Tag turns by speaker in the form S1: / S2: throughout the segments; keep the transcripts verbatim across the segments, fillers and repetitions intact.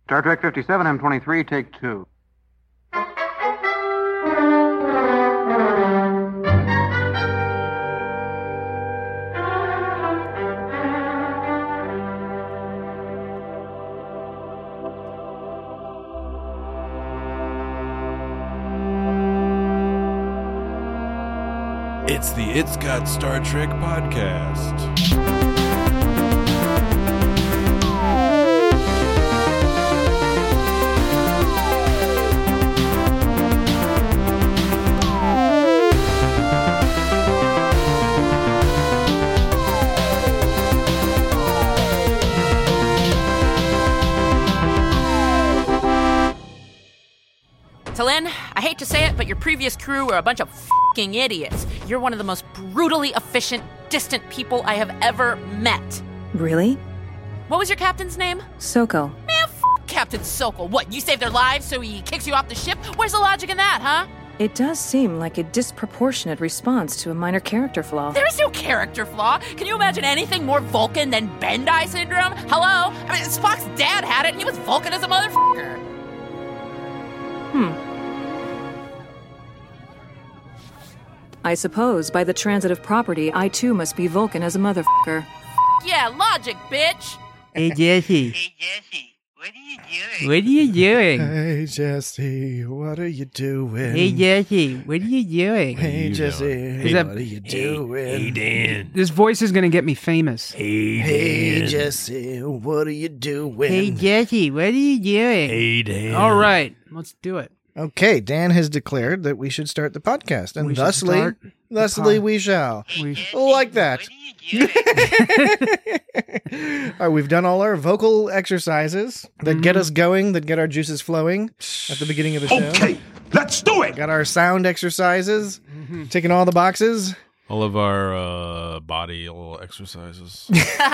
S1: Star Trek fifty-seven, M twenty-three, take two.
S2: It's the It's Got Star Trek podcast.
S3: T'Lyn, I hate to say it, but your previous crew were a bunch of f***ing idiots. You're one of the most brutally efficient, distant people I have ever met.
S4: Really?
S3: What was your captain's name?
S4: Soko.
S3: Man, f*** Captain Sokol. What, you saved their lives so he kicks you off the ship? Where's the logic in that, huh?
S4: It does seem like a disproportionate response to a minor character flaw.
S3: There is no character flaw. Can you imagine anything more Vulcan than Bendai syndrome? Hello? I mean, Spock's dad had it, and he was Vulcan as a motherfucker.
S4: Hmm. I suppose by the transitive property, I too must be Vulcan as a motherfucker.
S3: Yeah, logic, bitch.
S5: Hey, Jesse.
S6: Hey, Jesse, what are you doing?
S5: What are you doing?
S7: Hey, Jesse, what are you doing?
S5: Hey, Jesse, what are you doing?
S7: Hey,
S2: you
S7: Jesse,
S2: doing?
S7: hey,
S5: that-
S7: what are you doing?
S2: Hey, Dan.
S8: This voice is going to get me famous.
S2: Hey,
S7: Hey,
S2: Dan.
S7: Jesse, what are you doing?
S5: Hey, Jesse, what are you doing?
S2: Hey, Dan.
S8: All right, let's do it.
S7: Okay, Dan has declared that we should start the podcast, and
S8: We should
S7: thusly,
S8: start the
S7: thusly
S8: pod-
S7: we shall.
S8: We-
S6: Jesse,
S7: Like that.
S6: What are you doing?
S7: All right, we've done all our vocal exercises that get us going, that get our juices flowing at the beginning of the show.
S2: Okay, let's do it.
S7: Got our sound exercises, ticking all the boxes.
S2: All of our uh, body little exercises.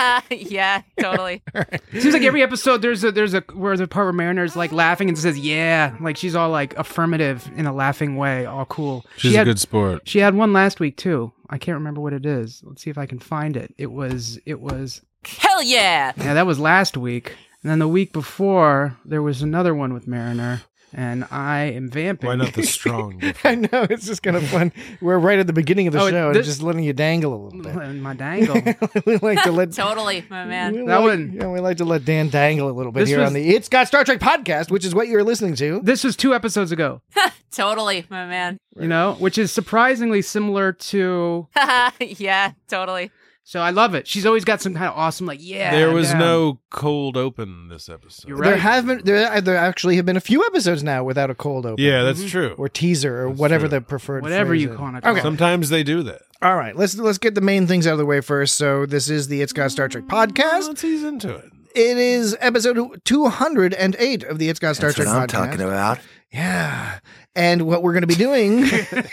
S3: Yeah, totally.
S8: Seems like every episode there's a there's a where the part where Mariner's like laughing and says yeah, like she's all like affirmative in a laughing way, all cool.
S2: She's
S8: she
S2: a
S8: had,
S2: good sport.
S8: She had one last week too. I can't remember what it is. Let's see if I can find it. It was it was
S3: Hell yeah.
S8: yeah, that was last week. And then the week before there was another one with Mariner. And I am vamping.
S2: Why not the strong?
S7: I know, it's just kind of fun. We're right at the beginning of the
S8: Oh,
S7: show and
S8: this-
S7: just letting you dangle a little bit.
S8: My dangle.
S7: we like to let
S3: Totally, my man.
S7: we
S8: That
S7: like,
S8: one-
S7: yeah, we like to let Dan dangle a little bit
S8: This
S7: here
S8: was-
S7: on the It's Got Star Trek podcast, which is what you're listening to.
S8: This was two episodes ago,
S3: Totally, my man.
S8: you know, which is surprisingly similar to.
S3: Yeah, totally.
S8: So I love it. She's always got some kind of awesome, like, yeah.
S2: There was
S8: down.
S2: no cold open this episode.
S8: You're
S7: There
S8: right.
S7: have been there, there actually have been a few episodes now without a cold open.
S2: Yeah, that's true.
S7: Or teaser or
S2: That's
S7: whatever
S2: true.
S7: the preferred
S8: Whatever
S7: phrase
S8: you
S7: is.
S8: call it.
S7: Okay.
S2: Sometimes they do that.
S7: All right, let's let's get the main things out of the way first. So this is the It's Got Star Trek podcast.
S2: Let's ease into it.
S7: It is episode two hundred eight of the It's Got Star
S9: That's
S7: Trek
S9: what I'm
S7: podcast.
S9: talking about.
S7: Yeah. And what we're going to be doing,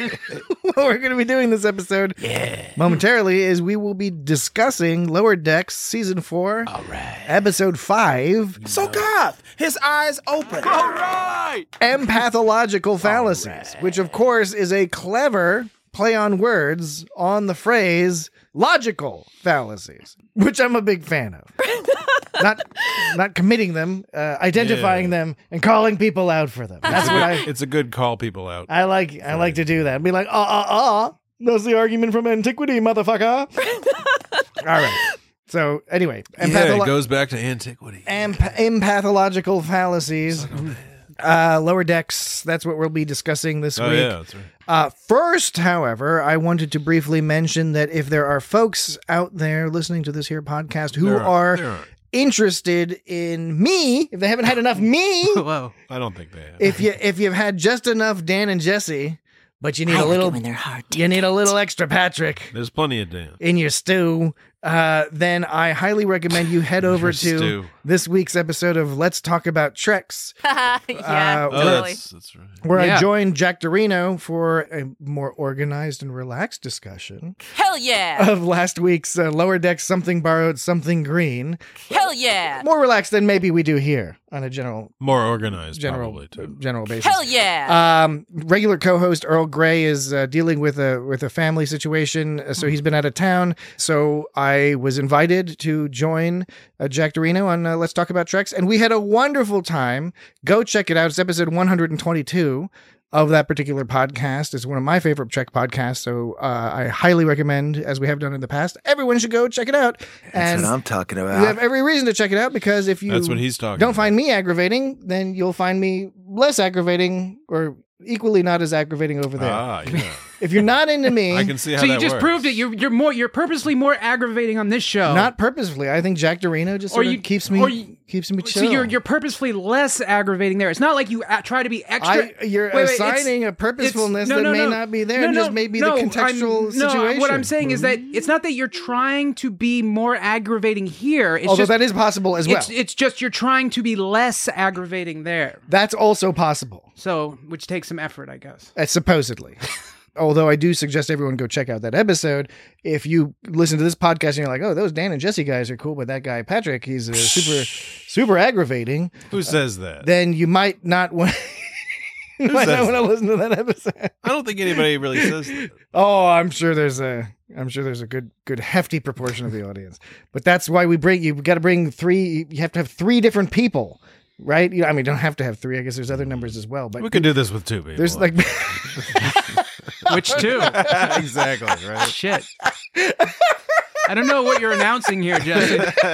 S7: what we're going to be doing this episode momentarily is we will be discussing Lower Decks Season four,
S2: All right.
S7: Episode five,
S9: So God, his eyes open.
S2: All right.
S7: Empathological Fallacies, which of course is a clever play on words on the phrase logical fallacies, which I'm a big fan of. not not committing them, uh, identifying
S2: Yeah.
S7: them, and calling people out for them. That's what I
S2: It's a good call people out.
S7: I like. I like to do that. Be like, ah ah ah. That's the argument from antiquity, motherfucker. All right. So anyway,
S2: Yeah,
S7: empatholo-
S2: it goes back to antiquity.
S7: Emp- empathological fallacies. Uh, lower decks. That's what we'll be discussing this
S2: Oh
S7: week.
S2: yeah, that's right.
S7: Uh, first, however, I wanted to briefly mention that if there are folks out there listening to this here podcast who
S2: There
S7: are,
S2: There are.
S7: interested in me, if they haven't had enough me,
S8: Whoa.
S2: I don't think they have.
S7: if you if you've had just enough Dan and Jesse, but you need
S3: I
S7: a
S3: like
S7: little,
S3: it when they're hard to
S7: you need a
S3: get.
S7: little extra Patrick
S2: There's plenty of Dan.
S7: in your stew, uh, then I highly recommend you head over
S2: Your
S7: to
S2: stew.
S7: this week's episode of Let's Talk About Treks,
S3: yeah,
S7: Uh,
S2: Oh,
S3: totally.
S2: that's, that's right.
S7: where I
S8: Yeah.
S7: joined Jack Dorino for a more organized and relaxed discussion
S3: Hell yeah.
S7: of last week's uh, Lower Decks Something Borrowed, Something Green.
S3: Hell yeah.
S7: More relaxed than maybe we do here on a general
S2: More organized,
S7: general
S2: probably too.
S7: general basis.
S3: Hell yeah.
S7: Um, regular co-host Earl Grey is uh, dealing with a with a family situation, uh, so he's been out of town. So I was invited to join uh, Jack Dorino on uh, Let's Talk About Treks, and we had a wonderful time. Go check it out. It's episode one hundred twenty-two of that particular podcast. It's one of my favorite Trek podcasts, so uh, I highly recommend, as we have done in the past, everyone should go check it out.
S10: That's
S7: And
S10: what I'm talking
S7: you
S10: about.
S7: have every reason to check it out, because if you
S2: That's what he's talking
S7: don't
S2: about.
S7: find me aggravating, then you'll find me less aggravating, or equally not as aggravating over there.
S2: Ah, yeah.
S7: If you're not into me,
S2: I can see how
S8: So you
S2: that
S8: just
S2: works.
S8: proved it. You're you're more you're purposely more aggravating on this show.
S7: not purposefully. I think Jack Dorino just
S8: Or
S7: sort of
S8: you-
S7: keeps me
S8: or you-
S7: keeps me
S8: So
S7: chill.
S8: you're you're purposefully less aggravating there. It's not like you a- try to be extra.
S7: I, you're
S8: Wait, wait, it's-
S7: assigning a
S8: it's-
S7: purposefulness
S8: no,
S7: that
S8: no,
S7: may
S8: no.
S7: not be there,
S8: No,
S7: and
S8: no,
S7: just maybe
S8: no,
S7: the contextual
S8: I'm, no,
S7: situation.
S8: what I'm saying is that it's not that you're trying to be more aggravating here. It's
S7: Although
S8: just,
S7: that is possible as well.
S8: It's, it's just you're trying to be less aggravating there.
S7: That's also possible,
S8: So, which takes some effort, I guess.
S7: uh, supposedly. Although I do suggest everyone go check out that episode. If you listen to this podcast and you're like, oh, those Dan and Jesse guys are cool, but that guy Patrick, he's uh, super, super aggravating,
S2: Who says that?
S7: then you might not want. you might not
S2: says
S7: want to listen to that episode.
S2: I don't think anybody really says that.
S7: Oh, I'm sure there's a, I'm sure there's a good, good hefty proportion of the audience. But that's why we bring you. Got to bring three. You have to have three different people, right? You know, I mean, you don't have to have three. I guess there's other numbers as well. But
S2: We could do this with two people.
S7: there's like.
S8: Which two?
S2: exactly, right?
S8: Shit. I don't know what you're announcing here, Jesse.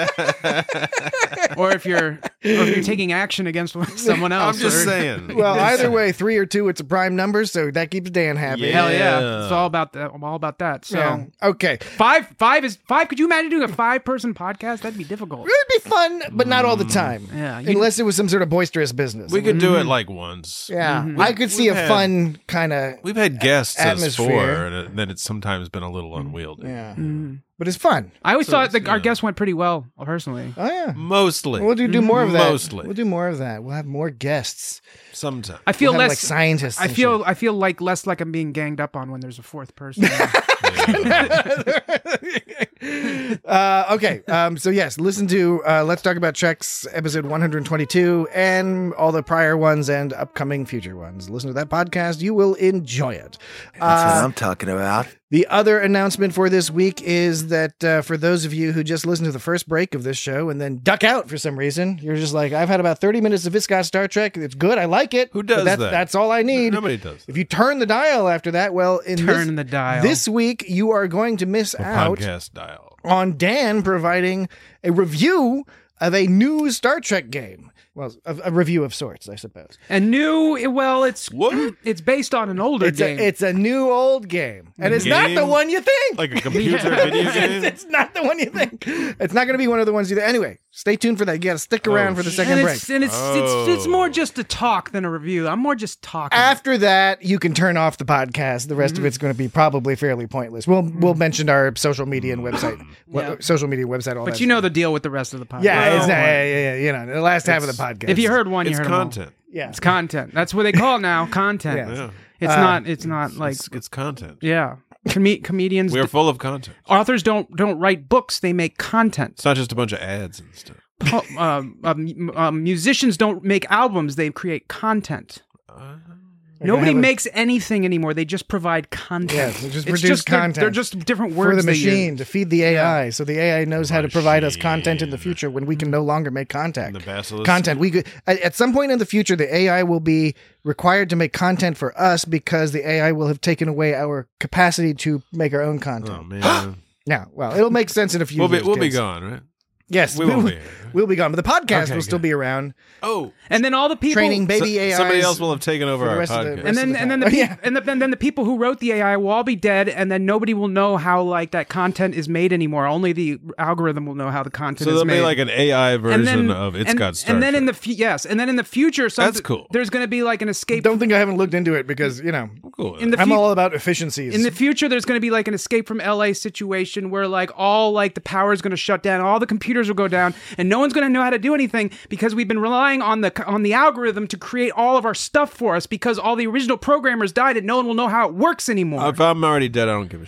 S8: or if you're or if you're taking action against someone else.
S2: I'm just
S8: or-
S2: saying.
S7: Well, either way, three or two, it's a prime number, so that keeps Dan happy.
S2: Yeah.
S8: Hell yeah.
S2: Yeah.
S8: It's all about that. I'm all about that. So
S7: Yeah. Okay.
S8: five five is five. Could you imagine doing a five person podcast? That'd be difficult.
S7: It would be fun, but not all the time.
S8: Yeah, you-
S7: Unless it was some sort of boisterous business.
S2: We could do it like once.
S7: yeah. I could see a
S2: We've had-
S7: fun kind of.
S2: We've had guests as
S7: Atmosphere.
S2: four, and it- then it's sometimes been a little unwieldy.
S7: Yeah. But it's fun.
S8: I always
S2: So
S8: thought
S2: it's,
S8: that our
S2: yeah.
S8: guests went pretty well, personally.
S7: Oh, yeah.
S2: Mostly.
S7: We'll do, do more of that.
S2: Mostly.
S7: We'll do more of that. We'll have more guests.
S2: Sometimes.
S8: I feel
S7: We'll have,
S8: less
S7: like scientists.
S8: I
S7: and
S8: feel I feel like less like I'm being ganged up on when there's a fourth person.
S7: uh, okay, um, so yes, listen to uh, Let's Talk About Treks episode one hundred twenty-two and all the prior ones and upcoming future ones. Listen to that podcast. You will enjoy it.
S10: That's
S7: Uh,
S10: what I'm talking about.
S7: The other announcement for this week is that uh, for those of you who just listened to the first break of this show and then duck out for some reason, you're just like, I've had about thirty minutes of Viscott Star Trek. It's good. I like it.
S2: Who does
S7: but that's,
S2: that?
S7: That's all I need.
S2: Nobody does.
S7: If you turn the dial after that, well, in
S8: Turn
S7: this,
S8: the dial.
S7: this week, you are going to miss
S2: A
S7: out
S2: podcast dial.
S7: on Dan providing a review of a new Star Trek game. Well, a, a review of sorts, I suppose.
S8: and new, well, it's
S2: What?
S8: it's based on an older
S7: It's
S8: game.
S7: a, it's a new old game, and it's not the
S2: Game?
S7: one you think.
S2: Like a computer
S8: Yeah.
S2: video
S7: it's,
S2: game?
S7: it's not the one you think. It's not going to be one of the ones you think. Anyway, stay tuned for that. You got to stick around
S2: Oh,
S7: for the
S2: shit.
S7: second
S8: and
S7: break.
S8: it's and it's, it's it's more just a talk than a review. I'm more just talking.
S7: After that, you can turn off the podcast. The rest
S8: Mm-hmm.
S7: of it's going to be probably fairly pointless. We'll we'll mention our social media and website,
S8: Yeah.
S7: we- social media website. All
S8: but
S7: that
S8: you know
S7: stuff.
S8: the deal with the rest of the podcast.
S7: yeah, it's,
S8: Don't
S7: yeah,
S8: worry.
S7: yeah, yeah, you know, the last half of the podcast.
S8: If you heard one, you
S2: It's
S8: heard 'em all.
S2: content.
S7: yeah,
S8: It's content. That's what they call it now. Content.
S7: Yeah.
S2: Yeah.
S8: It's
S7: Uh,
S8: not. It's not like.
S2: It's, it's content.
S8: Yeah. Com- comedians.
S2: We are full of content.
S8: authors don't don't write books. They make content.
S2: It's not just a bunch of ads and stuff.
S8: Po- um, um, um, musicians don't make albums. They create content.
S2: Uh,
S7: They're gonna
S8: Nobody
S7: have a-
S8: makes anything anymore. They just provide content.
S7: Yeah, they just
S8: It's
S7: produce
S8: they're-
S7: content
S8: They're, just different words
S7: for the
S8: they
S7: machine
S8: use.
S7: to feed the A I, so the A I knows how to provide us content in the
S2: Machine.
S7: future when we can no longer make contact.
S2: the basilisk.
S7: Content. We could at, at some point in the future, the A I will be required to make content for us because the A I will have taken away our capacity to make our own content.
S2: Oh, man.
S7: Now, well, it'll make sense in a few
S2: we'll be,
S7: years.
S2: we'll be
S7: kids.
S2: gone, right?
S7: Yes,
S2: We
S7: we
S2: won't
S7: will
S2: be here.
S7: We'll be gone, but the podcast
S2: Okay,
S7: will still
S2: good.
S7: be around.
S2: Oh.
S8: And then all the people
S7: Training baby
S2: So-
S7: A Is.
S2: somebody else will have taken over
S7: for the
S2: our
S7: rest of the-
S2: podcast.
S7: rest
S8: and then
S7: of the
S8: and then the
S7: time.
S8: peop-
S7: Yeah.
S8: and, the, and then the people who wrote the A I will all be dead, and then nobody will know how like that content is made anymore. Only the algorithm will know how the content
S2: so
S8: is
S2: there'll
S8: made.
S2: be like an A I version
S8: and then,
S2: of It's
S8: and,
S2: Got Star
S8: and then in the
S2: Trek.
S8: fu- yes, and then in the future, some,
S2: That's cool.
S8: There's going to be like an escape.
S7: Don't think I haven't looked into it because you know
S2: Cool.
S8: in the
S7: I'm
S8: fu-
S7: all about efficiencies.
S8: In the future, there's going to be like an escape from L A situation where like all like the power is going to shut down, all the computers will go down, and no one's going to know how to do anything because we've been relying on the on the algorithm to create all of our stuff for us because all the original programmers died and no one will know how it works anymore.
S2: If I'm already dead, I don't give a shit.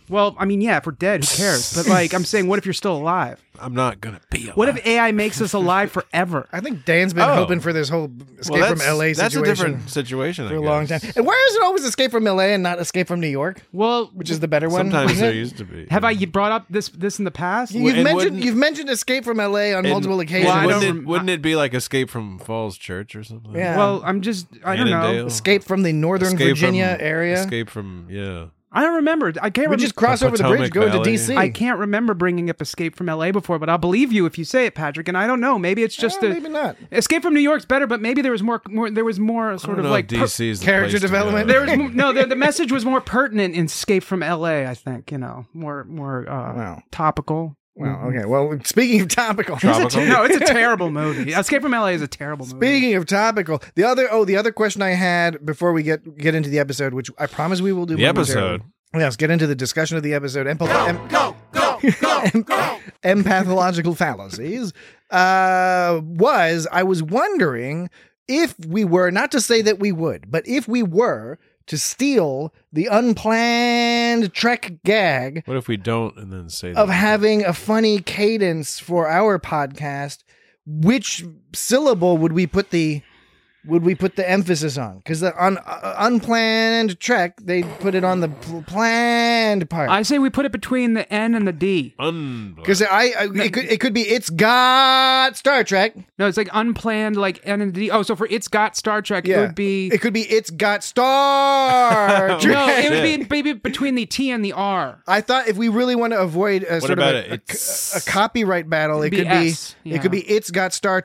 S8: Well, I mean, yeah, if we're dead, who cares? But like, I'm saying, what if you're still alive?
S2: I'm not gonna be alive.
S8: What if A I makes us alive forever?
S7: I think Dan's been
S2: Oh.
S7: hoping for this whole escape
S2: well,
S7: from
S2: that's,
S7: L A
S2: that's
S7: situation
S2: a different situation
S7: for
S2: I
S7: a long time.
S2: guess.
S7: And why is it always escape from L A and not escape from New York,
S8: Well,
S7: which is the better one?
S2: Sometimes
S7: isn't
S2: there
S7: it?
S2: used to be.
S8: have I you brought up this this in the past?
S7: You've
S2: And
S7: mentioned
S2: wouldn't-
S7: you've mentioned escape from L A on
S2: And-
S7: multiple
S2: and
S7: occasions.
S8: Well, I
S2: wouldn't,
S8: don't
S2: it,
S8: rem-
S2: wouldn't it be like Escape from Falls Church or something?
S7: Yeah.
S8: Well, I'm just I don't know.
S2: Annandale?
S7: Escape from the Northern
S2: Escape
S7: Virginia
S2: from,
S7: area.
S2: Escape from yeah.
S8: I don't remember. I can't
S7: We
S8: remember.
S7: just cross over the bridge,
S2: Potomac
S7: go into
S2: Valley.
S7: D C.
S8: I can't remember bringing up Escape from L A before, but I'll believe you if you say it, Patrick. And I don't know. Maybe it's just
S7: Eh,
S8: a,
S7: maybe not.
S8: Escape from New York's better, but maybe there was more. more there was more
S2: I
S8: sort
S2: don't
S8: of
S2: know
S8: like
S2: if
S8: per-
S2: D C's the
S7: character
S2: place to
S7: development.
S2: go.
S8: there was m- no. The, the message was more pertinent in Escape from L A. I think you know more more uh,
S7: Wow.
S8: topical.
S7: Well, okay. Well, speaking of topical,
S2: Tropical?
S8: No, it's a terrible movie. Escape from L A is a terrible movie.
S7: Speaking of topical, the other oh, the other question I had before we get get into the episode, which I promise we will do.
S2: The
S7: momentarily.
S2: episode.
S7: Yes, get into the discussion of the episode. Empath- em- go, go, go, go. Empathological fallacies. Uh, was I was wondering if we were, not to say that we would, but if we were to steal the unplanned Trek gag
S2: What if we don't and then say
S7: of
S2: that?
S7: having a funny cadence for our podcast, which syllable would we put the would we put the emphasis on? Because the on uh, unplanned Trek, they put it on the pl- planned part.
S8: I say we put it between the N and the D.
S2: Un-
S7: Because I, I it could it could be it's got Star Trek.
S8: No, it's like unplanned, like N and D. Oh, so for It's Got Star Trek, it would be.
S7: It could be it's got Star Trek.
S8: No, it would be maybe between the T and the R.
S7: I thought if we really want to avoid a sort
S2: about
S7: of a,
S2: it?
S7: a,
S2: It's-
S7: a copyright battle, it
S8: It'd
S7: could
S8: be
S7: be
S8: S,
S7: it could
S8: yeah.
S7: be it's got Star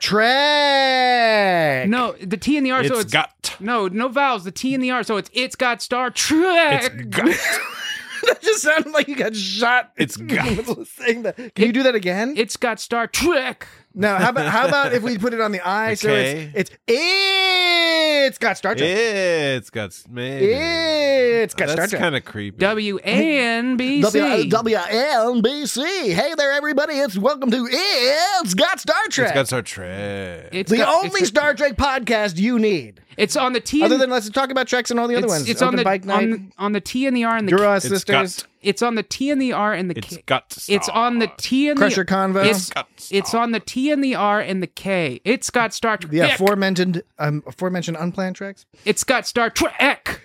S7: Trek.
S8: No, the T and the R. so
S2: It's
S8: it's
S2: got.
S8: no, no vowels. The T and the R. So it's It's Got Star Trek.
S2: It's got.
S7: That just sounded like you got shot.
S2: It's
S7: in the
S2: got-
S7: middle of saying that. Can you do that again?
S8: It's Got Star Trek.
S7: No. How about how about if we put it on the I? So
S2: Okay.
S7: it's it's it's got Star Trek.
S2: It's got. Maybe.
S7: It's got Star
S2: That's
S7: Trek.
S2: kind of creepy.
S8: W A N B C.
S7: W N B C. Hey there, everybody! It's welcome to It's Got Star Trek.
S2: It's got Star Trek.
S8: It's
S7: the
S8: got-
S7: only
S8: it's-
S7: Star Trek podcast you need.
S8: It's on the T.
S7: Other
S8: and,
S7: than let's talk about Treks and all the other
S8: it's,
S7: ones.
S8: it's
S7: Open
S8: on the
S7: Bike Night,
S8: on, on the T and the R and the
S7: Duras
S8: K.
S2: It's
S7: Sisters.
S2: got.
S8: It's on the T and the R and the
S2: It's
S8: K.
S2: got.
S8: It's on the T and
S7: Crusher
S8: the
S7: Convo.
S8: It's,
S2: got
S8: it's on the T and the R and the K. It's got Star Trek.
S7: The aforementioned, um, aforementioned unplanned Treks.
S8: It's got Star Trek.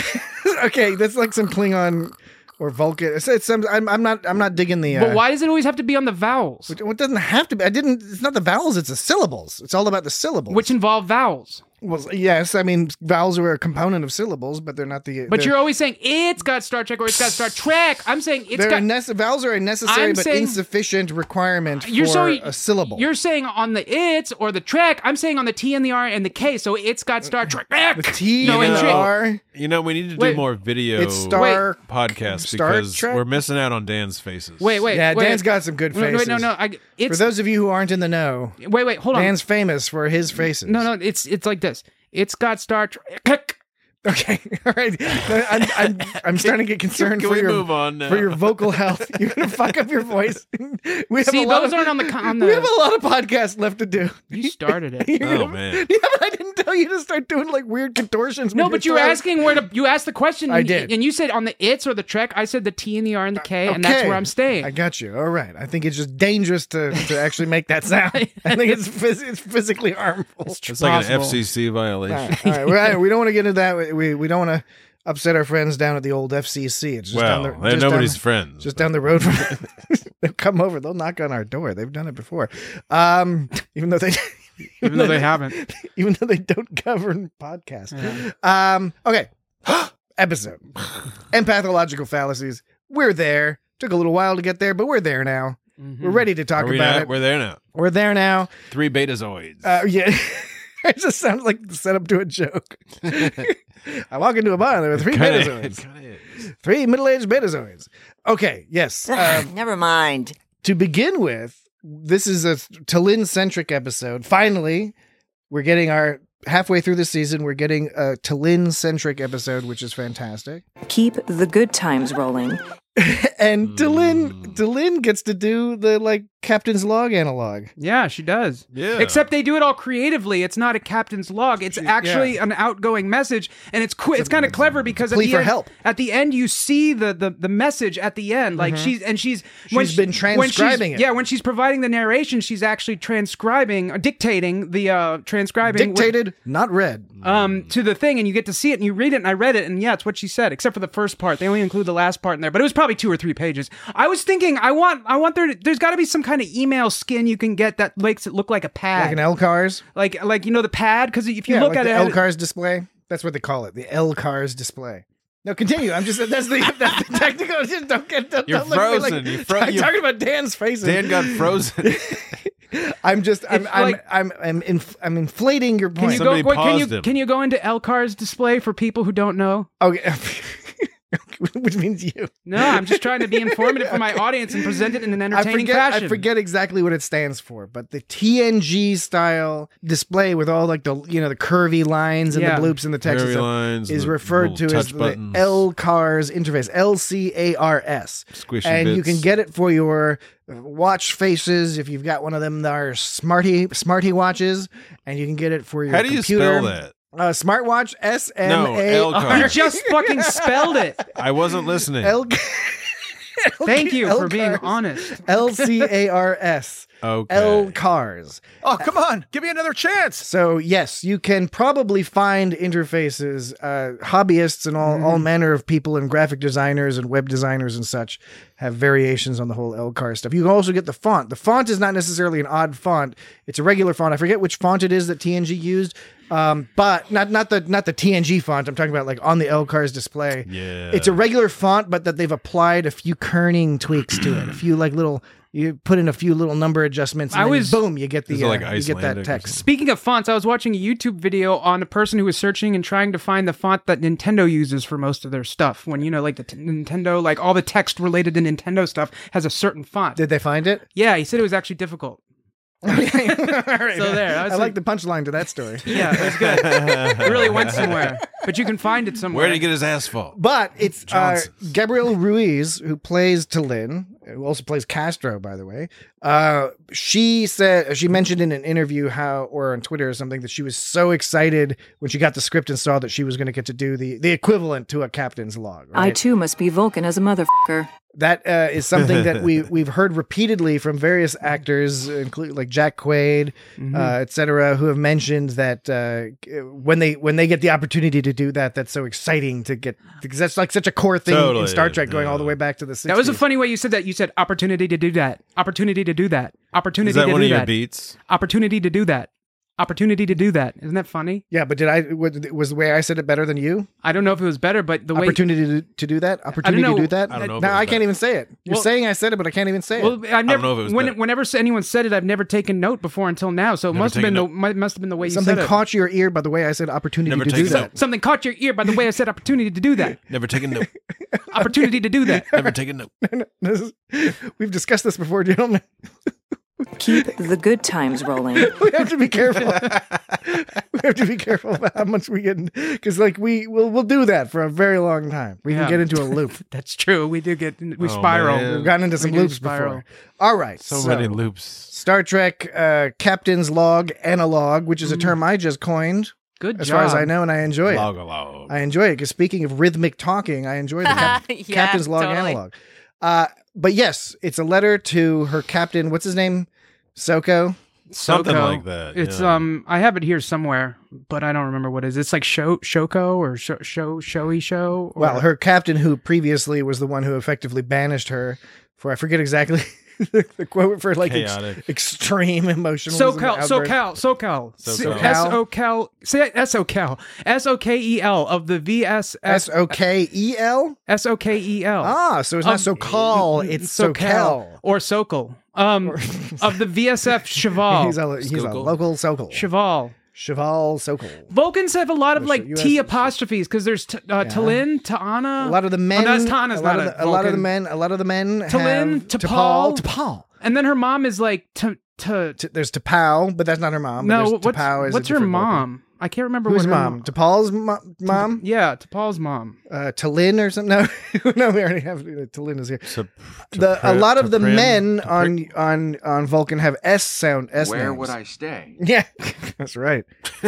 S7: Okay, that's like some Klingon or Vulcan. It's, it's some. I'm, I'm not. I'm not digging the. Uh,
S8: But why does it always have to be on the vowels,
S7: It it doesn't have to be. I didn't. It's not the vowels. It's the syllables. It's all about the syllables.
S8: which involve vowels?
S7: Well, yes. I mean, vowels are a component of syllables, but they're not the.
S8: But
S7: they're-
S8: you're always saying it's got Star Trek or it's got Star Trek. I'm saying it's
S7: They're
S8: got.
S7: a nece- vowels are a necessary
S8: I'm
S7: but
S8: saying-
S7: insufficient requirement
S8: You're
S7: for
S8: so
S7: a syllable.
S8: You're saying on the it's or the Trek. I'm saying on the T and the R and the K. So it's got Star Trek.
S7: the T
S8: No,
S7: and
S8: in
S7: the
S8: Trek.
S7: R.
S2: You know, we need to do
S8: Wait.
S2: more video
S7: It's Star.
S2: podcasts
S7: Star
S2: because
S7: Trek?
S2: we're missing out on Dan's faces.
S8: Wait, wait.
S7: Yeah,
S8: wait.
S7: Dan's got some good
S8: Wait, wait,
S7: faces.
S8: no, no. I,
S7: For
S8: it's
S7: those of you who aren't in the know,
S8: wait, wait. Hold on.
S7: Dan's famous for his faces.
S8: No, no. It's it's like this. It's got Star Trek.
S7: Okay, all right. I'm, I'm, I'm starting to get concerned
S2: Can
S7: for
S2: we
S7: your
S2: move on now?
S7: for your vocal health. You're gonna fuck up your voice. We have
S8: See,
S7: a lot
S8: those
S7: of,
S8: aren't on the con- on
S7: We have
S8: the.
S7: a lot of podcasts left to do.
S8: You started it.
S7: You're
S2: Oh,
S7: gonna-
S2: man.
S7: Yeah, but I didn't tell you to start doing like weird contortions.
S8: No,
S7: with
S8: but
S7: your
S8: you were
S7: throat.
S8: asking where to. You asked the question.
S7: I
S8: and-
S7: did.
S8: and you said on the it's or the Trek. I said the T and the R and the K, and that's
S7: Okay.
S8: where I'm staying.
S7: I got you. All right. I think it's just dangerous to, to actually make that sound. I think it's phys- it's physically harmful.
S2: It's like
S8: possible.
S2: an F C C violation.
S7: All right. All right. We're at it. We don't want to get into that. We we, we don't want to upset our friends down at the old F C C. It's just
S2: Well,
S7: down the,
S2: they're
S7: just
S2: nobody's
S7: down,
S2: friends.
S7: Just down the road from. They'll come over. They'll knock on our door. They've done it before. Um, even though they.
S8: Even though they haven't.
S7: Even though they don't govern podcasts. Um, okay. Episode. Empathological fallacies. We're there. Took a little while to get there, but we're there now. We're ready to talk
S2: Are we
S7: about
S2: not?
S7: it.
S2: We're there now.
S7: We're there now.
S2: Three betazoids.
S7: Uh, yeah. It just sounds like the setup to a joke. I walk into a bar and there are three
S2: Kinda-
S7: betazoids.
S2: it kinda is.
S7: Three middle-aged betazoids. Okay, yes. Um,
S6: Never mind.
S7: to begin with, this is a T'Lyn-centric episode. Finally, we're getting our halfway through the season. We're getting a T'Lyn-centric episode, which is fantastic.
S4: Keep the good times rolling.
S7: and
S2: Mm.
S7: Delin Delin gets to do the like captain's log analog.
S8: Yeah, she does.
S2: Yeah.
S8: Except they do it all creatively. It's not a captain's log. It's actually
S7: yeah.
S8: an outgoing message, and it's qu- it's kind of clever because at
S7: plea
S8: the
S7: for
S8: end,
S7: help.
S8: at the end you see the the, the message at the end. Like she's and she's when
S7: She's been
S8: she- when she's-
S7: transcribing it.
S8: Yeah, when she's providing the narration, she's actually transcribing, uh, dictating the uh, transcribing with-
S7: Dictated, not read.
S8: um to the thing, and you get to see it and you read it, and I read it, and yeah, it's what she said, except for the first part. They only include the last part in there, but it was probably two or three pages. I was thinking, I want I want there to, there's got to be some kind of email skin you can get that makes it look like a pad,
S7: Like an L cars.
S8: like like you know the pad, because if you
S7: Yeah,
S8: look
S7: like
S8: at
S7: the
S8: it,
S7: L cars display. That's what they call it. The L cars display. No, continue. I'm just that's the that's the technical. Just don't get. Don't,
S2: You're
S7: don't look at me
S2: frozen.
S7: Like,
S2: You're fro-
S7: I'm
S2: you-
S7: talking about Dan's face.
S2: Dan got frozen.
S7: I'm just. I'm.
S8: It's
S7: I'm.
S8: like-
S7: I'm. I'm. Inf- I'm inflating your
S8: can
S7: point.
S8: you
S2: Somebody
S8: go wait, can you
S2: paused him.
S8: can you go into L Cars display for people who don't know?
S7: Okay. Which means you.
S8: No, I'm just trying to be informative for my audience and present it in an
S7: I
S8: entertaining
S7: forget.
S8: fashion.
S7: I forget exactly what it stands for, but the T N G style display with all like the you know the curvy lines and
S8: Yeah.
S7: the bloops and the text and
S2: Curvy
S7: stuff
S2: lines,
S7: is
S2: the
S7: referred to
S2: little
S7: as
S2: touch
S7: the
S2: buttons.
S7: L cars interface, L C A R S.
S2: Squishy
S7: And you
S2: bits.
S7: can get it for your watch faces if you've got one of them that are smarty smarty watches, and you can get it for your
S2: How do you
S7: computer.
S2: spell that?
S7: Uh, smartwatch, S M
S2: No,
S7: A
S2: L
S7: R.
S2: cars.
S8: You just fucking spelled it.
S2: I wasn't listening.
S7: L-
S8: Thank you
S7: L
S8: for being
S7: cars.
S8: honest.
S7: L C A R S.
S2: Okay.
S7: L cars.
S9: Oh, come on. Give me another chance.
S7: So yes, you can probably find interfaces. Uh, hobbyists and all, all manner of people and graphic designers and web designers and such have variations on the whole L car stuff. You can also get the font. The font is not necessarily an odd font. It's a regular font. I forget which font it is that T N G used. Um, but not not the not the T N G font. I'm talking about like on the L cars display.
S2: Yeah.
S7: It's a regular font, but that they've applied a few kerning tweaks to it. A few like little. You put in a few little number adjustments, and
S8: I
S7: then
S8: was-
S7: boom, you get the
S2: Is it like
S7: uh, you get that
S2: Icelandic or
S7: text.
S2: something?
S8: Speaking of fonts, I was watching a YouTube video on a person who was searching and trying to find the font that Nintendo uses for most of their stuff. When, you know, like the t- Nintendo, like all the text related to Nintendo stuff has a certain font.
S7: Did they find it?
S8: Yeah, he said it was actually difficult.
S7: All right.
S8: So there, I
S7: I,
S8: was
S7: like
S8: like-
S7: the punchline to that story.
S8: Yeah, it was good. It really went somewhere. But you can find it somewhere.
S2: Where did he get his asphalt?
S7: But it's uh,
S2: Johnson's.
S7: Gabrielle Ruiz who plays Talin, who also plays Castro, by the way. Uh, she said she mentioned in an interview how, or on Twitter or something, that she was so excited when she got the script and saw that she was going to get to do the the equivalent to a captain's log.
S4: I
S7: Right?
S4: too must be Vulcan as a motherfucker.
S7: That uh, is something that we we've heard repeatedly from various actors, including like Jack Quaid, uh, et cetera, who have mentioned that uh, when they when they get the opportunity to do that, that's so exciting to get because that's like such a core thing in
S2: Totally,
S7: Star Trek, going all the
S2: yeah.
S7: way back to the sixties.
S8: That was a funny way you said that. You said opportunity to do that. Opportunity to do that. Opportunity
S2: Is that
S8: to
S2: one
S8: do
S2: of your
S8: that.
S2: beats?
S8: Opportunity to do that. Opportunity to do that. Isn't that funny?
S7: Yeah, but did I was was the way I said it better than you?
S8: I don't know if it was better, but the way
S7: Opportunity to, to do that. Opportunity
S8: know.
S7: to do that.
S2: I don't know if
S7: Now
S2: it was
S7: I can't
S2: better.
S7: even say it. You're
S8: Well-
S7: saying I said it, but I can't even say
S8: Well,
S7: it.
S8: I've never.
S2: know if it was
S8: when,
S2: better.
S8: whenever anyone said it, I've never taken note before until now. So it
S2: Never
S8: must have been the
S2: taken
S8: mu- must have been the way you
S7: Something
S8: said it.
S7: caught your ear by the way I said opportunity
S2: Never
S7: to do
S2: taken
S7: that.
S2: note.
S8: Something caught your ear by the way I said opportunity to do that.
S2: Never taken note.
S8: Opportunity to do that.
S2: Never taken note.
S7: This is- we've discussed this before, gentlemen.
S4: Keep the good times rolling.
S7: We have to be careful. we have to be careful about how much we get, because like we will we'll do that for a very long time. We
S8: Yeah.
S7: can get into a loop.
S8: That's true. We do get we
S2: Oh,
S8: spiral.
S2: man.
S7: We've gotten into some
S8: We do
S7: loops
S8: spiral.
S7: before. All right,
S2: So, many loops.
S7: Star Trek uh, Captain's Log Analog, which is a term I just coined,
S8: Good
S7: as
S8: job.
S7: far as I know, and I enjoy it.
S2: Log a log.
S7: I enjoy it because speaking of rhythmic talking, I enjoy the cap-
S3: Yeah,
S7: Captain's Log
S3: totally.
S7: Analog. Uh, but yes, it's a letter to her captain. What's his name? Soko.
S2: Something
S8: Soko.
S2: like that.
S8: It's
S2: yeah.
S8: um I have it here somewhere, but I don't remember what it is. It's like show Shoko or show show showy show. Or,
S7: Well, her captain, who previously was the one who effectively banished her for, I forget exactly the quote, for like ex-
S2: Chaotic.
S7: extreme emotional.
S8: SoCal, SoCal, SoCal,
S2: SoCal.
S8: S-O-Cal, say S-O-Cal, S-O-K-E-L of the V S
S7: S O K E L?
S8: S-O-K-E-L.
S7: Ah, so it's not
S8: Of-
S7: SoCal, it's SoCal.
S8: Or Sokol. Um, of the V S F Cheval.
S7: He's a, he's a
S2: Sokol.
S7: local Sokol.
S8: Cheval.
S7: Cheval Sokol.
S8: Vulcans have a lot of
S7: The
S8: like
S7: U S
S8: T apostrophes because there's t- uh,
S7: Yeah.
S8: Talin, Ta'ana.
S7: A lot of the men.
S8: Oh, no, Tana's
S7: a lot
S8: not
S7: of
S8: a
S7: the, a lot of the
S8: Vulcan.
S7: men. A lot of the men.
S8: Talin,
S7: have
S8: T'Pol.
S7: T'Pol.
S8: And then her mom is like T- To,
S7: T- there's T'Pau, but that's not her mom.
S8: no,
S7: but
S8: what's,
S7: there's T'Pau is a
S8: what's her
S7: different Vulcan.
S8: mom? I can't remember
S7: Who's
S8: what her
S7: mom? T'Pol's mo- mom?
S8: Yeah, T'Pol's mom.
S7: Uh, Talin or something? No, no, we already have uh, Talin is here.
S2: To, to
S7: The a
S2: pri-
S7: lot
S2: to
S7: of the
S2: prim-
S7: men
S2: to
S7: on
S2: pri-
S7: on on Vulcan have S sound. S
S10: Where
S7: names.
S10: would I stay?
S7: Yeah, that's right.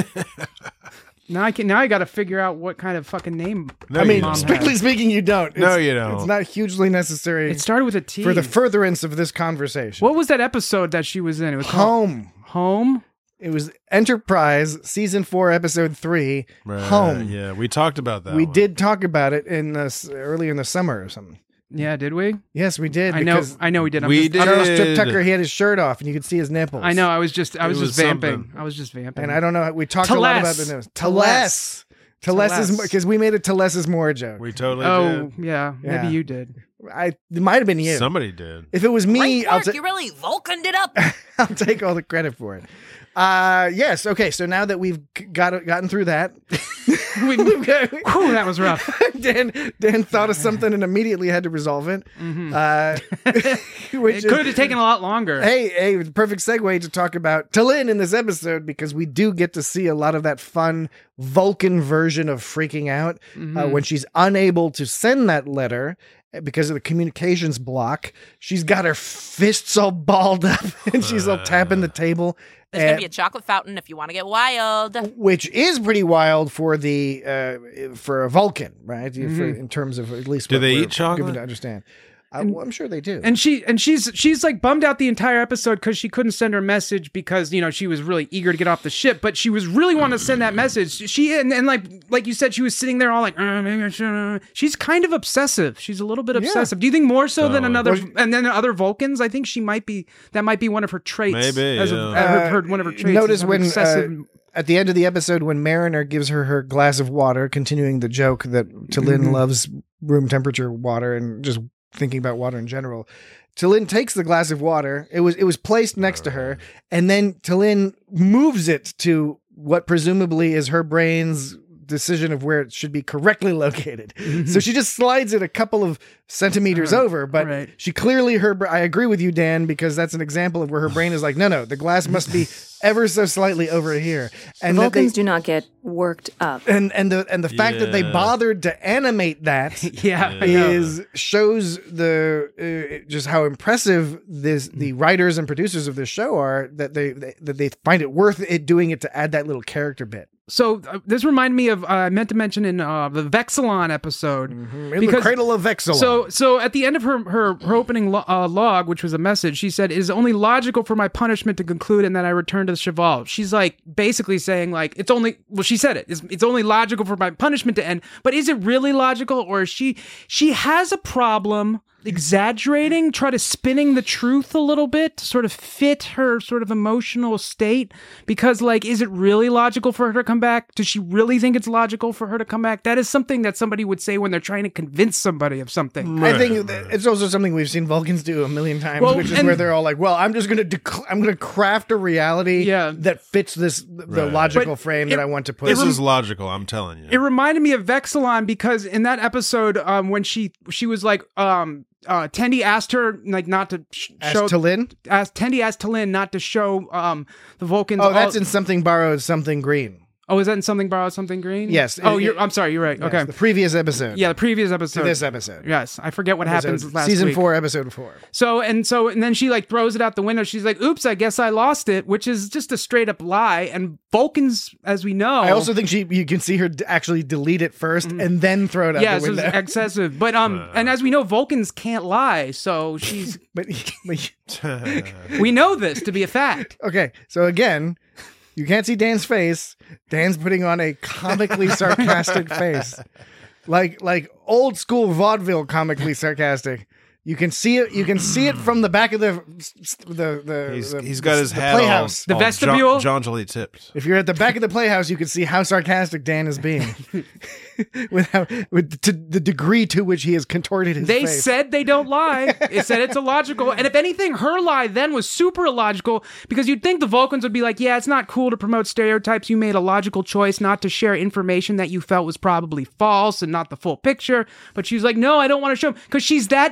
S8: Now I can. Now I got to figure out what kind of fucking name.
S2: No,
S7: I
S2: you
S7: mean,
S2: don't.
S7: strictly speaking, you don't.
S2: No,
S7: It's-
S2: you don't.
S7: It's not hugely necessary
S8: It started with a T.
S7: for the furtherance of this conversation.
S8: What was that episode that she was in? It was called
S7: Home.
S8: Home.
S7: It was Enterprise, season four, episode three.
S2: Right,
S7: Home.
S2: Yeah, we talked about that.
S7: we
S2: one.
S7: did talk about it in the, s- early in the summer or something.
S8: Yeah, did we?
S7: Yes, we did.
S8: I know.
S7: because
S8: I know we did. I'm
S2: We
S8: just,
S2: did.
S7: Charles Trip Tucker, he had his shirt off, and you could see his nipples.
S8: I know. I was just. I
S2: It
S8: was,
S2: was
S8: just vamping.
S2: something.
S8: I was just vamping.
S7: And I don't know. We talked a lot about
S8: Teles.
S7: the news.
S8: Teles.
S7: Teles. Teles is
S8: Teles.
S7: because we made a Teles is more joke.
S2: We totally
S8: Oh
S2: did.
S8: yeah,
S7: Yeah.
S8: maybe you did.
S7: I it might have been you.
S2: Somebody did.
S7: If it was me,
S3: Great
S7: I'll,
S3: work.
S7: ta-
S3: You really Vulcaned it up.
S7: I'll take all the credit for it. Uh, yes. Okay. So now that we've g- got gotten through that,
S8: We-
S7: we've got,
S8: Whew, that was rough.
S7: Dan Dan thought of something and immediately had to resolve it.
S8: Mhm.
S7: Uh, which
S8: It
S7: is-
S8: could have taken a lot longer.
S7: Hey, hey, perfect segue to talk about Talin in this episode because we do get to see a lot of that fun Vulcan version of freaking out uh,
S8: Mhm.
S7: when she's unable to send that letter because of the communications block. She's got her fists all balled up and she's all tapping the table.
S3: There's going
S7: and-
S3: to be a chocolate fountain if you want to get wild.
S7: which is pretty wild for the uh, for a Vulcan, right? For,
S8: Mhm.
S7: in terms of at least
S2: Do
S7: what
S2: they
S7: we're
S2: eat chocolate?
S7: given to understand. Uh, well, I'm sure they do.
S8: And she and she's she's like bummed out the entire episode because she couldn't send her message because you know she was really eager to get off the ship, but she was really wanting to send that message. She and, and like like you said, she was sitting there all like, uh, maybe I should. Uh. She's kind of obsessive. She's a little bit
S7: Yeah.
S8: obsessive. Do you think more so than
S2: Totally.
S8: another
S7: Well, she-
S8: and then other Vulcans? I think she might be. That might be one of her traits.
S2: Maybe,
S8: As a,
S2: yeah.
S8: I heard,
S7: Uh,
S8: heard one of her traits.
S7: Notice
S8: is an
S7: when
S8: obsessive.
S7: uh, at the end of the episode when Mariner gives her her glass of water, continuing the joke that Talin
S8: Mhm.
S7: loves room temperature water and just thinking about water in general. Talin takes the glass of water. It was it was placed next to her, and then Talin moves it to what presumably is her brain's decision of where it should be correctly located. So she just slides it a couple of centimeters
S8: Right.
S7: over, but
S8: Right.
S7: she clearly her. br- I agree with you, Dan, because that's an example of where her brain is like, no, no, the glass must be ever so slightly over here, and that they,
S4: Vulcans do not get worked up.
S7: and and the and the fact that they
S2: Yeah.
S7: bothered to animate that
S8: yeah, I know.
S7: is shows the uh, just how impressive this the writers and producers of this show are that they, they that they find it worth it doing it to add that little character bit.
S8: So uh, this reminded me of uh, I meant to mention in uh, the Vexilon episode
S7: In the
S8: Because-
S7: cradle of Vexilon.
S8: So, so at the end of her her, her opening lo- uh, log, which was a message, she said, "It is only logical for my punishment to conclude, and that I return to the Cheval." She's like basically saying, like, it's only well, she said it. It's, it's only logical for my punishment to end, but is it really logical, or is she she has a problem exaggerating, try to spinning the truth a little bit to sort of fit her sort of emotional state? Because, like, is it really logical for her to come back? Does she really think it's logical for her to come back? That is something that somebody would say when they're trying to convince somebody of something.
S7: I think that it's also something we've seen Vulcans do a million times,
S8: Well,
S7: which is
S8: and-
S7: where they're all like, "Well, I'm just going to dec- I'm going to craft a reality
S8: Yeah.
S7: that fits this the
S2: Right.
S7: logical
S8: But
S7: frame
S8: it-
S7: that I want to put."
S2: This
S7: in."
S2: is logical. I'm telling you.
S8: It reminded me of Vexilon because in that episode, um, when she she was like, um, uh, Tendi asked her like not to sh-
S7: As
S8: show.
S7: Talin?
S8: asked Tendi asked Talin not to show um the Vulcans.
S7: Oh, that's
S8: all-
S7: in Something Borrowed, Something Green.
S8: Oh, is that in Something Borrowed, Something Green?
S7: Yes.
S8: Oh,
S7: It-
S8: you're.
S7: it-
S8: I'm sorry. You're right.
S7: Yes,
S8: Okay.
S7: the previous episode.
S8: Yeah, the previous
S7: To
S8: episode.
S7: this episode.
S8: Yes, I forget what
S7: Episode-
S8: happens last
S7: season
S8: week.
S7: four, episode four.
S8: So and so and then she like throws it out the window. She's like, "Oops, I guess I lost it," which is just a straight up lie. And Vulcans, as we know,
S7: I also think she you can see her d- actually delete it first and then throw it out
S8: yeah,
S7: the
S8: so it's
S7: window.
S8: excessive. But um, and as we know, Vulcans can't lie. So she's.
S7: but, but
S8: We know this to be a fact.
S7: okay, so again, you can't see Dan's face. Dan's putting on a comically sarcastic face, like like old school vaudeville comically sarcastic. You can see it. You can see it from the back of the the the.
S2: He's,
S7: the,
S2: he's got his
S7: the
S2: hat all,
S7: playhouse.
S8: The
S2: all
S8: vestibule?
S2: John, jauntily tipped.
S7: If you're at the back of the playhouse, you can see how sarcastic Dan is being, with how with to the degree to which he has contorted his
S8: They
S7: face.
S8: said they don't lie. It said it's illogical. And if anything, her lie then was super illogical because you'd think the Vulcans would be like, yeah, it's not cool to promote stereotypes. You made a logical choice not to share information that you felt was probably false and not the full picture. But she's like, no, I don't want to show them because she's that desperate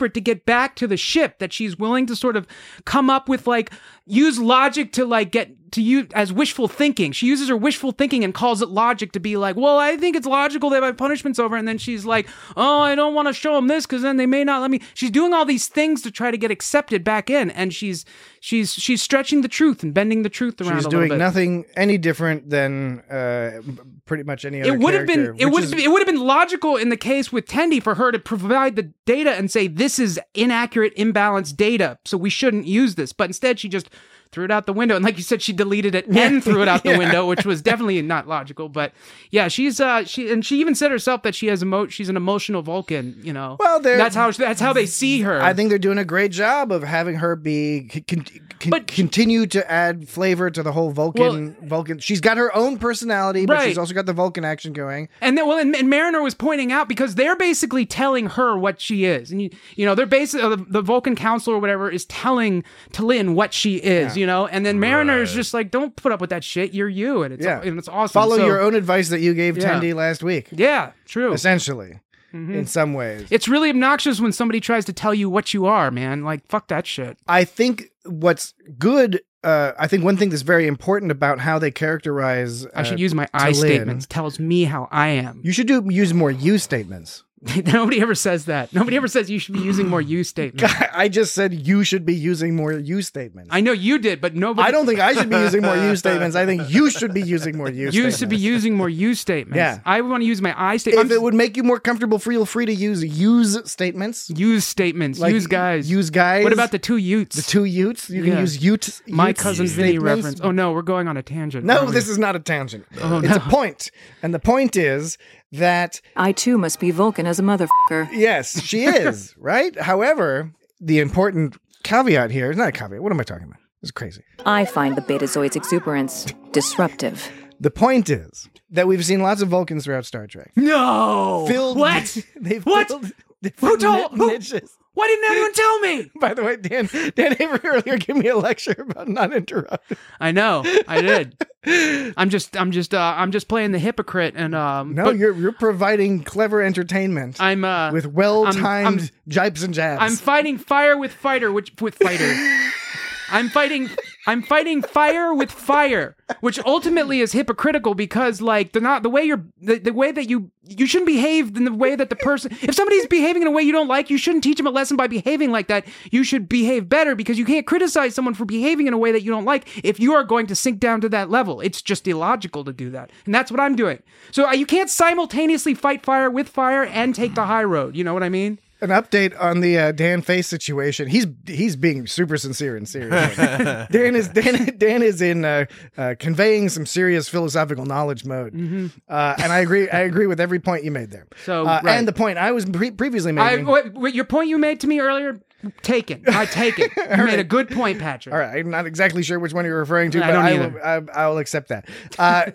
S8: desperate to get back to the ship that she's willing to sort of come up with, like, use logic to, like, get to use as wishful thinking. She uses her wishful thinking and calls it logic to be like, well, I think it's logical that my punishment's over. And then she's like, oh, I don't want to show them this because then they may not let me. She's doing all these things to try to get accepted back in. And she's she's she's stretching the truth and bending the truth around
S7: She's
S8: a
S7: doing
S8: little bit.
S7: nothing any different than uh, pretty much any other
S8: It would have been
S7: character,
S8: it
S7: which
S8: would
S7: is-
S8: it would have been logical in the case with Tendi for her to provide the data and say this is inaccurate, imbalanced data, so we shouldn't use this. But instead, she just threw it out the window, and like you said, she deleted it and threw it out the
S7: Yeah.
S8: window, which was definitely not logical. But yeah, she's uh she and she even said herself that she has emo- she's an emotional Vulcan. You know,
S7: Well, they're-
S8: that's how that's how they see her.
S7: I think they're doing a great job of having her be con- con-
S8: But-
S7: continue to add flavor to the whole Vulcan. Vulcan. She's got her own personality, but
S8: Right.
S7: she's also got the Vulcan action going.
S8: And then, well, and, and Mariner was pointing out because they're basically telling her what she is, and you, you know, they're basically uh, the, the Vulcan Council or whatever is telling T'Lyn what she is, you know, and then Mariner is just like, don't put up with that shit. You're you, and it's
S7: Yeah.
S8: and it's awesome.
S7: Follow
S8: So-
S7: your own advice that you gave
S8: Yeah.
S7: Tendi last week.
S8: Yeah, true.
S7: Essentially, in some ways.
S8: It's really obnoxious when somebody tries to tell you what you are, man. Like, fuck that shit.
S7: I think what's good. Uh, I think one thing that's very important about how they characterize. Uh,
S8: I should use my I
S7: T'Lyn-
S8: statements. Tells me how I am.
S7: You should do use more you statements.
S8: Nobody ever says that. Nobody ever says you should be using more you statements.
S7: I just said you should be using more you statements.
S8: I know you did, but nobody.
S7: I don't think I should be using more you statements. I think you should be using more you
S8: You
S7: statements.
S8: should be using more you statements.
S7: Yeah.
S8: I want to use my I statements.
S7: If it would make you more comfortable, feel free to use use statements.
S8: Use statements.
S7: Like,
S8: use guys.
S7: use guys.
S8: What about the two Utes?
S7: The two Utes? You
S8: Yeah.
S7: can use Ute.
S8: My
S7: Ute
S8: cousin Vinny
S7: statements.
S8: reference. Oh no, we're going on a tangent.
S7: No,
S8: aren't we?
S7: this is not a tangent.
S8: Oh,
S7: it's
S8: no.
S7: a point. And the point is that,
S4: I too must be Vulcan as a motherfucker.
S7: yes, she is, right? However, the important caveat here is not a caveat. What am I talking about? This is crazy.
S4: I find the Betazoid's exuberance disruptive.
S7: The point is that we've seen lots of Vulcans throughout Star Trek.
S8: No.
S7: Filled,
S8: What?
S7: They've
S8: What?
S7: filled
S8: Who
S7: different
S8: told?
S7: ni-
S8: Who?
S7: niches.
S8: Why didn't anyone tell me?
S7: By the way, Dan Dan Avery earlier gave me a lecture about not interrupting.
S8: I know. I did. I'm just. I'm just. Uh, I'm just playing the hypocrite, and um.
S7: No,
S8: but
S7: you're you're providing clever entertainment
S8: I'm uh
S7: with well-timed
S8: I'm- I'm-
S7: jibes and jabs.
S8: I'm fighting fire with fighter, which with fighter. I'm fighting. I'm fighting fire with fire, which ultimately is hypocritical because, like, the not the way you're the, the way that you you shouldn't behave in the way that the person. If somebody's behaving in a way you don't like, you shouldn't teach them a lesson by behaving like that. You should behave better because you can't criticize someone for behaving in a way that you don't like if you are going to sink down to that level. It's just illogical to do that, and that's what I'm doing. So uh, you can't simultaneously fight fire with fire and take the high road. You know what I mean?
S7: An update on the uh, Dan Face situation. He's he's being super sincere and serious. Dan is Dan Dan is in uh, uh, conveying some serious philosophical knowledge mode,
S8: Mm-hmm.
S7: uh, and I agree. I agree with every point you made there.
S8: So,
S7: uh,
S8: right.
S7: and the point I was pre- previously
S8: I,
S7: making.
S8: what, what, your point you made to me earlier, taken. I take it. You made a good point, Patrick.
S7: All right, I'm not exactly sure which one you're referring to,
S8: I
S7: but
S8: don't
S7: I,
S8: either.
S7: will, I, I will accept that. Uh,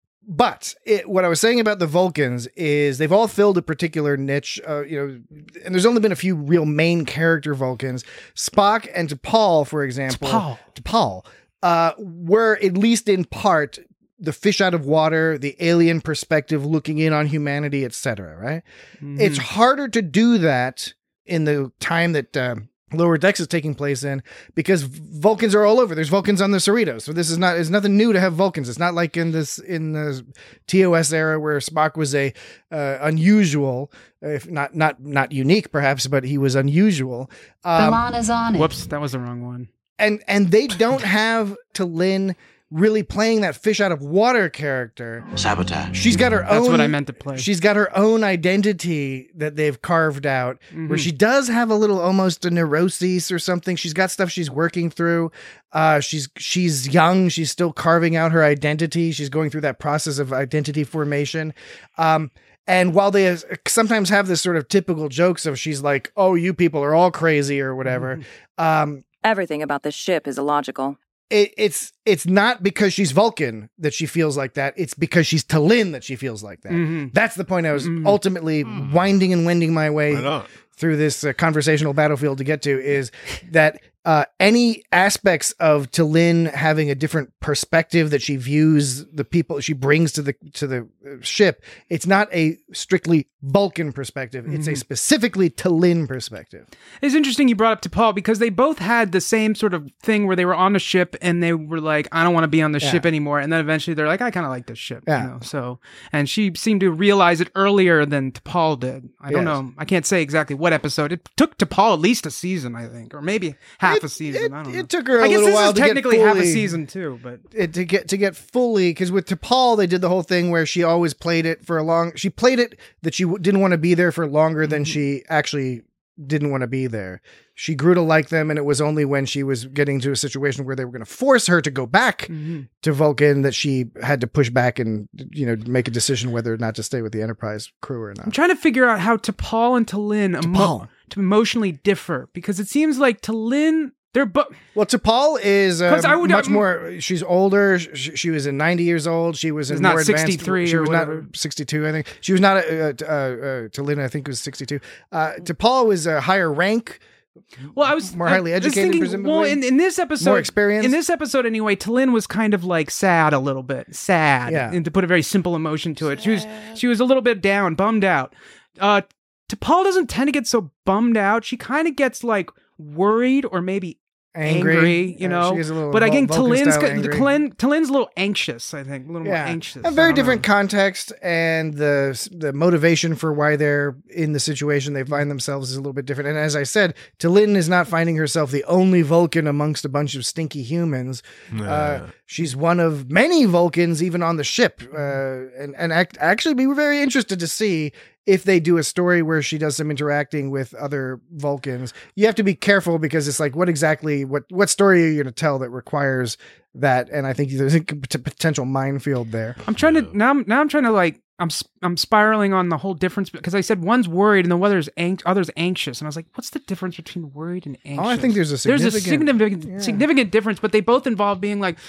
S7: but it, what I was saying about the Vulcans is they've all filled a particular niche, uh, you know, and there's only been a few real main character Vulcans. Spock and T'Pol, for example,
S8: T'Pol.
S7: T'Pol, uh, were at least in part the fish out of water, the alien perspective, looking in on humanity, et cetera. Right?
S8: Mm-hmm.
S7: It's harder to do that in the time that. Um, Lower Decks is taking place in because Vulcans are all over. There's Vulcans on the Cerritos, so this is not it's nothing new to have Vulcans. It's not like in this in the T O S era where Spock was a uh, unusual, if not not not unique perhaps, but he was unusual. Um,
S10: B'Elanna's on it.
S8: Whoops, that was the wrong one.
S7: and and they don't have T'Lyn really playing that fish out of water character.
S1: Sabotage.
S7: She's got her
S8: That's
S7: own.
S8: what I meant to play.
S7: She's got her own identity that they've carved out,
S8: Mm-hmm.
S7: where she does have a little almost a neurosis or something. She's got stuff she's working through. Uh, she's she's young. She's still carving out her identity. She's going through that process of identity formation. Um, and while they sometimes have this sort of typical jokes of she's like, "Oh, you people are all crazy" or whatever.
S8: Mm-hmm.
S7: Um,
S4: Everything about this ship is illogical.
S7: It, it's it's not because she's Vulcan that she feels like that. It's because she's T'Lyn that she feels like that.
S8: Mhm.
S7: That's the point I was
S8: Mhm.
S7: ultimately winding and wending my way
S2: Right on.
S7: through this uh, conversational battlefield to get to is that uh, any aspects of T'Lyn having a different perspective that she views the people she brings to the to the ship, it's not a strictly Vulcan perspective. It's a specifically T'Lyn perspective.
S8: It's interesting you brought up T'Pol because they both had the same sort of thing where they were on the ship and they were like, I don't want to be on the
S7: Yeah.
S8: ship anymore. And then eventually they're like, I kind of like this ship.
S7: Yeah.
S8: You know? So, and she seemed to realize it earlier than T'Pol did. I don't
S7: Yes.
S8: know. I can't say exactly what episode. It took T'Pol at least a season, I think, or maybe half
S7: It-
S8: a season.
S7: It,
S8: I don't know.
S7: it took her a
S8: I guess
S7: little
S8: this
S7: while
S8: is
S7: to get
S8: technically half a
S7: fully-
S8: season too, but
S7: it, to get to get fully, because with T'Pol they did the whole thing where she always played it for a long. She played it that she w- didn't want to be there for longer than she actually didn't want to be there. She grew to like them, and it was only when she was getting to a situation where they were going to force her to go back
S8: mm-hmm.
S7: to Vulcan that she had to push back and you know make a decision whether or not to stay with the Enterprise crew or
S8: I'm
S7: not.
S8: trying to figure out how T'Pol and T'Lyn emo-
S7: T'Pol.
S8: to emotionally differ because it seems like T'Lyn, they're both.
S7: Well, T'Pol is uh,
S8: 'Cause I would-
S7: much more. She's older. She, she was in ninety years old. She was in
S8: She's not
S7: more advanced.
S8: sixty-three
S7: She
S8: or
S7: was
S8: whatever.
S7: not sixty-two. I think she was not. Uh, uh, uh, T'Lyn, I think, was sixty-two. Uh, T'Pol was a higher rank.
S8: Well, I was
S7: More highly
S8: I was
S7: educated,
S8: thinking,
S7: presumably?
S8: Well, in, in this episode,
S7: More experience?
S8: In this episode, anyway, T'Lyn was kind of like sad a little bit, sad,
S7: Yeah.
S8: and to put a very simple emotion to it, she was she was a little bit down, bummed out. Uh, T'Pol doesn't tend to get so bummed out. She kind of gets like worried or maybe
S7: Angry.
S8: angry, you
S7: Uh,
S8: know.
S7: she is a little
S8: but I
S7: Vul-
S8: think
S7: Vulcan
S8: T'Lyn's
S7: style
S8: got-
S7: angry.
S8: T'Lyn, T'Lyn's a little anxious. I think a little more anxious.
S7: A
S8: I
S7: very
S8: don't
S7: different
S8: know.
S7: context, and the the motivation for why they're in the situation they find themselves is a little bit different. And as I said, T'Lyn is not finding herself the only Vulcan amongst a bunch of stinky humans. Uh, she's one of many Vulcans, even on the ship. Uh, and and act, actually, we were very interested to see if they do a story where she does some interacting with other Vulcans. You have to be careful because it's like, what exactly, what what story are you going to tell that requires that? And I think there's a pot- potential minefield there.
S8: I'm trying to now. I'm, now I'm trying to like. I'm sp- I'm spiraling on the whole difference because I said one's worried and the other's ang- other's anxious, and I was like, what's the difference between worried and anxious?
S7: Oh, I think there's a
S8: there's a
S7: significant-
S8: significant
S7: yeah.
S8: significant difference, but they both involve being like,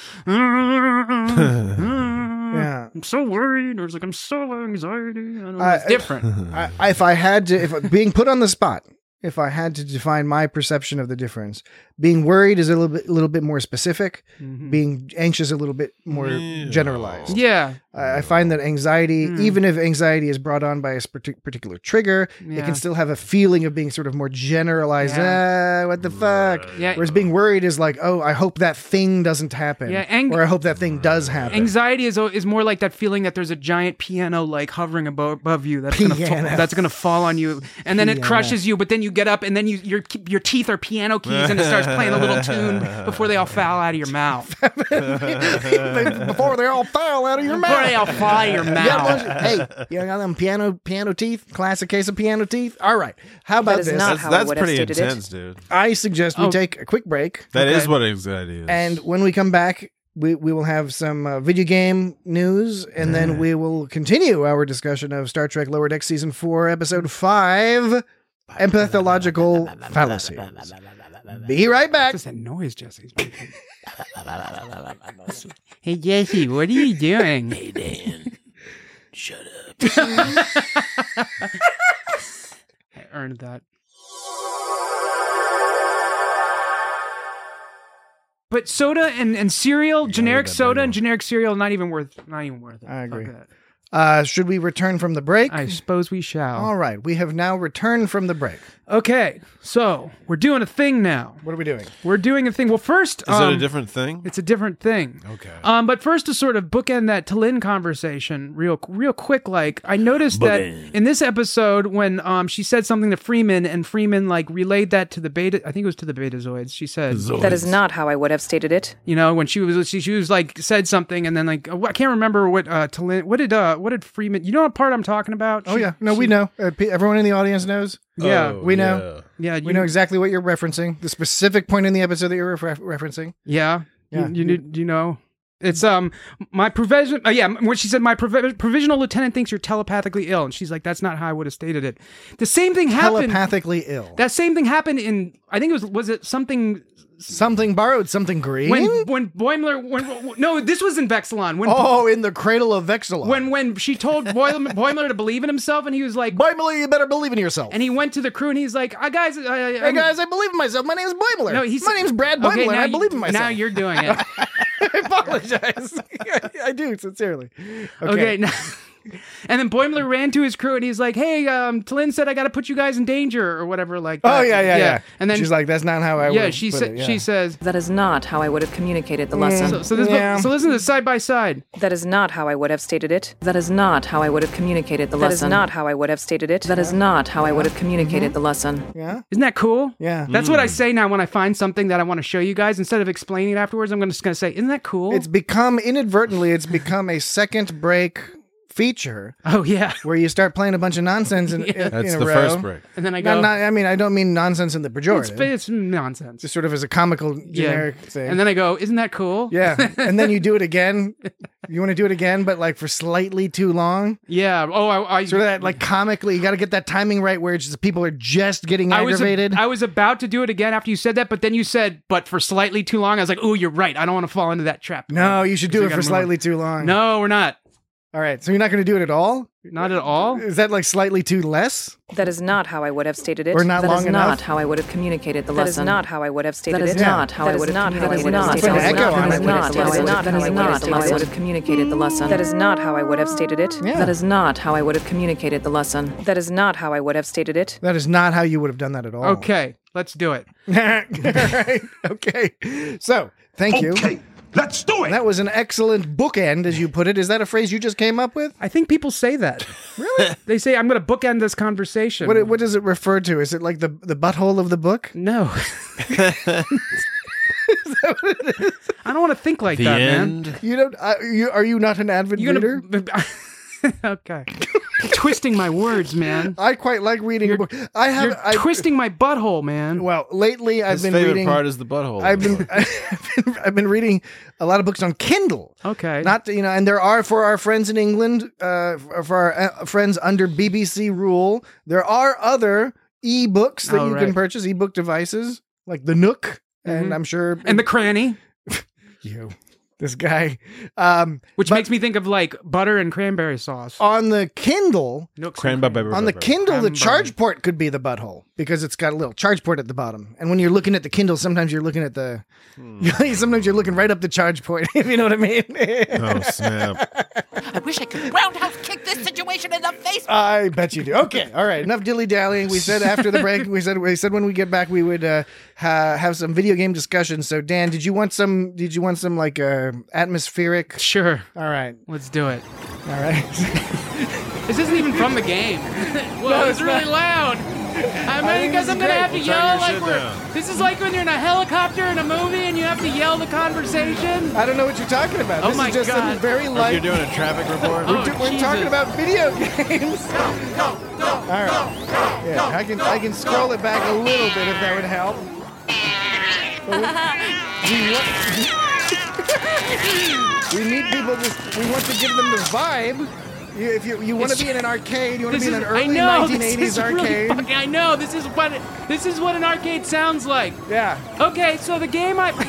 S7: Yeah.
S8: I'm so worried, or it's like I'm so anxiety. I don't know,
S7: Uh,
S8: it's different.
S7: I, I- if I had to, if being put on the spot, if I had to define my perception of the difference, being worried is a little bit, a little bit more specific.
S8: Mhm.
S7: Being anxious a little bit more
S2: Yeah.
S7: generalized.
S8: Yeah,
S7: I I find that anxiety,
S8: Mm.
S7: even if anxiety is brought on by a partic- particular trigger, it
S8: Yeah.
S7: can still have a feeling of being sort of more generalized. Ah, what the fuck?
S8: Yeah.
S7: Whereas being worried is like, oh, I hope that thing doesn't happen.
S8: Yeah, ang-
S7: or I hope that thing does happen.
S8: anxiety is is more like that feeling that there's a giant piano like hovering above, above you that's gonna
S7: Piano.
S8: fall, that's gonna fall on you, and then it
S7: Piano.
S8: crushes you. But then you get up, and then you your your teeth are piano keys, and it starts playing a little tune before they all fall out of your mouth.
S7: Before they all fall out of your
S8: Before
S7: mouth.
S8: they all fly out of your
S7: You got a bunch
S8: mouth.
S7: of- hey, you got them piano piano teeth? Classic case of piano teeth? All right. How about
S4: is
S7: this?
S4: not
S2: That's,
S4: how I
S2: that's
S4: would have
S2: pretty
S4: stated it.
S2: intense, dude.
S7: I suggest we
S8: Oh.
S7: take a quick break.
S2: That is
S8: Okay.
S2: what anxiety is.
S7: And when we come back, we, we will have some uh, video game news, and then we will continue our discussion of Star Trek Lower Deck Season four, Episode five, Empathological Fallacies. Be right back.
S8: What's that noise, Jesse's making?
S5: Hey, Jesse, what are you doing?
S2: Hey, Dan. Shut up.
S8: I earned that. But soda and, and cereal, generic
S2: that
S8: soda
S2: bagel.
S8: and generic cereal, not even worth, not even worth it.
S7: I
S8: Fuck
S7: agree.
S8: that.
S7: Uh, should we return from the break?
S8: I suppose we shall.
S7: All right. We have now returned from the break.
S8: Okay, so we're doing a thing now.
S7: What are we doing?
S8: We're doing a thing. Well, first,
S2: Is
S8: um,
S2: it a different thing?
S8: It's a different thing.
S2: Okay.
S8: Um, but first, to sort of bookend that T'Lyn conversation, real, real quick. Like, I noticed that
S2: Bookend.
S8: in this episode, when um she said something to Freeman, and Freeman like relayed that to the beta. I think it was to the Betazoids. She said,
S4: That is not how I would have stated it.
S8: you know, when she was she, she was like said something, and then like oh, I can't remember what uh T'Lyn. What did uh what did Freeman? You know what part I'm talking about?
S7: Oh,
S8: She-
S7: yeah. No, we
S8: she-
S7: know. Uh, pe- everyone in the audience knows.
S8: Yeah,
S2: Oh,
S7: we know.
S8: yeah.
S7: We
S8: you-
S7: know exactly what you're referencing. The specific point in the episode that you're refer- referencing.
S8: Yeah,
S7: Yeah.
S8: You, you, knew- do you know? It's um my provision. Uh, yeah, what she said. My provi- provisional lieutenant thinks you're telepathically ill, and she's like, "That's not how I would have stated it." The same thing happened.
S7: Telepathically ill.
S8: That same thing happened in. I think it was. Was it something?
S7: Something borrowed, something green.
S8: When when Boimler. When, no, this was in Vexilon. When,
S7: oh, in the cradle of Vexilon.
S8: When when she told Boimler, Boimler to believe in himself, and he was like,
S7: "Boimler, you better believe in yourself."
S8: And he went to the crew, and he's like, "I guys, I, I,
S7: hey guys, I believe in myself. My name's Boimler. No, he's my name's Brad Boimler.
S8: Okay,
S7: and I
S8: you,
S7: believe in myself.
S8: Now you're doing it.
S7: I apologize. I, I do sincerely. Okay.
S8: okay now, and then Boimler ran to his crew and he's like, "Hey, um, T'Lyn said I got to put you guys in danger or whatever." Like, that.
S7: oh yeah, yeah, yeah, yeah.
S8: And then
S7: she's like, "That's not how I."
S8: Yeah, she said.
S7: yeah.
S8: She says
S4: that is not how I would have communicated the lesson.
S8: So, so this,
S7: Yeah.
S8: so listen to this side by side.
S4: That is not how I would have stated it. That is not how I would have communicated the That lesson. is not how I would have stated it. That is not how I would have communicated the lesson.
S7: Yeah.
S8: Isn't that cool?
S7: Yeah.
S8: That's what I say now when I find something that I want to show you guys. Instead of explaining it afterwards, I'm just going to say, "Isn't that cool?"
S7: It's become inadvertently. It's become a second break feature.
S8: Oh yeah,
S7: where you start playing a bunch of nonsense in,
S8: Yeah.
S7: in,
S2: That's
S7: in a
S2: the
S7: row.
S2: first break.
S8: and then I go,
S7: Not, not, I mean, I don't mean nonsense in the
S8: it's,
S7: pejorative.
S8: it's nonsense.
S7: Just sort of as a comical, generic
S8: yeah.
S7: thing.
S8: And then I go, "Isn't that cool?"
S7: yeah, and then you do it again. You want to do it again, but like for slightly too long.
S8: Yeah. Oh, I, I
S7: Sort of that, like comically, you got to get that timing right where it's just people are just getting
S8: I was,
S7: aggravated.
S8: I was about to do it again after you said that, but then you said, "But for slightly too long." I was like, "Oh, you're right. I don't want to fall into that trap."
S7: no, you should do
S8: So we
S7: it for
S8: gotta move
S7: slightly
S8: on.
S7: too long.
S8: No, we're not.
S7: All right, so you're not going to do it at all?
S8: Not at all.
S7: Is that like slightly too less?
S4: That is not how I would have stated it.
S7: Or not
S4: That
S7: long
S4: is
S7: enough?
S4: not how I would have communicated the
S10: That
S4: lesson.
S10: is not how I would have stated
S4: That is
S10: it.
S4: not how
S10: That
S4: I
S10: is
S4: would have
S10: not how I
S4: communicated
S10: would
S4: the
S10: have
S4: lesson.
S10: stated
S7: Put an
S10: it.
S7: echo on
S4: That
S7: it.
S4: is not
S10: That
S4: how
S10: is
S4: I would
S10: not
S4: that
S10: how
S4: is
S10: I would
S4: not
S10: have
S4: how I
S10: stated
S4: would
S10: it.
S4: have communicated the lesson.
S10: That is not how I would have stated it.
S7: Yeah.
S4: That is not how I would have communicated the lesson.
S10: That is not how I would have stated it.
S7: That is not how you would have done that at all.
S8: Okay, let's do it.
S7: All right. Okay. So, thank you.
S9: Okay, let's do it.
S7: That was an excellent bookend, as you put it. Is that a phrase you just came up with?
S8: I think people say that.
S7: Really?
S8: They say, "I'm going to bookend this conversation."
S7: What, what does it refer to? Is it like the, the butthole of the book?
S8: No. I don't want to think like
S2: The
S8: that, man.
S2: end.
S7: You don't. Uh, you, are you not an avid
S8: You're
S7: reader?
S8: gonna. Okay. Twisting my words, man.
S7: I quite like reading
S8: You're-
S7: a book. I have.
S8: You're
S7: I,
S8: twisting my butthole, man.
S7: Well, lately I've
S2: His
S7: been
S2: favorite
S7: reading.
S2: part is the butthole.
S7: I've been, I've been I've been reading a lot of books on Kindle.
S8: Okay.
S7: Not you know, and there are for our friends in England, uh, for our uh, friends under B B C rule, there are other e-books that
S8: Oh,
S7: you
S8: right.
S7: can purchase, e-book devices like the Nook, and
S8: Mhm.
S7: I'm sure
S8: and the cranny,
S7: you, this guy, um,
S8: which
S7: but
S8: makes me think of like butter and cranberry sauce.
S7: on the Kindle.
S8: Nooks
S2: Cran-
S8: and
S2: bu-
S8: cran-
S2: bu- bu-
S7: On the
S2: bu-
S7: Kindle, the
S8: Cranberry.
S7: charge port could be the butthole because it's got a little charge port at the bottom. And when you're looking at the Kindle, sometimes you're looking at the, sometimes you're looking right up the charge port. If you know what I mean.
S2: Oh snap!
S3: I wish I could roundhouse kick this situation in the face.
S7: I bet you do. Okay, all right. Enough dilly dallying. We said after the break. We said we said when we get back we would uh, ha- have some video game discussions. So Dan, did you want some? Did you want some like uh, atmospheric?
S8: Sure.
S7: All right,
S8: Let's do it.
S7: all right.
S8: This isn't even from the game. Well, it's really loud. I mean, because I'm gonna have to
S2: We'll turn
S8: yell
S2: your
S8: like
S2: shit
S8: we're.
S2: down.
S8: This is like when you're in a helicopter in a movie and you have to yell the conversation.
S7: I don't know what you're talking about.
S8: Oh
S7: this
S8: my
S7: is just
S8: God.
S7: a very
S2: Like
S7: light.
S2: you're doing a traffic report.
S8: Oh,
S7: We're, do- we're
S8: Jesus.
S7: talking about video games. All right. Yeah, I can I can scroll it back a little bit if that would help. But we, we, want, we need people. Just we want to give them the vibe. You, if you you want to
S8: It's
S7: be in an arcade, you want to
S8: This
S7: be in
S8: is,
S7: an early
S8: I know,
S7: nineteen
S8: this
S7: eighties
S8: is really
S7: arcade.
S8: fucking- I know. This is what it, this is what an arcade sounds like.
S7: Yeah.
S8: Okay, so the game I.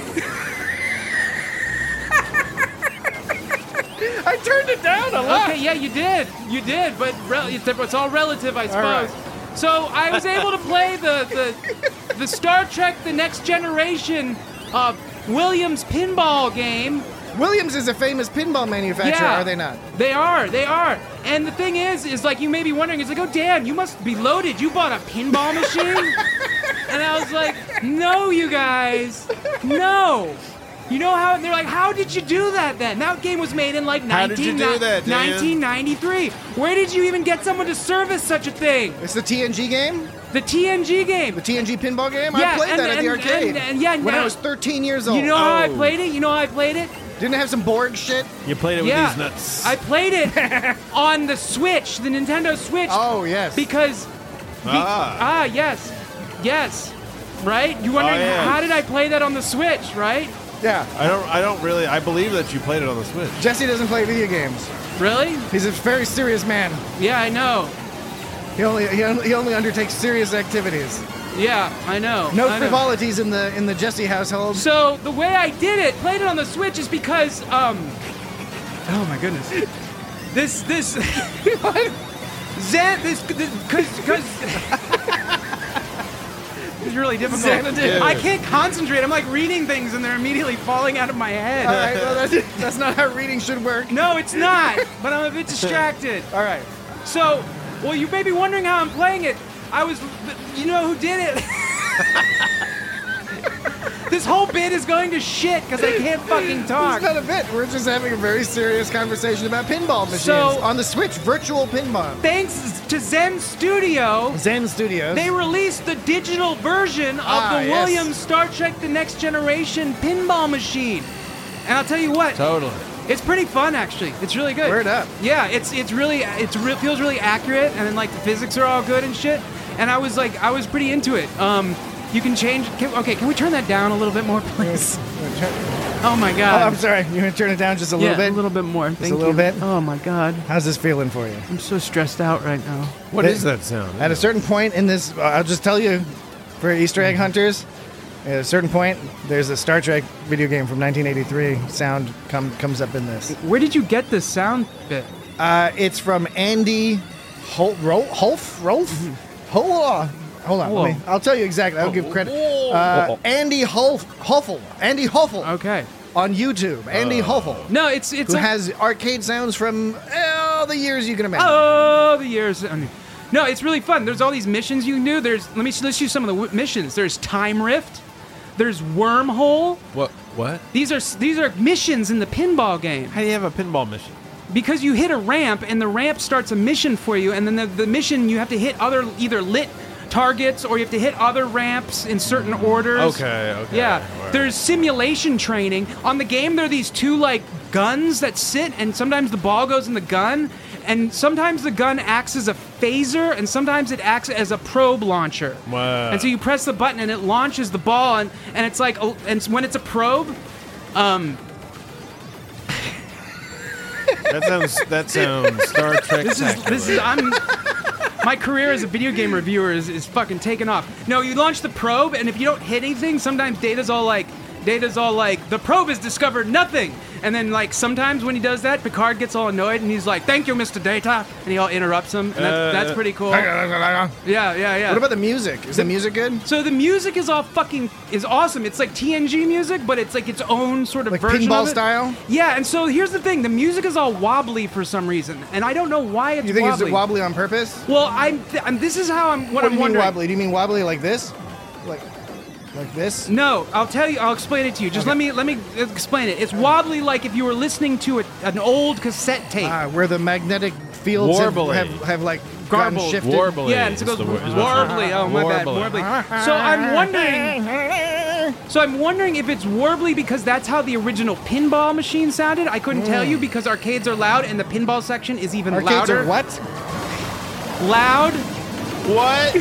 S7: I turned it down a lot.
S8: Okay, yeah, you did. You did, but rel- it's, it's all relative, I
S7: right.
S8: suppose. So I was able to play the, the, the Star Trek The Next Generation uh, Williams pinball game.
S7: Williams is a famous pinball manufacturer,
S8: Yeah.
S7: are they not?
S8: They are, they are. And the thing is, is like you may be wondering, it's like, oh, Dan, you must be loaded. You bought a pinball machine? And I was like, no, you guys, no. You know how, they're like, how did you do that then? That game was made in like
S2: How did you do that, Dan?
S8: nineteen ninety-three. Where did you even get someone to service such a thing?
S7: It's the T N G game,
S8: The T N G game.
S7: the T N G pinball game.
S8: Yeah,
S7: I played
S8: and-
S7: that at the
S8: and-
S7: arcade
S8: and- and yeah,
S7: when
S8: now-
S7: I was thirteen years old.
S8: You know how I
S2: Oh.
S8: played it? You know how I played it?
S7: Didn't it have some Borg shit?
S2: You played it with
S8: Yeah.
S2: these nuts.
S8: I played it on the Switch, the Nintendo Switch.
S7: Oh yes.
S8: Because the-
S2: Ah.
S8: ah yes, yes, right. You wondering
S2: Oh, yes.
S8: how did I play that on the Switch, right?
S7: Yeah.
S11: I don't. I don't really. I believe that you played it on the Switch.
S7: Jesse doesn't play video games.
S8: Really?
S7: He's a very serious man.
S8: Yeah, I know.
S7: He only he only, he only undertakes serious activities.
S8: Yeah, I know.
S7: No
S8: I know.
S7: frivolities in the in the Jesse household.
S8: So the way I did it, played it on the Switch, is because um. Oh my goodness. This this. What? Zen this because because. It's really difficult.
S7: Xanadu.
S8: I can't concentrate. I'm like reading things and they're immediately falling out of my head.
S7: All right, well that's, that's not how reading should work.
S8: No, it's not. But I'm a bit distracted.
S7: All right.
S8: So, well, you may be wondering how I'm playing it. I was, you know who did it? This whole bit is going to shit because I can't fucking talk.
S7: It's not a bit. We're just having a very serious conversation about pinball machines
S8: So-
S7: on the Switch, virtual pinball.
S8: Thanks to Zen Studio,
S7: Zen Studios.
S8: they released the digital version of
S7: Ah,
S8: the
S7: yes.
S8: Williams Star Trek The Next Generation pinball machine. And I'll tell you what,
S11: Totally.
S8: it's pretty fun actually. It's really good.
S7: Word up.
S8: Yeah, it's it's really it's re- feels really accurate, and then like the physics are all good and shit. And I was like, I was pretty into it. Um, you can change. Can, okay, can we turn that down a little bit more, please? Oh my
S7: Oh,
S8: god.
S7: I'm sorry. You want to turn it down just a
S8: yeah,
S7: little bit?
S8: a little bit more.
S7: Just
S8: Thank
S7: a little
S8: you.
S7: bit?
S8: Oh my god,
S7: How's this feeling for you?
S8: I'm so stressed out right now.
S11: What
S7: Th-
S11: is that sound?
S7: At a certain point in this, uh, I'll just tell you, for Easter egg hunters, at a certain point, there's a Star Trek video game from nineteen eighty-three. Sound come, comes up in this.
S8: Where did you get this sound bit?
S7: Uh, it's from Andy Hol- Ro- Holf? Rolf? Hol- Hold on, let me, I'll tell you exactly. I'll give credit. Uh, Andy Holf- Hoffel. Andy Hoffel
S8: Okay.
S7: on YouTube. Andy Hoffel.
S8: No, it's it's
S7: Who
S8: a-
S7: has arcade sounds from all the years you can imagine.
S8: Oh, the years. I mean, no, it's really fun. There's all these missions you can do. There's let me list you some of the w- missions. There's Time Rift. There's Wormhole.
S11: What? What?
S8: These are these are missions in the pinball game.
S11: How do you have a pinball mission?
S8: Because you hit a ramp and the ramp starts a mission for you, and then the, the mission you have to hit other either lit targets or you have to hit other ramps in certain orders.
S11: Okay. Okay.
S8: Yeah,
S11: Alright.
S8: there's simulation training. On the game, there are these two, like, guns that sit, and sometimes the ball goes in the gun, and sometimes the gun acts as a phaser, and sometimes it acts as a probe launcher.
S11: Wow.
S8: And so you press the button, and it launches the ball, and, and it's like, oh, and when it's a probe, um,
S11: That sounds. That sounds Star Trek.
S8: this is, this is, I'm, my career as a video game reviewer is, is fucking taken off. No, you launch the probe, and if you don't hit anything, sometimes Data's all like, Data's all like, the probe has discovered nothing. And then, like, sometimes when he does that, Picard gets all annoyed, and he's like, thank you, Mister Data. And he all interrupts him, and that's,
S11: Uh,
S8: that's pretty cool. Yeah, yeah, yeah.
S7: What about the music? Is the music good?
S8: So the music is all fucking, is awesome. It's like T N G music, but it's like its own sort of
S7: Like
S8: version
S7: pinball
S8: of it.
S7: style?
S8: Yeah, and so here's the thing. The music is all wobbly for some reason, and I don't know why it's
S7: You think
S8: wobbly.
S7: it's wobbly on purpose?
S8: Well, I'm, th- I'm. This is how I'm. What,
S7: What
S8: I'm
S7: do you mean
S8: wondering.
S7: wobbly? Do you mean wobbly like this? Like, like this?
S8: No, I'll tell you. I'll explain it to you. Just let me let me explain it. It's wobbly like if you were listening to a, an old cassette tape.
S7: Ah, where the magnetic fields have,
S11: Warbly.
S7: have, have like gotten
S8: Garbled.
S7: shifted.
S11: Warbly.
S8: yeah, and so it
S11: is
S8: goes
S11: the word- is
S8: warbly.
S11: what's-
S8: Oh my bad,
S11: Warbly.
S8: warbly. So I'm wondering. So I'm wondering if it's warbly because that's how the original pinball machine sounded. I couldn't tell you because arcades are loud and the pinball section is even
S7: Arcades
S8: louder.
S7: are what?
S8: Loud.
S11: What?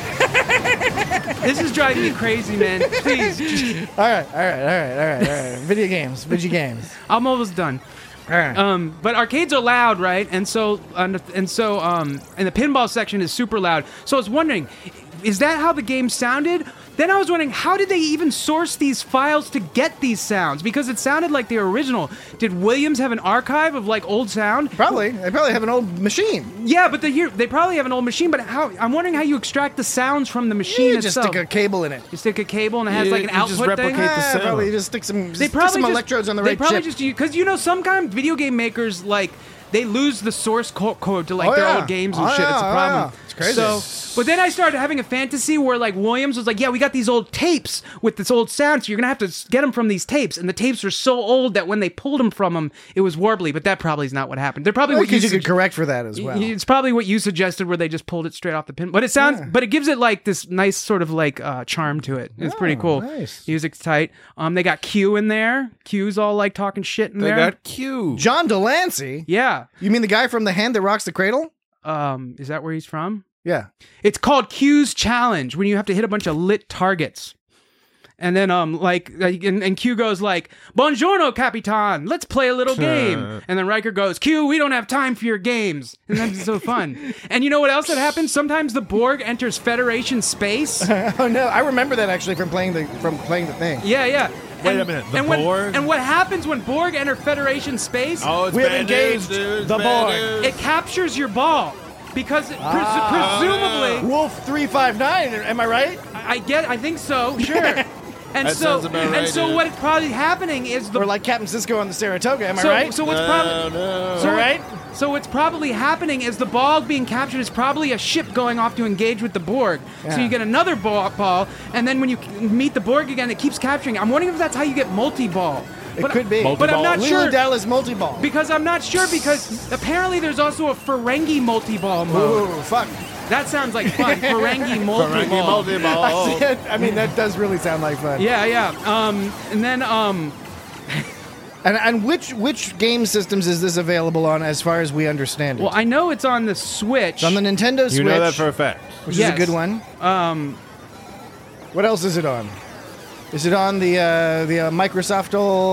S8: This is driving me crazy, man. Please.
S7: All right, all right, all right, all right, all right. Video games, video games.
S8: I'm almost done.
S7: All right.
S8: Um, but arcades are loud, right? And so, and, and so, um, and the pinball section is super loud. So I was wondering, is that how the game sounded? Then I was wondering, how did they even source these files to get these sounds? Because it sounded like the original. Did Williams have an archive of like old sound?
S7: Probably. They probably have an old machine.
S8: Yeah, but they here they probably have an old machine. But how? I'm wondering how you extract the sounds from the machine
S7: You just
S8: itself.
S7: stick a cable in it.
S8: You stick a cable and it has
S11: You-
S8: like an
S11: you just
S8: output
S11: replicate
S8: thing.
S11: the
S7: Ah,
S11: sound.
S7: probably just stick some,
S8: They
S7: stick
S8: probably
S7: some
S8: just,
S7: electrodes on the
S8: they
S7: right
S8: probably
S7: chip.
S8: just because you know some kind of video game makers like they lose the source co- code to like
S7: Oh,
S8: their
S7: yeah.
S8: old games and
S7: Oh,
S8: shit.
S7: yeah,
S8: It's a
S7: oh,
S8: problem.
S7: yeah. It's crazy.
S8: So, but then I started having a fantasy where like Williams was like, "Yeah, we got these old tapes with this old sound, so you're gonna have to s- get them from these tapes." And the tapes were so old that when they pulled them from them, it was warbly. But that probably is not what happened. They're probably what
S7: Because you
S8: sug-
S7: could correct for that as well.
S8: Y- It's probably what you suggested, where they just pulled it straight off the pin. But it sounds, but it gives it like this nice sort of like uh, charm to it. It's pretty
S7: Oh,
S8: cool.
S7: nice.
S8: Music's tight. Um, they got Q in there. Q's all like talking shit in
S11: They
S8: there.
S11: got Q.
S7: John Delancey?
S8: Yeah.
S7: You mean the guy from The Hand That Rocks the Cradle?
S8: Um, is that where he's from?
S7: Yeah.
S8: It's called Q's Challenge when you have to hit a bunch of lit targets. And then, um, like, like and, and Q goes like, "Buongiorno, Capitan. Let's play a little game." And then Riker goes, "Q, we don't have time for your games." And that's so fun. And you know what else that happens? Sometimes the Borg enters Federation space.
S7: Oh no, I remember that actually from playing the from playing the thing.
S8: Yeah, yeah.
S11: Wait
S8: and,
S11: a minute, the
S8: and when,
S11: Borg?
S8: and what happens when Borg enter Federation space?
S11: Oh, it's
S7: We have
S11: bad
S7: engaged
S11: news, dude. It's
S7: the
S11: bad
S7: Borg.
S11: news.
S8: It captures your ball. Because it, pres-
S7: Ah.
S8: presumably,
S7: Wolf three five nine. Am I right?
S8: I, I get, I think so, sure. And
S11: That
S8: so,
S11: sounds about
S8: and
S11: right,
S8: so,
S11: dude.
S8: what's probably happening is the
S7: Or like Captain Sisko on the Saratoga. Am I
S8: so,
S7: right?
S8: so what's
S11: No,
S8: probably
S11: no.
S8: so
S7: All right.
S8: So what's probably happening is the ball being captured is probably a ship going off to engage with the Borg. So
S7: Yeah.
S8: you get another ball, ball, and then when you meet the Borg again, it keeps capturing. I'm wondering if that's how you get multi-ball.
S7: It
S8: But-
S7: could be.
S8: but I'm not
S7: Lulu
S8: sure.
S7: Dallas multi-ball.
S8: Because I'm not sure, because apparently there's also a Ferengi multi-ball mode.
S7: Ooh, fuck.
S8: That sounds like fun. Ferengi multi-ball.
S11: Ferengi multi-ball.
S7: I mean, that does really sound like fun.
S8: Yeah, yeah. Um, and then, um,
S7: And, and which which game systems is this available on, as far as we understand it?
S8: well, I know it's on the Switch.
S7: It's on the Nintendo Switch,
S11: You know that for a fact.
S7: which
S8: Yes.
S7: is a good one.
S8: Um,
S7: What else is it on? Is it on the uh, the uh, Microsoft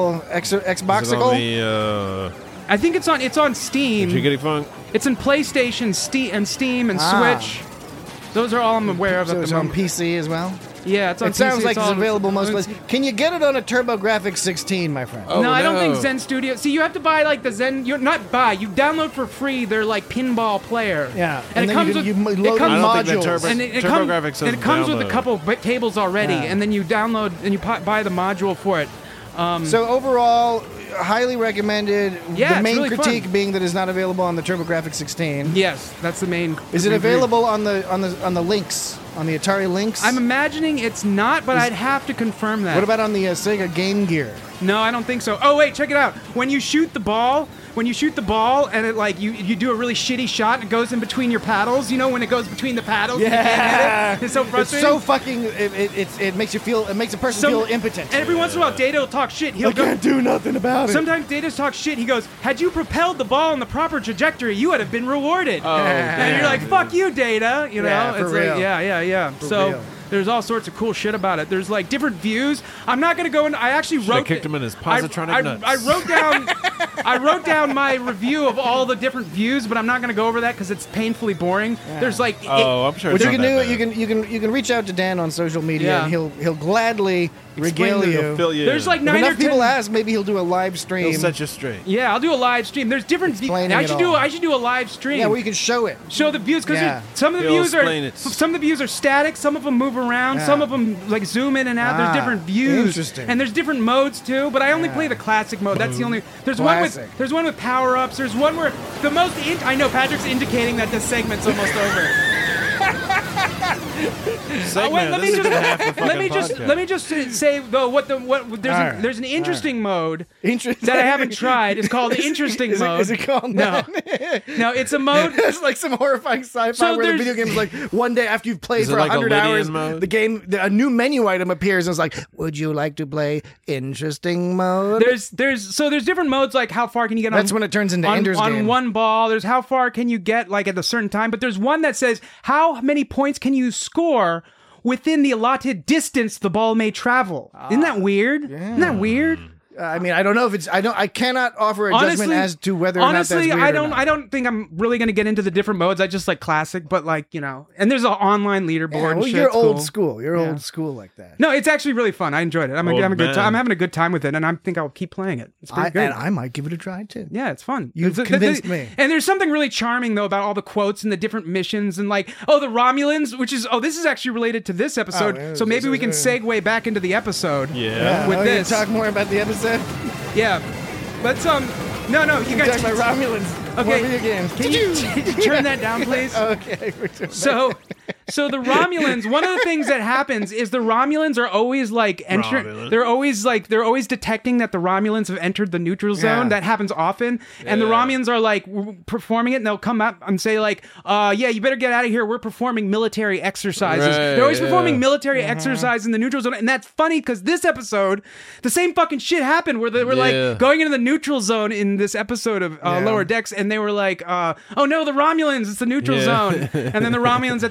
S7: X
S11: Is it on
S7: Xboxicle?
S11: the, uh,
S8: I think it's on. It's on Steam.
S11: Jiggity Funk?
S8: It's in PlayStation, Steam, and Steam and
S7: Ah.
S8: Switch. Those are all I'm aware of
S7: So
S8: at
S7: it's
S8: the
S7: on
S8: moment.
S7: P C as well.
S8: Yeah, it's on
S7: It sounds
S8: P C,
S7: like it's
S8: all-
S7: available most places. Can you get it on a TurboGrafx sixteen, my friend?
S11: Oh,
S8: no, I don't
S11: no.
S8: think Zen Studio. See, you have to buy like the Zen. You're not buy. You download for free their like pinball player.
S7: Yeah,
S8: and,
S7: and
S8: it
S7: then you
S8: comes
S7: do-
S8: with
S7: you mo-
S8: it
S7: load
S8: comes
S11: I don't think that
S7: modules.
S11: Turbo,
S8: and it, it, come-
S11: TurboGrafx
S8: and
S11: doesn't
S8: it comes with a
S11: download.
S8: couple b- tables already,
S7: Yeah.
S8: and then you download and you pu- buy the module for it. Um,
S7: So overall, highly recommended.
S8: Yeah,
S7: the
S8: it's
S7: main
S8: really
S7: critique
S8: fun.
S7: being that it's not available on the TurboGrafx sixteen.
S8: yes, that's the main.
S7: Is it
S8: review.
S7: available on the on the on the Lynx, on the Atari Lynx?
S8: I'm imagining it's not, but
S7: Is-
S8: I'd have to confirm that.
S7: What about on the uh, Sega Game Gear?
S8: No, I don't think so. Oh wait, check it out. When you shoot the ball, when you shoot the ball, and it like you you do a really shitty shot, and it goes in between your paddles. You know when it goes between the paddles, and you can't hit it? It's so
S7: It's
S8: frustrating.
S7: so fucking. It, it, it's, it makes you feel. It makes a person
S8: So-
S7: feel impotent.
S8: And every once in a while, Data will talk shit. He'll
S7: I
S8: go.
S7: can't do nothing about it.
S8: Sometimes Data's talk shit. He goes, "Had you propelled the ball in the proper trajectory, you would have been rewarded."
S11: Oh,
S8: and you're like, "Fuck you, Data." You know,
S7: Yeah, for
S8: it's
S7: real.
S8: like, yeah, yeah, yeah.
S7: For
S8: so.
S7: real.
S8: There's all sorts of cool shit about it. There's like different views. I'm not gonna go into. I actually
S11: Should've
S8: wrote.
S11: kicked him in his
S8: I-
S11: positronic
S8: I,
S11: nuts.
S8: I wrote down. I wrote down my review of all the different views, but I'm not gonna go over that because it's painfully boring. There's like. it-
S11: Oh, I'm sure
S7: What
S11: it's
S7: you
S11: not
S7: can
S11: that
S7: do,
S11: bad.
S7: you can you can you can reach out to Dan on social media,
S8: Yeah.
S7: and he'll he'll gladly regale
S8: the-
S7: you.
S11: He'll fill you
S8: There's
S11: in.
S8: like
S7: If
S8: nine or
S7: enough people
S8: ten.
S7: ask, maybe he'll do a live stream.
S11: He'll set you straight.
S8: Yeah, I'll do a live stream. There's different.
S7: Explaining
S8: I
S7: it
S8: should do.
S7: all.
S8: I should do a live stream.
S7: Yeah, where you can show it.
S8: Show the views because
S7: Yeah.
S8: some of the
S11: He'll
S8: views are
S11: explain it.
S8: some of the views are static. Some of them move around.
S7: Yeah.
S8: Some of them like zoom in and out.
S7: Ah,
S8: there's different views.
S7: interesting.
S8: And there's different modes too. But I only
S7: Yeah.
S8: play the classic mode. That's the only. There's one
S7: Classic.
S8: with. There's one with power ups. There's one where the most. In, I know Patrick's indicating that this segment's almost over.
S11: Segment.
S8: Uh, wait, let
S11: this
S8: me
S11: has
S8: just
S11: been half the
S8: let
S11: fucking
S8: me just
S11: podcast.
S8: let me just say- say though what the what there's
S7: All
S8: a,
S7: right,
S8: there's an interesting mode
S7: Interesting.
S8: that I haven't tried. It's called the interesting
S7: Is it-
S8: mode.
S7: is it called
S8: no?
S7: that?
S8: No, it's a mode.
S7: It's like some horrifying sci-fi
S8: So
S7: where the
S8: there's-
S7: video game is like one day after you've played
S11: Is it
S7: for
S11: like a
S7: hundred
S11: Lydian
S7: hours,
S11: mode?
S7: the game the, a new menu item appears and it's like, would you like to play interesting mode?
S8: There's there's so there's different modes like how far can you get on
S7: That's when it turns into
S8: on,
S7: Ender's
S8: on
S7: Game.
S8: one ball. There's how far can you get like at a certain time, but there's one that says how many points can you score within the allotted distance the ball may travel. Isn't that weird? Isn't that weird?
S7: Uh, I mean, I don't know if it's. I don't. I cannot offer a judgment as to whether or
S8: honestly,
S7: not that's weird
S8: I
S7: or
S8: don't.
S7: not.
S8: I don't think I'm really going to get into the different modes. I just like classic, but like you know, and there's an online leaderboard.
S7: Yeah,
S8: and
S7: well,
S8: shit.
S7: you're
S8: It's
S7: old
S8: cool.
S7: school. You're
S8: Yeah.
S7: old school like that.
S8: No, it's actually really fun. I enjoyed it. I'm,
S11: Old
S8: I'm a good
S11: man.
S8: time. I'm having a good time with it, and I think I'll keep playing it. It's pretty
S7: I,
S8: good.
S7: and I might give it a try too.
S8: Yeah, it's fun.
S7: You've
S8: There's-
S7: convinced
S8: there's-
S7: me.
S8: And there's something really charming though about all the quotes and the different missions and like, oh, the Romulans, which is oh, this is actually related to this episode.
S7: Oh, yeah,
S8: so maybe
S7: this
S8: we
S7: is-
S8: can segue back into the episode.
S11: Yeah.
S8: with
S7: oh,
S8: this.
S7: You talk more about the episode.
S8: Yeah. Let's um no no you
S7: You
S8: guys
S7: talk about Romulans.
S8: Okay.
S7: More video games.
S8: Can you turn that down, please?
S7: Okay. we're doing
S8: So, so the Romulans. One of the things that happens is the Romulans are always like enter.
S11: Romulan.
S8: They're always like they're always detecting that the Romulans have entered the neutral zone.
S7: Yeah.
S8: That happens often, and the
S11: Yeah.
S8: Romulans are like w- performing it, and they'll come up and say like, "Uh, yeah, you better get out of here. We're performing military exercises."
S11: Right,
S8: they're always
S11: yeah.
S8: performing military
S7: Mm-hmm.
S8: exercise in the neutral zone, and that's funny because this episode, the same fucking shit happened where they were
S11: Yeah.
S8: like going into the neutral zone in this episode of uh,
S7: Yeah.
S8: Lower Decks, and they were like, uh, "Oh no, the Romulans! It's the neutral
S11: Yeah.
S8: zone." And then the Romulans at the end are
S11: They
S8: all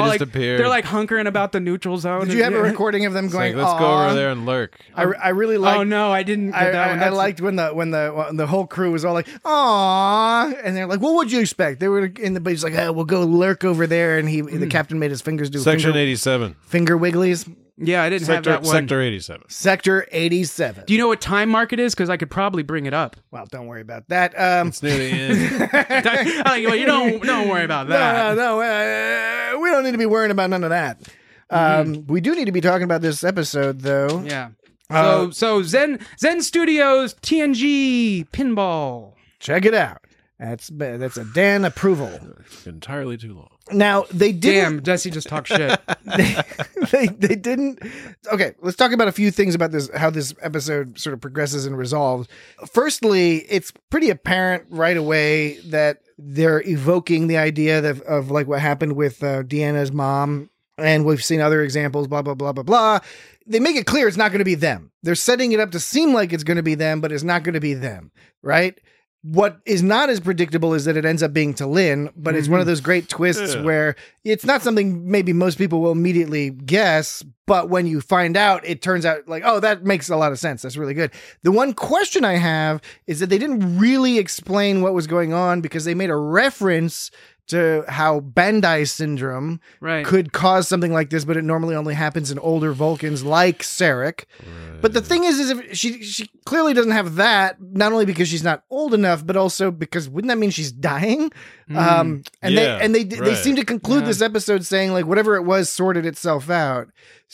S8: like
S2: appeared.
S8: they're like hunkering about the neutral zone.
S7: Did you have a recording of them
S2: It's
S7: going?
S2: like, let's go
S7: "Aw."
S2: over there and lurk.
S7: I, I really liked.
S8: Oh no, I didn't.
S7: I,
S8: Get that
S7: I,
S8: one.
S7: I
S8: That's-
S7: liked when the when the when the whole crew was all like, "Aww," and they're like, "What would you expect?" They were in the, but he's like, "Oh, we'll go lurk over there," and he the captain made his fingers do
S2: Section
S7: finger,
S2: eighty-seven.
S7: finger wigglies.
S8: Yeah, I didn't
S2: Sector,
S8: have that one.
S2: Sector eighty-seven.
S7: Sector eighty-seven.
S8: Do you know what time mark it is? Because I could probably bring it up.
S7: Well, don't worry about that. Um,
S2: It's near the end.
S8: I like, well, you don't don't worry about that.
S7: No, no, no. Uh, we don't need to be worrying about none of that. Um, we do need to be talking about this episode, though.
S8: Yeah.
S7: Uh,
S8: So so Zen Zen Studios T N G pinball.
S7: Check it out. That's that's a Dan approval.
S2: Entirely too long.
S7: Now they didn't.
S8: Damn, Jesse just talked shit.
S7: they, they they didn't. Okay, let's talk about a few things about this. How this episode sort of progresses and resolves. Firstly, it's pretty apparent right away that they're evoking the idea of, of like what happened with uh, Deanna's mom, and we've seen other examples. Blah blah blah blah blah. They make it clear it's not going to be them. They're setting it up to seem like it's going to be them, but it's not going to be them, right? What is not as predictable is that it ends up being Talin, but it's one of those great twists
S2: Yeah.
S7: where it's not something maybe most people will immediately guess, but when you find out, it turns out like, oh, that makes a lot of sense. That's really good. The one question I have is that they didn't really explain what was going on because they made a reference to how Bandai syndrome
S8: Right.
S7: could cause something like this, but it normally only happens in older Vulcans like Sarek. But the thing is, is if she she clearly doesn't have that, not only because she's not old enough, but also because wouldn't that mean she's dying? Um, and
S2: Yeah,
S7: they and they they
S2: right.
S7: seem to conclude
S8: Yeah.
S7: this episode saying like whatever it was sorted itself out.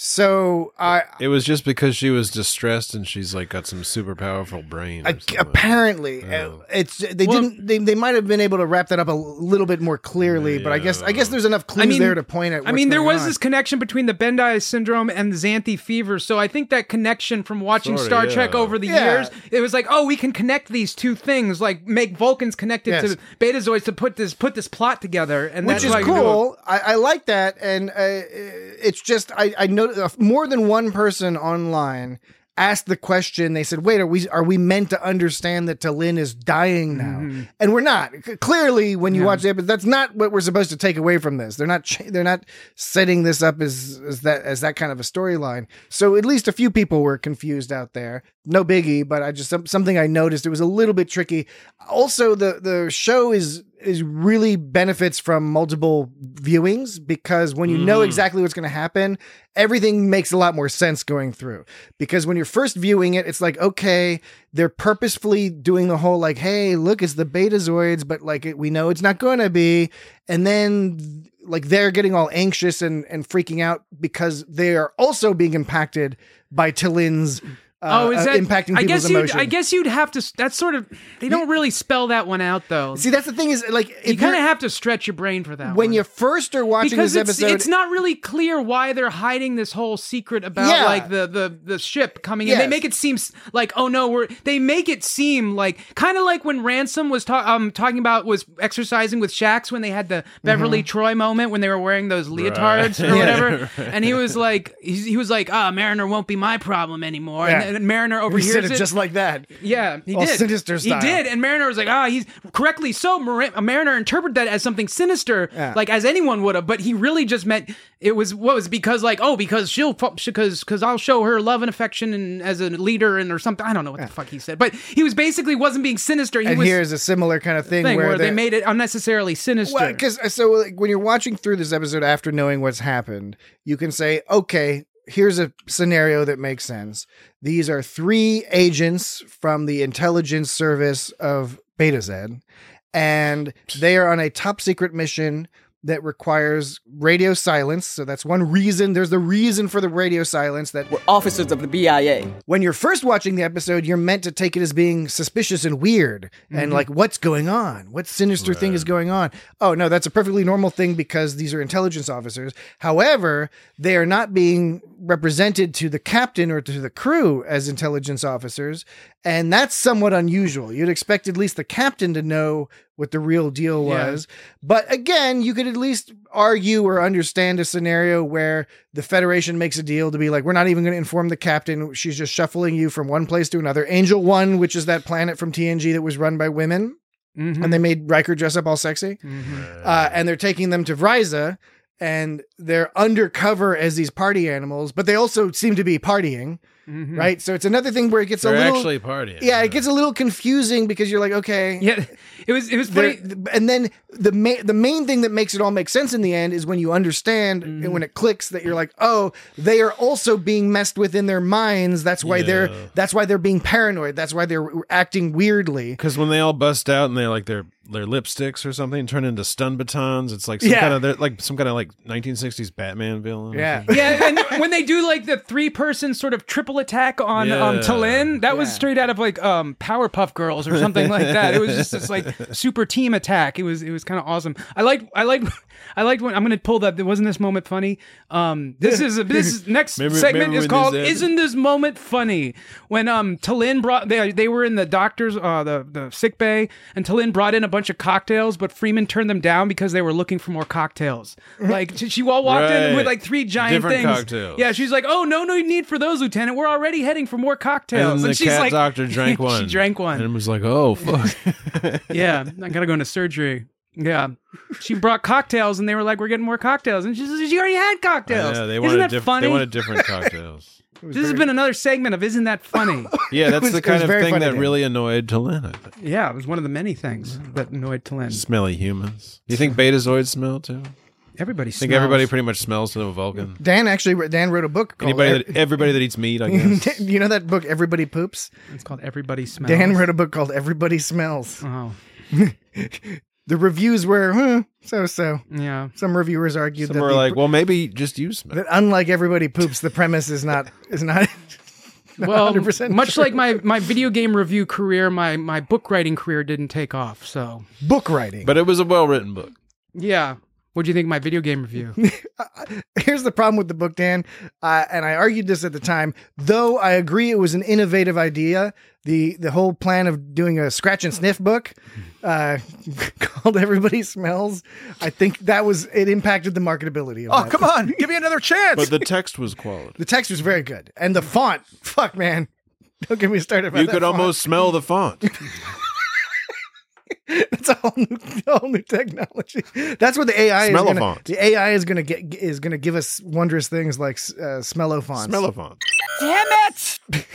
S7: So I.
S2: It was just because she was distressed and she's like got some super powerful brain. or
S7: I-
S2: something.
S7: apparently,
S2: Oh.
S7: uh, it's they
S8: Well-
S7: didn't they, they might have been able to wrap that up a little bit more clearly, but I guess I guess there's enough clues
S8: I mean-
S7: there to point at.
S8: I
S7: what's
S8: mean, there
S7: going
S8: was
S7: on.
S8: this connection between the Bendai syndrome and the Xanthi fever. So I think that connection from watching
S2: Sorta,
S8: Star
S2: yeah.
S8: Trek over the
S7: Yeah.
S8: years, it was like, oh, we can connect these two things, like make Vulcans connected
S7: Yes.
S8: to Betazoids to put this put this plot together, and
S7: Which
S8: that's
S7: is
S8: how you do it.
S7: cool. I, I like that, and uh, it's just I, I know uh, more than one person online asked the question. They said, "Wait, are we are we meant to understand that Talin is dying now?"
S8: Mm-hmm.
S7: And we're not. C- Clearly, when you watch the episode, that's not what we're supposed to take away from this. They're not. Ch- they're not setting this up as as that as that kind of a storyline. So at least a few people were confused out there. No biggie, but I just some, something I noticed. It was a little bit tricky. Also, the the show is is really benefits from multiple viewings because when you know exactly what's going to happen, everything makes a lot more sense going through. Because when you're first viewing it, it's like, okay, they're purposefully doing the whole like, hey, look, it's the Betazoids, but like it, we know it's not going to be. And then like they're getting all anxious and, and freaking out because they are also being impacted by Talin's Uh,
S8: oh, is
S7: uh,
S8: that
S7: impacting
S8: I
S7: people's
S8: guess you'd,
S7: emotions.
S8: I guess you'd have to. That's sort of. They don't really spell that one out, though.
S7: See, that's the thing is like
S8: you
S7: if
S8: kind of
S7: you're-
S8: have to stretch your brain for that.
S7: when
S8: one.
S7: you first are watching
S8: because
S7: this
S8: it's,
S7: episode,
S8: it's not really clear why they're hiding this whole secret about
S7: Yeah.
S8: like the the the ship coming in.
S7: Yes.
S8: They make it seem s- like oh no, we're they make it seem like kind of like when Ransom was ta- um talking about was exercising with Shax when they had the Beverly Troy moment when they were wearing those leotards or
S2: Yeah.
S8: whatever, and he was like he, he was like ah Mariner won't be my problem anymore,
S7: Yeah.
S8: and, and Mariner
S7: he
S8: overhears
S7: said it
S8: it
S7: just like that.
S8: Yeah, he
S7: All
S8: did.
S7: Sinister style.
S8: He did, and Mariner was like, "Ah, he's correctly so." Mar- Mariner interpreted that as something sinister,
S7: Yeah.
S8: like as anyone would have, but he really just meant it was what was because like, oh, because she'll because because I'll show her love and affection and as a leader and or something. I don't know what the fuck he said, but he was basically wasn't being sinister. He
S7: And
S8: was
S7: here's a similar kind of thing,
S8: thing
S7: where,
S8: where, they
S7: they're-
S8: made it unnecessarily sinister.
S7: Well, because so like, when you're watching through this episode after knowing what's happened, you can say, okay, here's a scenario that makes sense. These are three agents from the intelligence service of Betazed, and they are on a top secret mission that requires radio silence. So that's one reason. There's the reason for the radio silence that
S12: We're officers of the B I A.
S7: when you're first watching the episode, you're meant to take it as being suspicious and weird and like, what's going on? What sinister thing is going on? Oh, no, that's a perfectly normal thing because these are intelligence officers. However, they are not being represented to the captain or to the crew as intelligence officers. And that's somewhat unusual. You'd expect at least the captain to know what the real deal
S8: Yeah.
S7: was. But again, you could at least argue or understand a scenario where the Federation makes a deal to be like, we're not even going to inform the captain. She's just shuffling you from one place to another. Angel One, which is that planet from T N G that was run by women.
S8: Mhm.
S7: And they made Riker dress up all sexy.
S8: Mhm.
S7: Uh, and they're taking them to Vriza. and they're undercover as these party animals, but they also seem to be partying. Mm-hmm. Right, so it's another thing where it gets
S11: They're
S7: a little
S11: actually partying.
S7: Yeah, it gets a little confusing because you're like, okay,
S8: yeah, it was it was funny.
S7: And then the main the main thing that makes it all make sense in the end is when you understand
S8: Mm-hmm.
S7: and when it clicks that you're like, oh, they are also being messed with in their minds. That's why
S11: Yeah.
S7: they're that's why they're being paranoid. That's why they're acting weirdly.
S11: Because when they all bust out and they're like their their lipsticks or something turn into stun batons, it's like some
S7: Yeah.
S11: kind of they're like some kind of like nineteen sixties Batman villain. or
S7: Yeah.
S11: something.
S8: Yeah, and when they do like the three person sort of triple attack on um,
S11: Yeah.
S8: Talin, that was
S7: Yeah.
S8: straight out of like um, Powerpuff Girls or something like that. It was just this like super team attack. It was it was kind of awesome. I liked I liked I liked when I'm going to pull that. Wasn't this moment funny? Um, this is this is, next
S11: Remember-
S8: segment
S11: remember
S8: is
S11: when
S8: called
S11: this happened?
S8: "Isn't This Moment Funny?" When um Talin brought they they were in the doctor's uh the the sick bay, and Talin brought in a bunch of cocktails, but Freeman turned them down because they were looking for more cocktails. Like she, she all walked in
S11: Right.
S8: with like three giant
S11: Different
S8: things.
S11: cocktails.
S8: Yeah, she's like, "Oh no, no need for those, Lieutenant. We're already heading for more cocktails."
S11: And the
S8: she's
S11: cat
S8: like,
S11: doctor drank one.
S8: she drank one.
S11: And was like, oh, fuck.
S8: Yeah, I gotta go into surgery. Yeah, she brought cocktails, and they were like, "We're getting more cocktails," and she said, "She already had cocktails."
S11: Yeah, they
S8: Isn't
S11: wanted
S8: that
S11: diff-
S8: funny?
S11: They wanted different cocktails.
S8: This has been another segment of "Isn't that funny?"
S11: Yeah, that's
S7: was-
S11: the
S7: it
S11: kind
S7: was
S11: of
S7: very
S11: thing
S7: funny
S11: that
S7: to
S11: really annoyed Talin, I think.
S8: Yeah, it was one of the many things that annoyed Talin.
S11: Smelly humans. You think Betazoids smell too?
S8: Everybody
S11: I think
S8: smells.
S11: everybody pretty much smells to a Vulcan.
S7: Dan actually Dan wrote a book called
S11: Anybody
S7: Ev-
S11: that everybody that eats meat, I guess.
S7: you know that book Everybody Poops?
S8: It's called Everybody Smells.
S7: Dan wrote a book called Everybody Smells.
S8: Oh,
S7: The reviews were huh, so-so.
S8: yeah.
S7: Some reviewers argued
S11: Some
S7: that
S11: are
S7: the-
S11: like, well, maybe just you smell.
S7: that unlike Everybody Poops, the premise is not is not
S8: Well,
S7: one hundred percent
S8: much
S7: true.
S8: like my, my video game review career, my, my book writing career didn't take off. So,
S7: book writing.
S11: But it was a well written book.
S8: yeah. What do you think of my video game review?
S7: Here's the problem with the book, Dan, uh, and I argued this at the time. Though I agree it was an innovative idea, the the whole plan of doing a scratch and sniff book uh, called Everybody Smells, I think that was it impacted the marketability of
S9: Oh,
S7: that.
S9: come on. Give me another chance.
S11: But the text was quality.
S7: The text was very good, and the font, fuck man, don't get me started. About
S11: You
S7: that
S11: could
S7: font.
S11: almost smell the font.
S7: That's a whole new, a whole new technology. That's what the A I is
S11: Smell-o-font.
S7: going to. The A I is going to get is going to give us wondrous things like uh, smellophants.
S11: Smell a font.
S6: Damn it!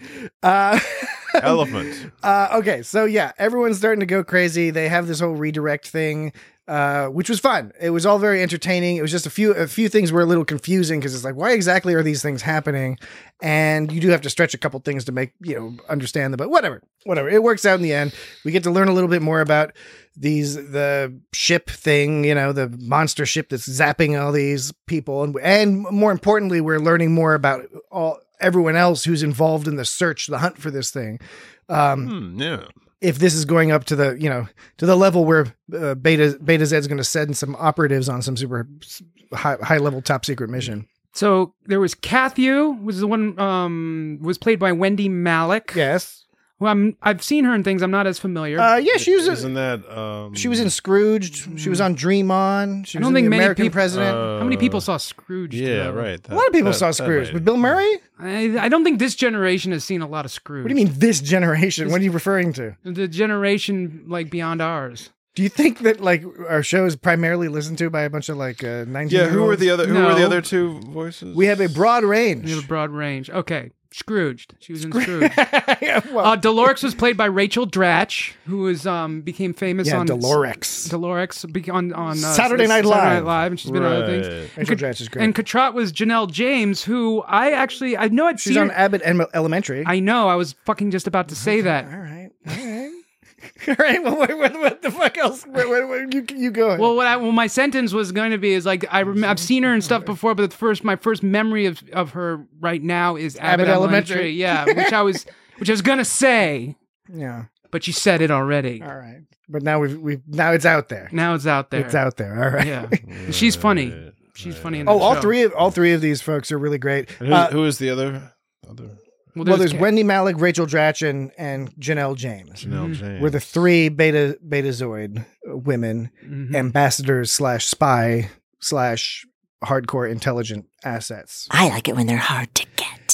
S7: Uh,
S11: Elephant.
S7: uh, okay, so yeah, everyone's starting to go crazy. They have this whole redirect thing, uh, which was fun. It was all very entertaining. It was just a few a few things were a little confusing because it's like, why exactly are these things happening? And you do have to stretch a couple things to make you know understand them. But whatever, whatever. It works out in the end. We get to learn a little bit more about these the ship thing, you know, the monster ship that's zapping all these people, and and more importantly, we're learning more about all everyone else who's involved in the search, the hunt for this thing. Um,
S11: Hmm, yeah.
S7: if this is going up to the, you know, to the level where uh, Beta Beta Zed's going to send some operatives on some super high, high level top secret mission.
S8: So there was Cathu, was the one um was played by Wendy Malick.
S7: Yes.
S8: Well, I'm I've seen her in things. I'm not as familiar.
S7: Uh, yeah, she was.
S11: Isn't that? Um,
S7: She was in Scrooged. She was on Dream On. She
S8: I
S7: was
S8: don't
S7: in
S8: think
S7: the
S8: many
S7: American
S8: people-
S7: President.
S11: Uh,
S8: How many people saw Scrooge?
S11: Yeah,
S8: though?
S11: right.
S7: a lot of people
S11: that-
S7: saw
S11: that
S7: Scrooge.
S11: lady.
S7: But Bill Murray?
S8: I, I don't think this generation has seen a lot of Scrooge.
S7: What do you mean this generation? What are you referring to?
S8: The generation like beyond ours.
S7: Do you think that like our show is primarily listened to by a bunch of like uh, nineteen?
S11: Yeah, who were the other? Who were the
S8: No.
S11: other two voices?
S7: We have a broad range.
S8: We have a broad range. Okay, Scrooged. She was in Scrooge.
S7: yeah, well,
S8: Uh, Dolores was played by Rachel Dratch, who was um became famous
S7: yeah,
S8: on
S7: Dolores.
S8: Dolores be- on on uh,
S7: Saturday Night
S8: Saturday
S7: Live.
S8: Night Live, and she's been on other
S11: Right.
S8: things.
S7: Rachel Dratch is great.
S8: And Katrat was Janelle James, who I actually I know I'd
S7: She's
S8: seen
S7: on
S8: her.
S7: Abbott Ele- Elementary.
S8: I know. I was fucking just about to say that.
S7: All right. All right. All right. Well, what, what, what the fuck else? What, what, what, you you go ahead.
S8: Well, what I, well, my sentence was going to be is like I rem- I've seen her and stuff before, but the first my first memory of, of her right now is Abbott,
S7: Abbott Elementary.
S8: Elementary. Yeah, which I was which I was gonna say,
S7: yeah.
S8: but you said it already.
S7: All right. But now we've we now it's out there.
S8: Now it's out there.
S7: It's out there. All right.
S8: Yeah, And she's funny. She's funny. In
S7: Oh,
S8: that
S7: all
S8: show.
S7: three of all three of these folks are really great.
S11: And who's-
S7: Uh,
S11: who is the other? Other
S8: Well,
S7: well, there's
S8: Kat-
S7: Wendy Malick, Rachel Dratch, and, and Janelle James.
S11: Janelle James.
S7: We're the three beta betazoid women
S8: Mhm.
S7: ambassadors slash spy slash hardcore intelligent assets.
S12: I like it when they're hard to get.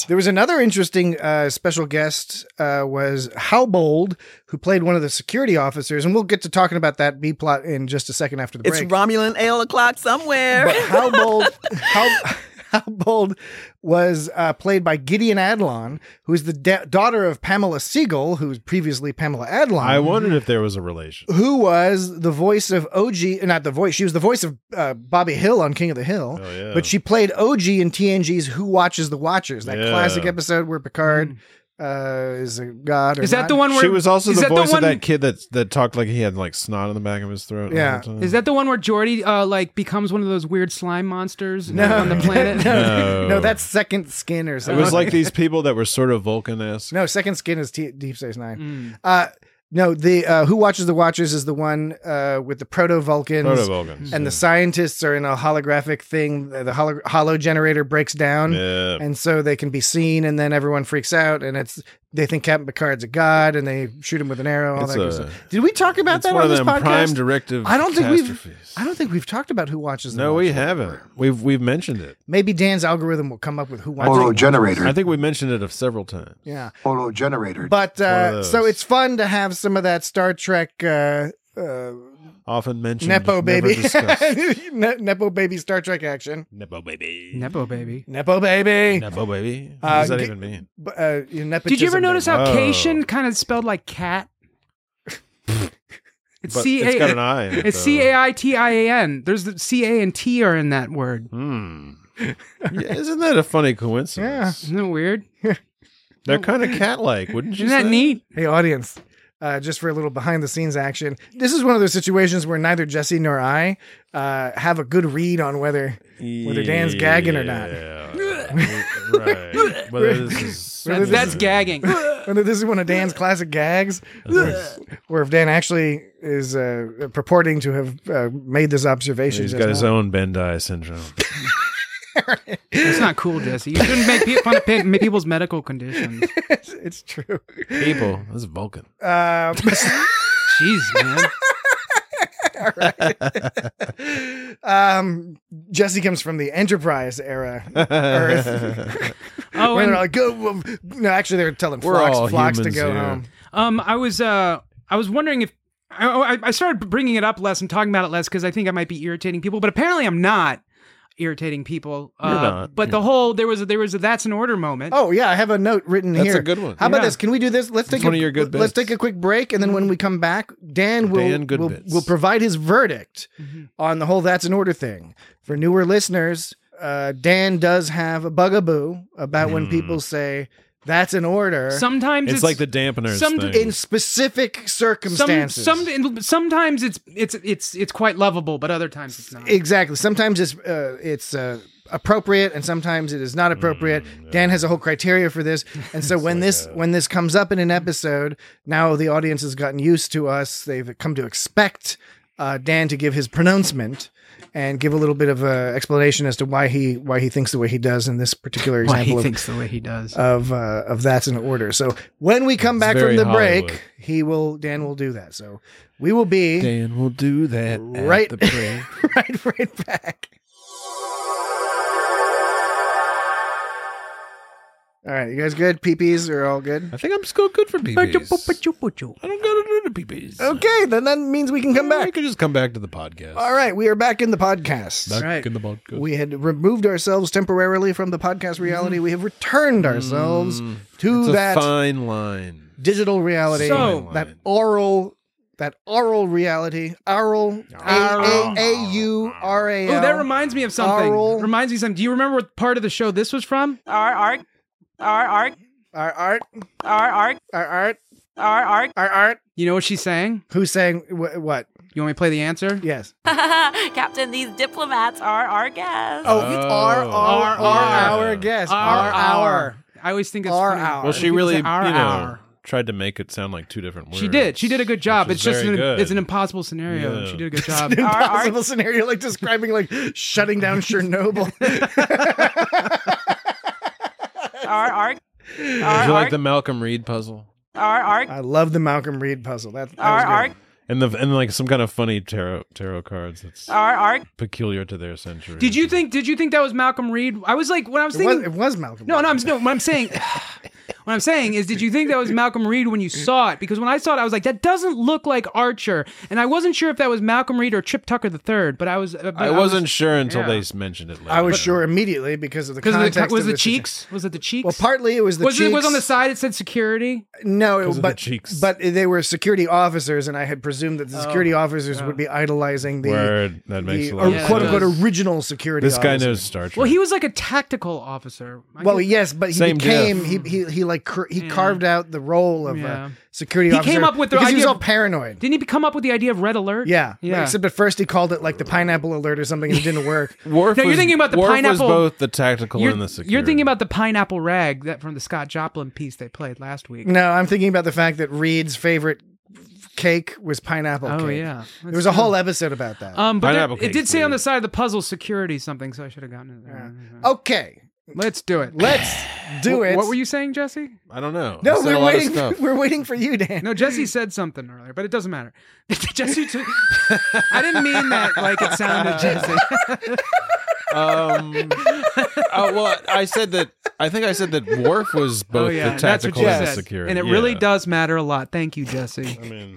S7: There was another interesting uh, special guest uh, was Howbold, who played one of the security officers, and we'll get to talking about that B plot in just a second after the
S6: It's
S7: break.
S6: Romulan ale o'clock somewhere.
S7: But Howbold, How, Howbold was uh, played by Gideon Adlon, who's the da- daughter of Pamela Siegel, who was previously Pamela Adlon.
S11: I wondered if there was a relation.
S7: Who was the voice of O G, not the voice, she was the voice of uh, Bobby Hill on King of the Hill,
S11: Oh, yeah.
S7: but she played O G in T N G's Who Watches the Watchers, that
S11: Yeah.
S7: classic episode where Picard uh, is a god. Or
S8: Is that
S7: not.
S8: the one where
S11: She was also
S8: is
S11: the
S8: that
S11: voice
S8: one,
S11: of that kid that that talked like he had like snot in the back of his throat. all
S7: Yeah.
S11: the time.
S8: Is that the one where Geordi uh, like becomes one of those weird slime monsters
S7: No.
S8: on the planet?
S7: no,
S11: No.
S7: no, that's Second Skin or
S11: It
S7: something.
S11: was like these people that were sort of Vulcan-esque.
S7: No, Second Skin is T- Deep Space Nine.
S8: Mm.
S7: Uh, no, the uh, Who Watches the Watchers is the one uh, with the Proto Vulcans.
S11: Proto-Vulcans.
S7: And the scientists are in a holographic thing. The holo- hollow generator breaks down.
S11: Yeah.
S7: And so they can be seen, and then everyone freaks out, and it's they think Captain Picard's a god, and they shoot him with an arrow. All
S11: It's
S7: that good
S11: a-
S7: stuff. Did we talk about
S11: It's
S7: that
S11: one
S7: on
S11: of
S7: this
S11: them
S7: podcast?
S11: prime directive
S7: I don't think we've.
S11: catastrophes.
S7: I don't think we've talked about Who Watches the
S11: No, we
S7: Watchers.
S11: haven't. We've we've mentioned it.
S7: Maybe Dan's algorithm will come up with Who Watches
S12: Holo
S7: the Watchers.
S12: generator.
S11: I think we mentioned it several times.
S7: Yeah.
S12: Holo generator.
S7: But
S11: one
S7: uh,
S11: of
S7: so
S11: those.
S7: it's fun to have some of that Star Trek uh, uh,
S11: Often mentioned.
S7: Nepo
S11: never
S7: baby,
S11: discussed.
S7: Ne- Nepo baby Star Trek action.
S11: Nepo baby.
S8: Nepo baby.
S7: Nepo baby.
S11: Nepo baby. What
S7: Uh,
S11: does that
S7: g-
S11: even mean?
S7: B- Uh, you know,
S8: Did you ever
S7: nepotism
S8: notice
S7: baby.
S8: how
S11: Oh.
S8: Cation kind of spelled like cat? It's
S11: But
S8: C A.
S11: it's got an I in it,
S8: It's
S11: though.
S8: C A I T I A N. There's the C A and T are in that word.
S11: Hmm. Yeah, isn't that a funny coincidence?
S8: Isn't that weird?
S11: They're kind of cat-like, wouldn't you
S8: Isn't that
S11: say?
S8: neat?
S7: Hey, audience, uh, just for a little behind the scenes action. This is one of those situations where neither Jesse nor I uh, have a good read on whether whether Dan's gagging or not.
S11: Yeah. Right. Whether this is
S7: Whether
S8: That's,
S7: this
S8: that's
S7: is-
S8: gagging.
S7: Whether this is one of Dan's classic gags, or, or if Dan actually is uh, purporting to have uh, made this observation.
S11: He's
S7: just
S11: got his
S7: now.
S11: own Bandai syndrome.
S8: That's not cool, Jesse. You shouldn't make pe- fun of pe- make people's medical conditions.
S7: it's, it's true.
S11: People, this is Vulcan.
S7: Um,
S8: Jeez, man.
S7: all right. um, Jesse comes from the Enterprise era Earth.
S8: Oh,
S7: Where
S8: and,
S7: they're like, go. No, actually, they're telling
S11: We're
S7: Phlox,
S11: all
S7: Phlox to
S11: humans
S7: go
S11: here.
S7: home.
S8: um, I was uh, I was wondering if I, I, I started bringing it up less and talking about it less because I think I might be irritating people, but apparently I'm not irritating people. Uh,
S11: You're not.
S8: But the whole there was a, there was a that's an order moment.
S7: Oh yeah, I have a note written
S11: That's
S7: here.
S11: a good one.
S7: How about
S8: Yeah.
S7: this? Can we do this? Let's
S11: It's
S7: take
S11: one
S7: a,
S11: of your good
S7: let's
S11: bits.
S7: take a quick break, and then when we come back, Dan will
S11: Dan good
S7: will,
S11: bits.
S7: will provide his verdict
S8: Mhm.
S7: on the whole "That's an Order" thing. For newer listeners, uh, Dan does have a bugaboo about when
S11: Mm.
S7: people say "That's an order"
S8: Sometimes
S11: It's,
S8: it's,
S11: like the dampeners
S8: some-
S11: thing.
S7: in specific
S8: some,
S7: circumstances.
S8: some sometimes it's it's it's it's quite lovable, but other times it's not.
S7: Exactly. Sometimes it's uh, it's uh, appropriate, and sometimes it is not appropriate.
S11: Mm,
S7: Dan has a whole criteria for this, and so when
S11: like
S7: this
S11: a-
S7: when this comes up in an episode, now the audience has gotten used to us. They've come to expect uh, Dan to give his pronouncement and give a little bit of uh, explanation as to why he why he thinks the way he does in this particular
S8: Why he
S7: example of,
S8: thinks the way he does.
S7: of uh, of That's an Order. So when we come
S11: It's
S7: back
S11: very
S7: from the break,
S11: Hollywood.
S7: he will Dan will do that. So we will be
S11: Dan will do that
S7: Right.
S11: at the break.
S7: right right back. All right, you guys good? Peepees are all good?
S11: I think I'm still good for P Ps. I don't gotta do the P Ps.
S7: Okay, then that means we can come
S11: We
S7: back.
S11: can just come back to the podcast.
S7: All right, we are back in the podcast.
S11: Back
S8: right.
S11: in the podcast.
S7: We had removed ourselves temporarily from the podcast reality. We have returned ourselves to
S11: it's a
S7: that
S11: fine line.
S7: digital reality,
S8: So-
S7: that oral, that oral reality, oral, A A U R A L.
S8: Oh, that reminds me of something.
S7: Aural.
S8: Reminds me of something. Do you remember what part of the show this was from?
S3: Arg, arg, arg, arg,
S7: Our art,
S3: arg, arg,
S7: our art,
S3: arg, arg.
S7: our art.
S8: You know what she's saying?
S7: Who's saying wh- what?
S8: You want me to play the answer?
S7: Yes.
S3: Captain, these diplomats are our guests.
S7: Oh,
S11: Oh.
S7: our, our,
S8: Our,
S7: our,
S8: our.
S7: guest.
S8: Our,
S7: Our, our.
S8: I always think it's
S7: Our
S8: funny.
S7: hour.
S11: Well, she
S8: People
S11: really,
S8: say
S11: you know,
S8: our hour.
S11: tried to make it sound like two different words.
S8: She did. She did a good job.
S11: which
S8: It's
S11: is
S8: just
S11: very
S8: an,
S11: good.
S8: it's an impossible scenario.
S11: Yeah.
S8: She did a good job.
S7: An
S3: Arg, arg.
S7: impossible scenario, like describing like shutting down Chernobyl.
S3: Arg, arg,
S11: Did you
S3: arg,
S11: like
S3: arg,
S11: the Malcolm Reed puzzle?
S3: arg, arg,
S7: I love the Malcolm Reed puzzle. That, that was
S3: arg,
S7: good.
S3: arg.
S11: And the and like some kind of funny tarot tarot cards that's
S3: Are, are,
S11: peculiar to their century.
S8: Did you think? Did you think that was Malcolm Reed? I was like, when I was
S7: It
S8: thinking,
S7: was, it was Malcolm.
S8: no, no, I'm no. What I'm saying, what I'm saying is, did you think that was Malcolm Reed when you saw it? Because when I saw it, I was like, that doesn't look like Archer, and I wasn't sure if that was Malcolm Reed or Chip Tucker the third. But I was, but
S11: I wasn't
S8: was,
S11: sure until
S8: yeah.
S11: they mentioned it later.
S7: I was sure immediately because of the
S8: Because
S7: context.
S8: was
S7: of
S8: the
S7: the
S8: cheeks? Was it the cheeks?
S7: Well, partly it was the
S8: was
S7: cheeks.
S8: it was on the side? It said security.
S7: No,
S11: Because of
S7: but
S11: the cheeks.
S7: but they were security officers, and I had presumed that the security officers would be idolizing the,
S11: Word. That makes
S7: the
S11: a lot of
S7: or
S8: Yeah,
S7: quote
S8: it
S7: unquote
S8: does.
S7: original security.
S11: This guy
S7: officer.
S11: knows Star Trek.
S8: Well, he was like a tactical officer. I
S7: Well,
S8: guess-
S7: yes, but he
S11: Same
S7: became
S11: diff.
S7: he he he like cr- he
S8: Yeah.
S7: carved out the role of
S8: Yeah.
S7: a security
S8: He
S7: officer.
S8: came up with the
S7: because he was
S8: idea
S7: all
S8: of-
S7: paranoid.
S8: Didn't he come up with the idea of red alert?
S7: Yeah,
S8: yeah.
S7: Except at first he called it like the pineapple alert or something, and it didn't work.
S11: Worf
S8: No, you're
S11: was-
S8: thinking about the
S11: Worf
S8: pineapple-
S11: was both the tactical
S8: You're,
S11: and the security.
S8: you're thinking about the pineapple rag that from the Scott Joplin piece they played last week.
S7: No, I'm thinking about the fact that Reed's favorite cake was pineapple
S8: Oh
S7: cake.
S8: yeah,
S7: There was a whole episode about that.
S8: Um, but there,
S11: Pineapple
S8: it
S11: cake's
S8: did say on
S11: weird.
S8: the side of the puzzle security something, so I should have gotten it there.
S7: Okay,
S8: Let's do it.
S7: let's do
S8: What-
S7: it.
S8: What were you saying, Jesse?
S11: I don't know. I
S7: No,
S11: said a
S7: we're
S11: lot of
S7: waiting.
S11: stuff.
S7: We're waiting for you, Dan.
S8: No, Jesse said something earlier, but it doesn't matter. Jesse, t- I didn't mean that like it sounded, Jesse.
S11: Um, oh, well, I said that. I think I said that Worf was both
S8: oh yeah,
S11: the
S8: that's what
S11: tactical
S8: you
S11: and the
S8: said,
S11: security,
S8: and it really
S11: Yeah.
S8: does matter a lot. Thank you, Jesse.
S11: I mean,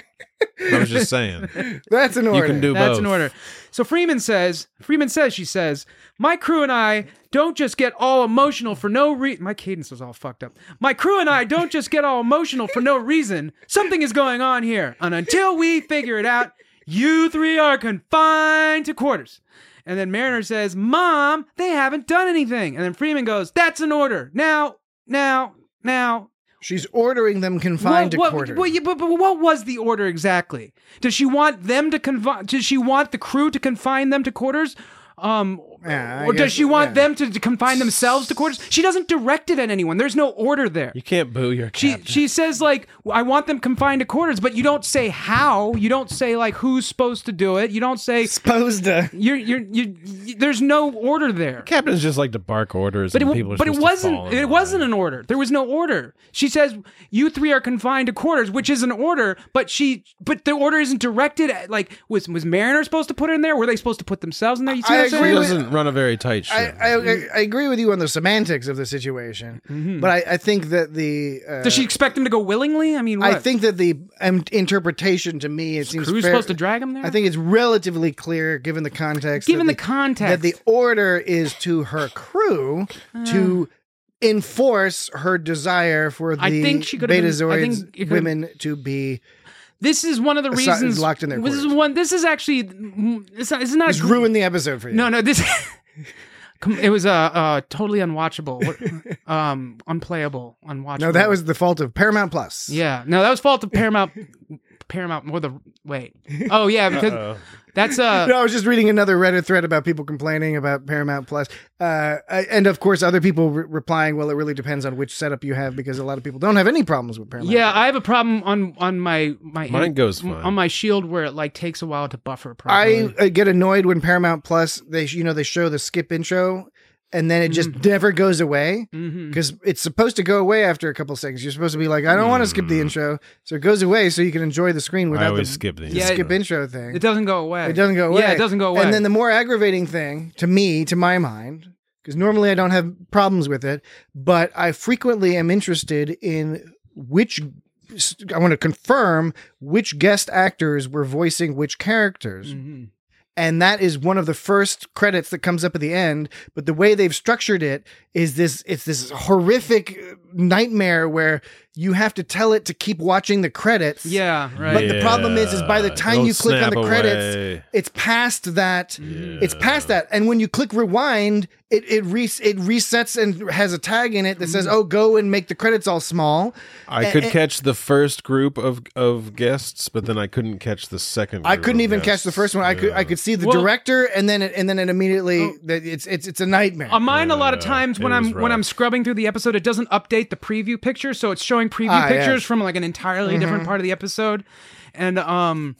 S11: I was just saying.
S7: That's an
S11: You
S7: order.
S11: can do
S8: That's
S11: both.
S8: an order. So Freeman says, Freeman says, she says, my crew and I don't just get all emotional for no reason. My cadence is all fucked up. My crew and I don't just get all emotional for no reason. Something is going on here. And until we figure it out, you three are confined to quarters. And then Mariner says, Mom, they haven't done anything. And then Freeman goes, that's an order. Now, now, now.
S7: She's ordering them confined
S8: What-
S7: to
S8: what-
S7: quarters.
S8: well, yeah, but, but what was the order exactly? Does she want them to confine? Does she want the crew to confine them to quarters? Um,
S7: Yeah, I
S8: or does
S7: guess-
S8: she want
S7: yeah.
S8: them to, to confine themselves to quarters? She doesn't direct it at anyone. There's no order there.
S11: You can't boo your
S8: She
S11: captain.
S8: she says like, I want them confined to quarters, but you don't say how. You don't say like who's supposed to do it. You don't say
S7: supposed to.
S8: You're you're you. you there's no order there.
S11: Captains just like to bark orders,
S8: But
S11: and
S8: it,
S11: people are
S8: but it
S11: supposed to
S8: wasn't
S11: follow in
S8: it
S11: line.
S8: wasn't an order. There was no order. She says you three are confined to quarters, which is an order. But she but the order isn't directed at like was was Mariner supposed to put it in there? Were they supposed to put themselves in there? You see
S7: I
S8: what I'm
S11: He
S7: agree
S8: saying?
S7: with-
S11: doesn't run a very tight ship.
S7: I, I, I agree with you on the semantics of the situation, but I, I think that the uh,
S8: Does she expect him to go willingly? I mean, what?
S7: I think that the um, interpretation to me it seems
S8: crew's
S7: fair-
S8: supposed to drag him there?
S7: I think it's relatively clear, given the context.
S8: Given
S7: that
S8: the context.
S7: that the order is to her crew to enforce her desire for
S8: I
S7: the
S8: think she could have been- I
S7: Betazoids
S8: think it could-
S7: women to be
S8: This is one of the
S7: Assi-
S8: reasons.
S7: locked in their
S8: this is
S7: quarters.
S8: one. This is actually. It's not. It's not.
S7: just
S8: a,
S7: ruined the episode for you.
S8: No, no. This. Com- It was uh, uh totally unwatchable, What- um, unplayable, unwatchable.
S7: No, that was the fault of Paramount Plus.
S8: yeah. No, that was fault of Paramount. Paramount more the wait. Oh yeah, because
S11: Uh-oh.
S8: that's uh.
S7: No, I was just reading another Reddit thread about people complaining about Paramount Plus, uh, and of course, other people re- replying, "Well, it really depends on which setup you have, because a lot of people don't have any problems with Paramount."
S8: Yeah, I have a problem on on my my
S11: Mine goes fine.
S8: on my Shield where it like takes a while to buffer properly.
S7: I uh, get annoyed when Paramount Plus they sh- you know they show the skip intro, and then it just never goes away
S8: Mhm.
S7: because it's supposed to go away after a couple seconds. You're supposed to be like, I don't want to skip the intro, so it goes away so you can enjoy the screen
S11: I
S7: without
S11: always
S7: the,
S11: skip these.
S7: the
S8: Yeah,
S7: skip intro thing.
S8: It doesn't go away.
S7: It doesn't go away.
S8: Yeah, it doesn't go away.
S7: And then the more aggravating thing to me, to my mind, because normally I don't have problems with it, but I frequently am interested in which I want to confirm which guest actors were voicing which characters.
S8: Mhm.
S7: And that is one of the first credits that comes up at the end. But the way they've structured it is this, it's this horrific nightmare where you have to tell it to keep watching the credits.
S8: Yeah, right.
S7: But the problem is, is by the
S11: Yeah,
S7: time
S11: it'll
S7: you click on
S11: snap
S7: the credits,
S11: away.
S7: it's past that. It's past that. And when you click rewind, it it, re- it resets and has a tag in it that says, oh, go and make the credits all small.
S11: I
S7: And-
S11: could
S7: and-
S11: catch the first group of of guests, but then I couldn't catch the second.
S7: I
S11: group
S7: couldn't
S11: of
S7: even catch
S11: guests.
S7: the first one. I could I could see the
S8: Well-
S7: director, and then it, and then it immediately
S8: Oh.
S7: that it's it's it's a nightmare.
S8: On mine, a lot of
S11: Yeah,
S8: times when
S11: it
S8: I'm
S11: was
S8: when I'm
S11: rough.
S8: scrubbing through the episode, it doesn't update the preview picture, so it's showing preview
S7: Ah,
S8: pictures
S7: yes.
S8: from like an entirely different part of the episode, and um,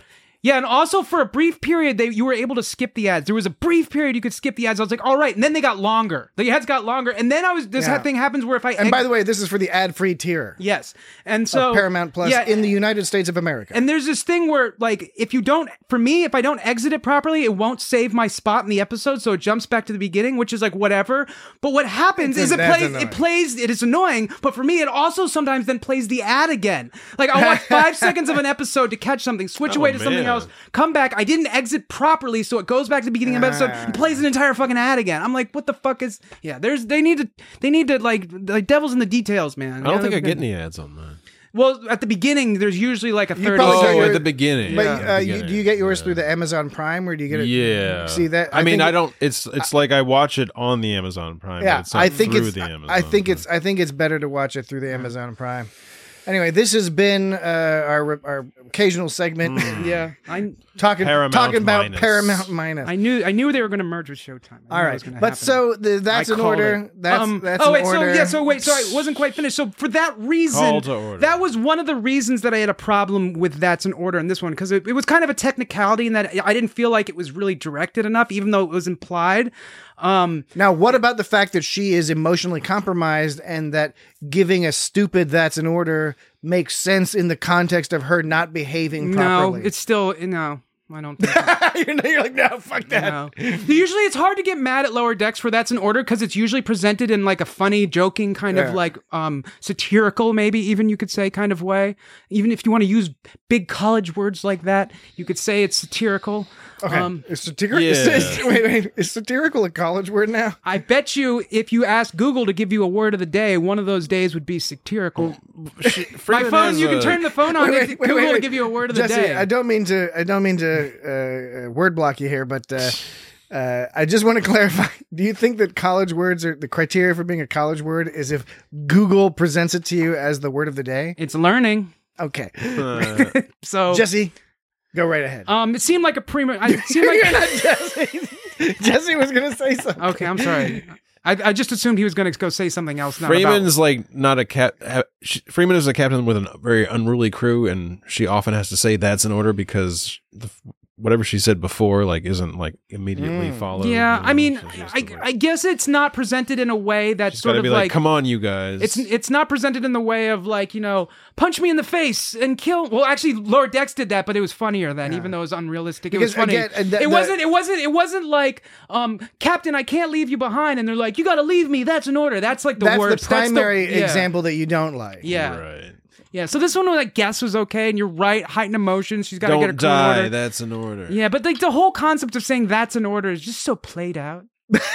S8: Yeah, and also for a brief period, they you were able to skip the ads. There was a brief period you could skip the ads. I was like, all right, and then they got longer. The ads got longer, and then I was this
S7: Yeah.
S8: thing happens where if I
S7: And by the way, this is for the ad-free tier.
S8: yes, and so
S7: of Paramount Plus
S8: yeah,
S7: in the United States of America.
S8: and there's this thing where like if you don't, for me, if I don't exit it properly, it won't save my spot in the episode, so it jumps back to the beginning, which is like whatever. But what happens
S7: It's
S8: is it
S7: that's
S8: plays,
S7: annoying.
S8: it plays, it is annoying. But for me, it also sometimes then plays the ad again. Like I'll watch five seconds of an episode to catch something, switch
S11: Oh,
S8: away to something
S11: man.
S8: else, come back. I didn't exit properly, so it goes back to the beginning of the episode and plays an entire fucking ad again. I'm like, what the fuck is? Yeah, there's they need to they need to like like devil's in the details, man.
S11: I don't
S8: You know,
S11: think I
S8: they've
S11: get
S8: been-
S11: any ads on that.
S8: Well, at the beginning, there's usually like a thirty.
S7: probably got
S11: Oh,
S7: your-
S11: at the beginning.
S7: But
S11: Yeah.
S7: uh,
S11: At the
S7: you,
S11: beginning.
S7: do you get yours
S11: Yeah.
S7: through the Amazon Prime, or do you get it?
S11: Yeah.
S7: See that?
S11: I, mean,
S7: think
S11: I
S7: it-
S11: don't. It's it's like I watch it on the Amazon Prime. but
S7: Yeah,
S11: it's not
S7: I think
S11: through
S7: it's.
S11: the
S7: I-
S11: Amazon
S7: I think
S11: Prime.
S7: it's. I think it's better to watch it through the Amazon Prime. Anyway, this has been uh, our our occasional segment.
S8: Yeah, I
S7: talking
S11: Paramount
S7: talking about
S11: Minus.
S7: Paramount Minus.
S8: I knew I knew they were going to merge with Showtime. I knew
S7: All
S8: it
S7: right,
S8: was gonna
S7: but
S8: happen.
S7: so the, that's
S8: I
S7: an
S8: called
S7: order.
S8: it.
S7: That's
S8: Um,
S7: that's
S8: oh
S7: an
S8: wait,
S7: order.
S8: so yeah, so wait, so I wasn't quite finished. So for that reason,
S11: Call to order.
S8: that was one of the reasons that I had a problem with that's an order in this one because it, it was kind of a technicality in that I didn't feel like it was really directed enough, even though it was implied. Um,
S7: Now, what about the fact that she is emotionally compromised and that giving a stupid "that's an order" makes sense in the context of her not behaving
S8: no,
S7: properly?
S8: it's still no. I don't think so.
S7: you're, you're like, no, fuck that.
S8: No. Usually it's hard to get mad at Lower Decks for that's an order because it's usually presented in like a funny, joking kind
S7: Yeah.
S8: of like um satirical, maybe even you could say kind of way. Even if you want to use big college words like that, you could say it's satirical.
S7: Okay,
S8: Um,
S7: is satirical?
S11: Yeah.
S7: wait, wait, is satirical a college word now?
S8: I bet you if you ask Google to give you a word of the day, one of those days would be satirical. My
S11: Freeman
S8: phone,
S11: has
S8: you can
S11: a-
S8: turn the phone on
S7: Wait,
S8: and
S7: wait, wait,
S8: Google
S7: wait,
S8: to
S7: wait.
S8: give you a word of
S7: Jesse,
S8: the day.
S7: I don't mean to. I don't mean to uh, uh, word block you here, but uh, uh, I just want to clarify. Do you think that college words are the criteria for being a college word is if Google presents it to you as the word of the day?
S8: It's learning.
S7: Okay,
S11: Uh,
S8: So
S7: Jesse, go right ahead.
S8: um, it seemed like a prima. It seemed like
S7: You're not Jesse. Jesse was going to say something.
S8: Okay, I'm sorry. I, I just assumed he was going to go say something else. Not about-
S11: Freeman's like not a cat. Ha, she, Freeman is a captain with a very unruly crew, and she often has to say that's in order because the, whatever she said before, like, isn't like immediately
S7: Mm.
S11: followed.
S8: Yeah,
S11: you know?
S8: I mean,
S11: So she has
S8: I,
S11: to, like,
S8: I guess it's not presented in a way that's
S11: she's
S8: sort
S11: gotta
S8: of
S11: be
S8: like,
S11: like, "Come on, you guys."
S8: It's it's not presented in the way of like, you know, punch me in the face and kill. Well, actually, Lower Decks did that, but it was funnier then, even though it was unrealistic.
S7: Because,
S8: it was funny.
S7: again, uh, the-
S8: it
S7: the-
S8: wasn't. It wasn't. It wasn't like, um, Captain, I can't leave you behind, and they're like, you got to leave me. That's an order. That's like the
S7: That's
S8: worst.
S7: the primary
S8: That's the, yeah.
S7: example that you don't like.
S8: Yeah.
S11: right.
S8: Yeah. So this one, I guess, was okay, and you're right. Heightened emotions. She's got to
S11: Don't
S8: get her crew in
S11: die.
S8: order.
S11: That's an order.
S8: Yeah, but like the whole concept of saying that's an order is just so played out.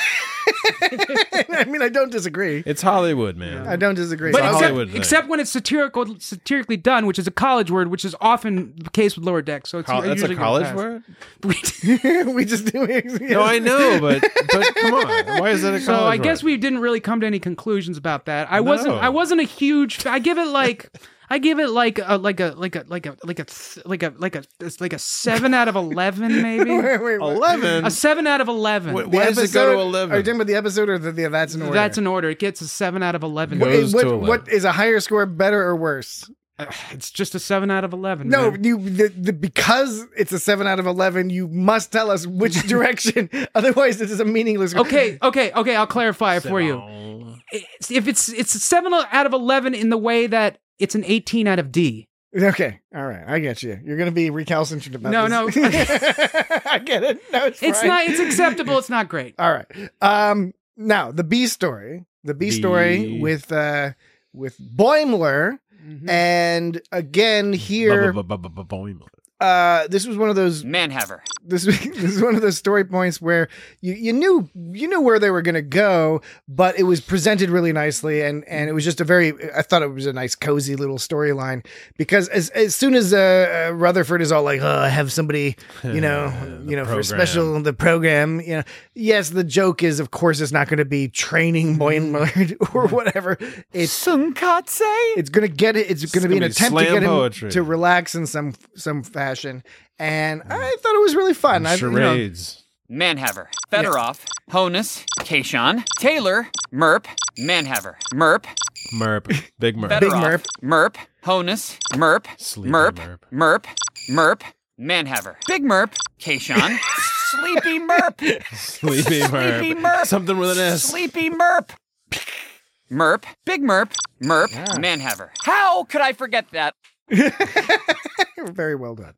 S7: I mean, I don't disagree.
S11: It's Hollywood, man.
S7: I don't disagree.
S8: But
S11: It's a
S8: except,
S11: Hollywood thing.
S8: except when it's satirical, satirically done, which is a college word, which is often the case with Lower Decks. So it's
S11: Col- that's
S8: usually
S11: a
S8: gonna
S11: college
S8: pass.
S11: word.
S7: we just do it.
S11: No, I know, but but come on, why is that a college
S8: So I
S11: word?
S8: guess we didn't really come to any conclusions about that. I
S11: No.
S8: wasn't. I wasn't a huge. I give it like. I give it like a like a like a like a like a th- like a like a it's like a seven out of eleven maybe.
S7: Wait, wait, wait.
S11: eleven.
S8: A seven out of eleven.
S11: Wait,
S7: The
S11: why does it go
S7: episode-
S11: to eleven?
S7: Are you talking about the episode or the, the that's an order?
S8: That's an order. It gets a seven out of eleven.
S7: What,
S11: Goes
S7: what,
S11: to eleven.
S7: what is a higher score, better or worse?
S8: Uh, It's just a seven out of eleven.
S7: No,
S8: man.
S7: you the, the, because it's a seven out of eleven. You must tell us which direction. Otherwise, this is a meaningless.
S8: Okay, okay, okay. I'll clarify it for you. It's, if it's it's a seven out of eleven in the way that it's an eighteen out of D.
S7: Okay, all right, I get you. You're going to be recalcitrant about
S8: No,
S7: this.
S8: no.
S7: I get it. No, it's
S8: It's
S7: fine.
S8: not. It's acceptable. It's not great.
S7: All right. Um. Now the B story. The B story
S11: B.
S7: with uh with Boimler, and again here,
S11: Boimler.
S7: uh, this was one of those
S12: Manhaver.
S7: this this is one of those story points where you, you knew you knew where they were going to go, but it was presented really nicely, and and it was just a very I thought it was a nice cozy little storyline because as as soon as uh, uh, Rutherford is all like, oh, I have somebody, you know, you know, for
S11: program.
S7: special the program, you know, yes, the joke is of course it's not going to be training Boimler or whatever. It's
S12: Sunkatse?
S7: it's going to get it. It's going to be an
S11: gonna be
S7: attempt to
S11: slam
S7: get him
S11: poetry.
S7: to relax in some some fashion. And I thought it was really fun. I, you know,
S11: Charades.
S12: Manhaver. Fedorov. Honus. Kayshawn. Taylor. Merp. Manhaver. Merp.
S11: Merp. Big Merp.
S12: Fedorov.
S7: Merp.
S12: Merp. Honus. Merp.
S11: Sleepy
S12: Merp.
S11: Merp.
S12: Merp. Merp. Manhaver. Big Merp, Kayshawn. Sleepy Merp.
S11: Sleepy Merp.
S12: Sleepy Merp.
S11: Something with an S.
S12: Sleepy Merp. Merp, Big Merp, Merp,
S7: Yeah.
S12: Manhaver. How could I forget that?
S7: Very well done.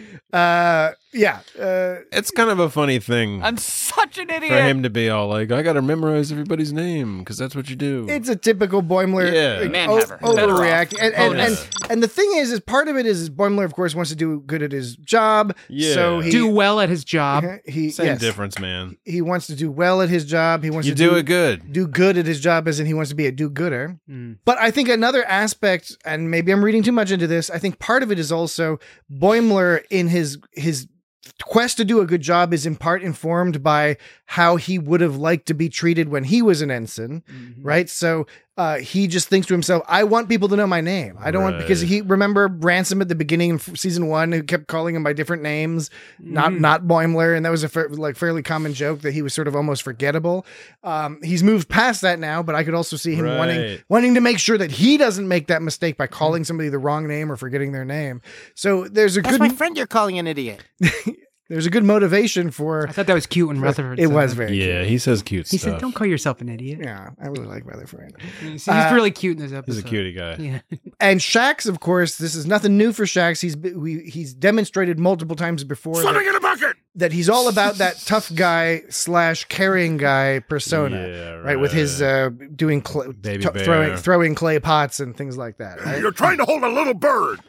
S7: Uh, yeah. Uh,
S11: It's kind of a funny thing
S12: I'm such an idiot.
S11: for him to be all like, I got to memorize everybody's name because that's what you do.
S7: it's a typical Boimler
S11: Yeah.
S7: like,
S12: Manhaver.
S7: o-
S12: Better
S7: overreact.
S12: off.
S7: And, and, and,
S12: Bonus.
S7: and the thing is, is part of it is, is Boimler, of course, wants to do good at his job.
S11: Yeah.
S7: So he,
S8: Do well at his job.
S7: he,
S11: Same
S7: yes,
S11: difference, man.
S7: he wants to do well at his job. He wants
S11: You
S7: to
S11: do it good.
S7: do good at his job, as in he wants to be a do-gooder.
S8: Mm.
S7: But I think another aspect, and maybe I'm reading too much into this, I think part of it is also Boimler in his his quest to do a good job is in part informed by how he would have liked to be treated when he was an ensign,
S8: Mm-hmm.
S7: right? So uh, he just thinks to himself, I want people to know my name. I don't want, because
S11: Right.
S7: he, remember Ransom at the beginning of season one, who kept calling him by different names, not
S8: Mhm.
S7: not Boimler, and that was a fa- like fairly common joke that he was sort of almost forgettable. Um, he's moved past that now, but I could also see him wanting
S11: Right.
S7: wanting to make sure that he doesn't make that mistake by calling somebody the wrong name or forgetting their name. So there's a
S13: That's
S7: good
S13: my friend you're calling an idiot.
S7: there's a good motivation for.
S8: I thought that was cute when Rutherford
S7: It
S8: said
S7: was
S8: that.
S7: very
S11: Yeah, he says cute
S8: He
S11: stuff.
S8: said, don't call yourself an idiot.
S7: Yeah, I really like Rutherford.
S8: He's, he's
S7: Uh,
S8: really cute in this episode.
S11: He's a cutie guy.
S8: Yeah.
S7: And Shax, of course, this is nothing new for Shax. He's be- we, he's demonstrated multiple times before
S9: Swimming
S7: that,
S9: in a bucket!
S7: that he's all about that tough guy slash caring guy persona,
S11: Yeah,
S7: right? With his uh, doing cl-
S11: Baby
S7: t-
S11: bear.
S7: throwing throwing clay pots and things like that. Right?
S9: You're trying to hold a little bird.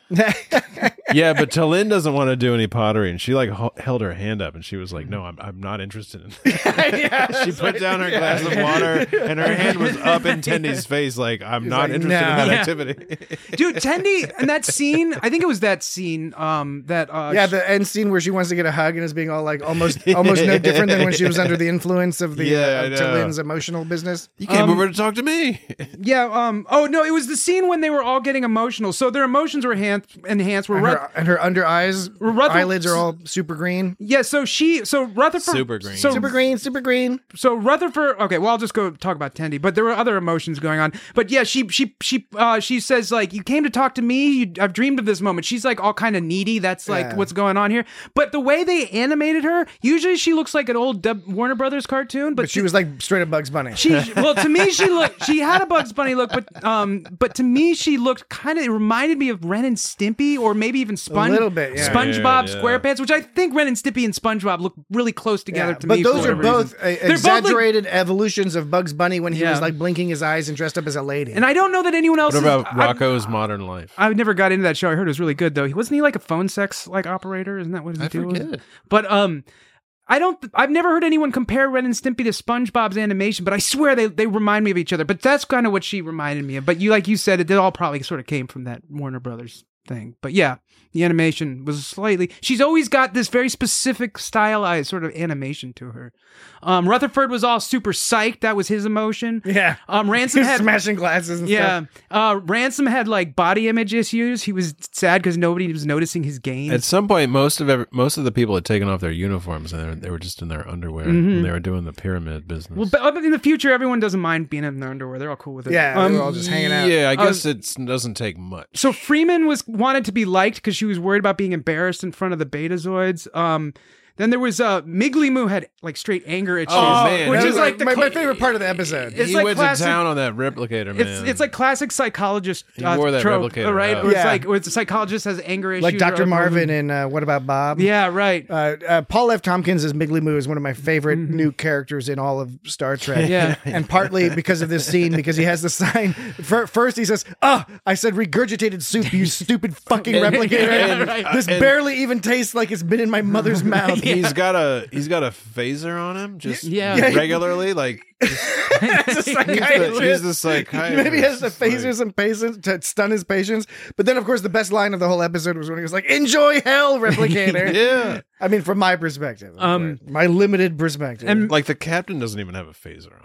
S11: Yeah, but Talin doesn't want to do any pottery, and she like ho- held her hand up, and she was like, "No, I'm I'm not interested in." That. She put down her glass of water, and her hand was up in Tendy's face, like, "I'm
S7: He's
S11: not
S7: like,
S11: interested
S7: "No."
S11: in that
S8: Yeah.
S11: activity."
S8: Dude, Tendi, and that scene, I think it was that scene um, that. Uh,
S7: Yeah, the end scene where she wants to get a hug and is being all like almost almost no different than when she was under the influence of the
S11: Yeah,
S7: uh,
S11: I
S7: of
S11: know.
S7: Talin's emotional business.
S11: You came
S8: Um,
S11: over to talk to me.
S8: Yeah. Um. Oh no, it was the scene when they were all getting emotional. So their emotions were enhanced. enhanced where
S7: And
S8: Ruth-
S7: her, and her under eyes,
S8: Ruther-
S7: eyelids are all super green.
S8: yeah. So she. So Rutherford.
S11: Super green.
S8: So
S7: Super green, super green.
S8: So Rutherford. Okay. Well, I'll just go talk about Tendi. But there were other emotions going on. But yeah, she she she uh she says like, you came to talk to me. You, I've dreamed of this moment. She's like all kind of needy. That's like
S7: Yeah.
S8: what's going on here. But the way they animated her, usually she looks like an old Dub- Warner Brothers cartoon. But,
S7: But she was like straight up Bugs Bunny.
S8: She well to me she looked she had a Bugs Bunny look, but um but to me she looked kind of, it reminded me of Ren and Stimpy, or maybe even Spon-
S7: little bit, yeah.
S8: SpongeBob
S11: Yeah, yeah.
S8: SquarePants, which I think Ren and Stimpy and SpongeBob look really close together
S7: Yeah,
S8: to
S7: but
S8: me. for
S7: those are
S8: whatever
S7: both
S8: reason.
S7: uh,
S8: They're both, like-
S7: exaggerated evolutions of Bugs Bunny when he
S8: Yeah.
S7: was like blinking his eyes and dressed up as a lady.
S8: and I don't know that anyone else.
S11: What
S8: is-
S11: about
S8: I-
S11: Rocco's Modern Life?
S8: I never got into that show. I heard it was really good though. Wasn't he like a phone sex like operator? Isn't that what his
S11: I
S8: deal was?
S11: forget.
S8: But um, I don't. I've never heard anyone compare Ren and Stimpy to SpongeBob's animation, but I swear they, they remind me of each other. But that's kind of what she reminded me of. But you, like you said, it all probably sort of came from that Warner Brothers thing. But yeah, the animation was slightly. She's always got this very specific stylized sort of animation to her. Um, Rutherford was all super psyched. That was his emotion.
S7: yeah,
S8: Um, Ransom had
S7: smashing glasses and
S8: yeah.
S7: stuff.
S8: Uh, Ransom had like body image issues. He was sad because nobody was noticing his gains.
S11: At some point, most of every, most of the people had taken off their uniforms, and they were, they were just in their underwear
S8: Mhm.
S11: when they were doing the pyramid business.
S8: Well, but but in the future, everyone doesn't mind being in their underwear. They're all cool with it.
S7: Yeah,
S8: Um,
S7: they were all just hanging out.
S11: Yeah, I
S8: Uh,
S11: guess it doesn't take much.
S8: So Freeman was wanted to be liked because she was worried about being embarrassed in front of the Betazoids. Um, then there was uh, Miggly Moo had like straight anger issues.
S11: Oh, man.
S8: which
S7: That
S8: is
S7: was
S8: like the
S7: my,
S8: cla-
S7: my favorite part of the episode.
S8: It's
S11: he
S8: like
S11: went
S8: classic-
S11: to town on that replicator, man.
S8: It's it's like classic psychologist.
S11: He
S8: uh,
S11: wore that
S8: trope,
S11: replicator
S8: right?
S11: out.
S8: Where it's
S7: Yeah.
S8: like where it's a psychologist has anger issues,
S7: Like
S8: or
S7: Doctor
S8: whatever.
S7: Marvin in uh, What About Bob?
S8: Yeah, right.
S7: Uh, uh, Paul F. Tompkins as Miggly Moo is one of my favorite new characters in all of Star Trek.
S8: Yeah.
S7: And partly because of this scene, because he has the sign. Fir- First, he says, "Oh, I said regurgitated soup, you stupid fucking replicator.
S11: And-
S8: Right.
S7: This
S11: and-
S7: barely even tastes like it's been in my mother's mouth."
S11: He's got a he's got a phaser on him, just
S8: Yeah.
S7: Yeah.
S11: regularly. Like
S7: As a
S11: he's the,
S7: psychiatrist.
S11: he's the psychiatrist.
S7: Maybe he has to
S11: It's like-
S7: phaser some patients to stun his patients. But then, of course, the best line of the whole episode was when he was like, "Enjoy hell, replicator."
S11: Yeah.
S7: I mean, from my perspective, of
S8: Um,
S7: course. My limited perspective.
S8: and-
S11: Like the captain doesn't even have a phaser on.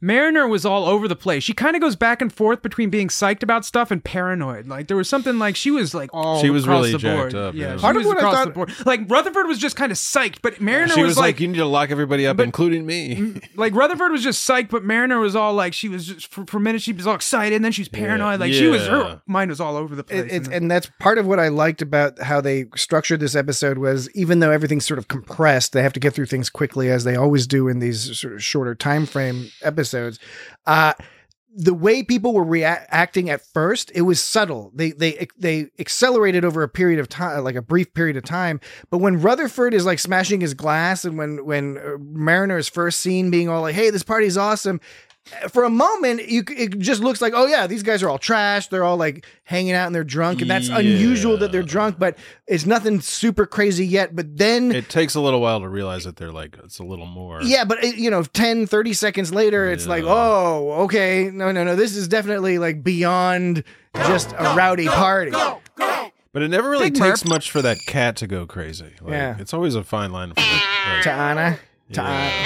S8: Mariner was all over the place. She kind of goes back and forth between being psyched about stuff and paranoid. Like there was something like she was like all
S11: She was
S8: across
S11: really
S8: the
S11: jacked
S8: board.
S11: up,
S8: Yeah,
S11: yeah.
S8: she
S7: Part of
S8: was
S7: what I
S8: across
S7: thought-
S8: the board. Like Rutherford was just kind of psyched, but Mariner
S11: She
S8: was,
S11: was
S8: like,
S11: like, you need to lock everybody up, including me.
S8: like Rutherford was just psyched, but Mariner was all like she was just for, for a minute she was all excited, and then she was paranoid. Like she was
S11: Yeah.
S8: her mind was all over the place.
S7: It, it's,
S8: And-
S7: and that's part of what I liked about how they structured this episode was even though everything's sort of compressed, they have to get through things quickly as they always do in these sort of shorter time frame episodes. Uh, the way people were reacting at first, it was subtle. They they they accelerated over a period of time, like a brief period of time. But when Rutherford is like smashing his glass, and when when uh, Mariner is first seen being all like, "Hey, this party's awesome," for a moment, you it just looks like, oh yeah, these guys are all trash. They're all like hanging out and they're drunk, and that's
S11: Yeah.
S7: unusual that they're drunk. But it's nothing super crazy yet. But then
S11: It takes a little while to realize that they're like, it's a little more.
S7: yeah, but it, you know, ten, thirty seconds later, it's like, oh, okay. No, no, no. This is definitely like beyond just a rowdy party.
S11: But it never really
S12: Big
S11: takes
S12: merp.
S11: much for that cat to go crazy. Like,
S7: Yeah.
S11: It's always a fine line. For like,
S7: To Anna. To
S11: Yeah.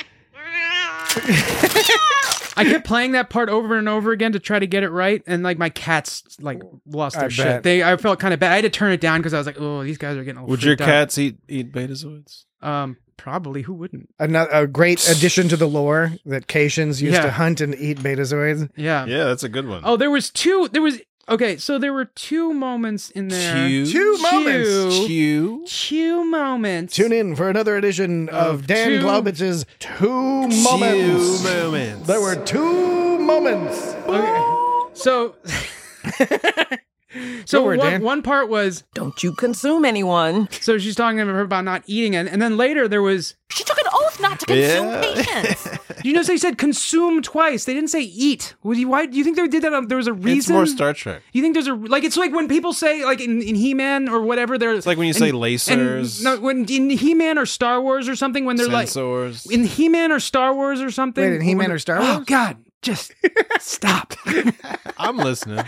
S8: I kept playing that part over and over again to try to get it right, and like my cats like lost their
S7: I
S8: shit.
S7: bet.
S8: They, I felt kind of bad. I had to turn it down because I was like, oh, these guys are getting. A little
S11: Would your
S8: freaked out.
S11: cats eat eat betazoids?
S8: Um, probably. Who wouldn't?
S7: Another a great addition to the lore that Caitians used
S8: Yeah.
S7: to hunt and eat betazoids.
S8: Yeah.
S11: Yeah, that's a good one.
S8: Oh, there was two. There was okay. So there were two moments in there.
S11: Two,
S7: Two moments.
S11: Two.
S8: Two moments.
S7: Tune in for another edition of,
S8: Of
S7: Dan
S8: two-
S7: Glaubitz's Two Moments.
S11: Two moments.
S7: There were two moments.
S8: Okay. So. So
S7: Go for it,
S8: one,
S7: Dan.
S8: one part was
S6: Don't you consume anyone.
S8: so she's talking to her about not eating it, and then later there was
S3: She took an oath not to consume
S11: Yeah.
S3: patience.
S8: you know they said consume twice. They didn't say eat. Was you, why do you think they did that? On, there was a reason.
S11: It's more Star Trek.
S8: You think there's a like it's like when people say like in, in He-Man or whatever there's
S11: It's like when you say lasers.
S8: no, when in He-Man or Star Wars or something when they're
S11: Sensors.
S8: like in He-Man or Star Wars or something.
S7: Wait, in He-Man
S8: when-
S7: or Star
S8: Oh
S7: Wars?
S8: God, just stop.
S11: I'm listening.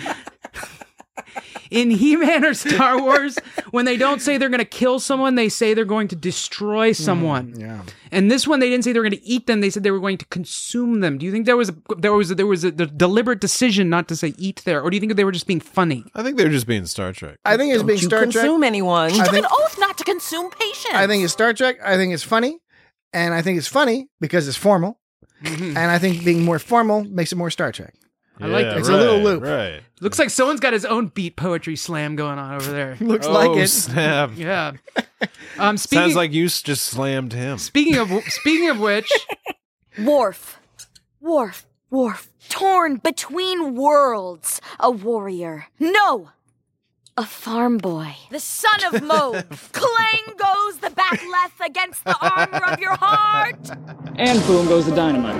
S8: In He-Man or Star Wars, when they don't say they're going to kill someone, they say they're going to destroy someone.
S7: Yeah.
S8: And this one, they didn't say they were going to eat them; they said they were going to consume them. Do you think there was a, there was a, there was a, the deliberate decision not to say eat there, or do you think they were just being funny?
S11: I think they're just being Star Trek.
S7: I think it's
S6: Don't
S7: being
S6: you
S7: Star Trek.
S6: consume anyone.
S3: She
S7: I
S3: took
S7: think-
S3: an oath not to consume patience.
S7: I think it's Star Trek. I think it's funny. And I think it's funny because it's formal.
S8: Mm-hmm.
S7: And I think being more formal makes it more Star Trek.
S8: I like
S11: Yeah,
S8: that.
S7: It's a little loop.
S11: Right.
S8: Looks like someone's got his own beat poetry slam going on over there.
S7: Looks
S11: Oh,
S7: like it.
S11: snap.
S8: Yeah. Um, speaking,
S11: Sounds like you s- just slammed him.
S8: Speaking of speaking of which,
S13: Worf. Worf. Worf. Torn between worlds. A warrior. No! A farm boy. The son of Move. Clang goes the backleth against the armor of your heart.
S14: And boom goes the dynamite.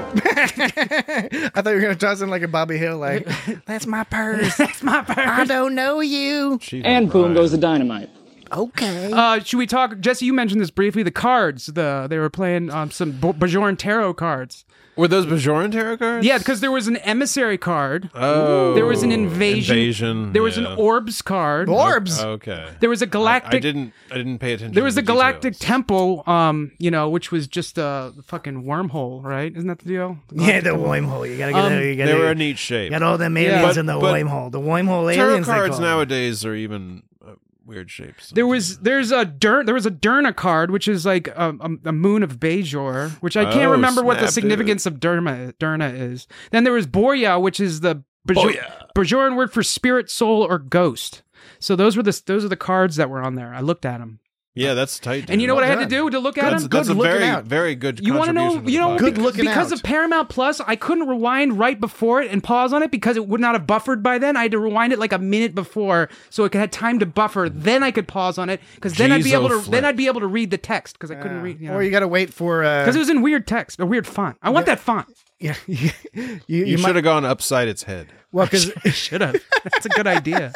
S7: I thought you were going to toss in like a Bobby Hill, like, that's my purse.
S8: that's my purse.
S7: I don't know you.
S14: And boom goes the dynamite.
S7: Okay.
S8: Uh, should we talk, Jesse? You mentioned this briefly. The cards. The they were playing um, some B- Bajoran tarot cards.
S11: Were those Bajoran tarot cards?
S8: Yeah, because there was an emissary card.
S11: Oh.
S8: There was an invasion.
S11: Invasion.
S8: There was
S11: yeah.
S8: an orbs card.
S7: Orbs.
S11: Okay.
S8: There was a galactic.
S11: I, I didn't. I didn't pay attention.
S8: There was
S11: to
S8: a
S11: the
S8: galactic
S11: details.
S8: temple, um, you know, which was just a fucking wormhole, right? Isn't that the deal?
S7: Yeah, the wormhole. You gotta get
S8: Um,
S7: there. You gotta,
S11: They were a neat shape.
S7: got all them
S8: Yeah.
S7: aliens
S11: But-
S7: in the
S11: but
S7: wormhole. The wormhole
S11: Tarot
S7: aliens. they
S11: cards
S7: call them.
S11: nowadays are even uh, weird shapes.
S8: There was there's a Dur- there was a Durna card, which is like a, a, a moon of Bajor, which I can't
S11: Oh,
S8: remember what the
S11: snap,
S8: significance of Durna Durna is. Then there was Borya, which is the Bajor-
S11: Borya.
S8: Bajoran word for spirit, soul, or ghost. So those were the those are the cards that were on there. I looked at them,
S11: Yeah, that's tight.
S8: and you know
S11: dude.
S8: what I had
S7: done.
S8: to do to look at
S11: That's,
S8: them?
S11: that's a
S7: Good looking
S11: very,
S7: out.
S11: very good.
S8: You want to know?
S11: contribution to
S8: You
S11: the
S8: know,
S11: podcast.
S7: Good
S8: bec-
S7: looking
S8: because
S7: out.
S8: of Paramount Plus, I couldn't rewind right before it and pause on it because it would not have buffered by then. I had to rewind it like a minute before so it could have time to buffer. Then I could pause on it because then I'd be able to.
S11: Jeez-o-flip.
S8: Then I'd be able to read the text because I couldn't read. You know.
S7: Or you gotta wait for. uh
S8: Because it was in weird text, a weird font. I want that font.
S7: Yeah, you, you, you,
S11: You,
S7: might.
S11: should have gone upside its head.
S7: Well, because
S8: Should have. That's a good idea.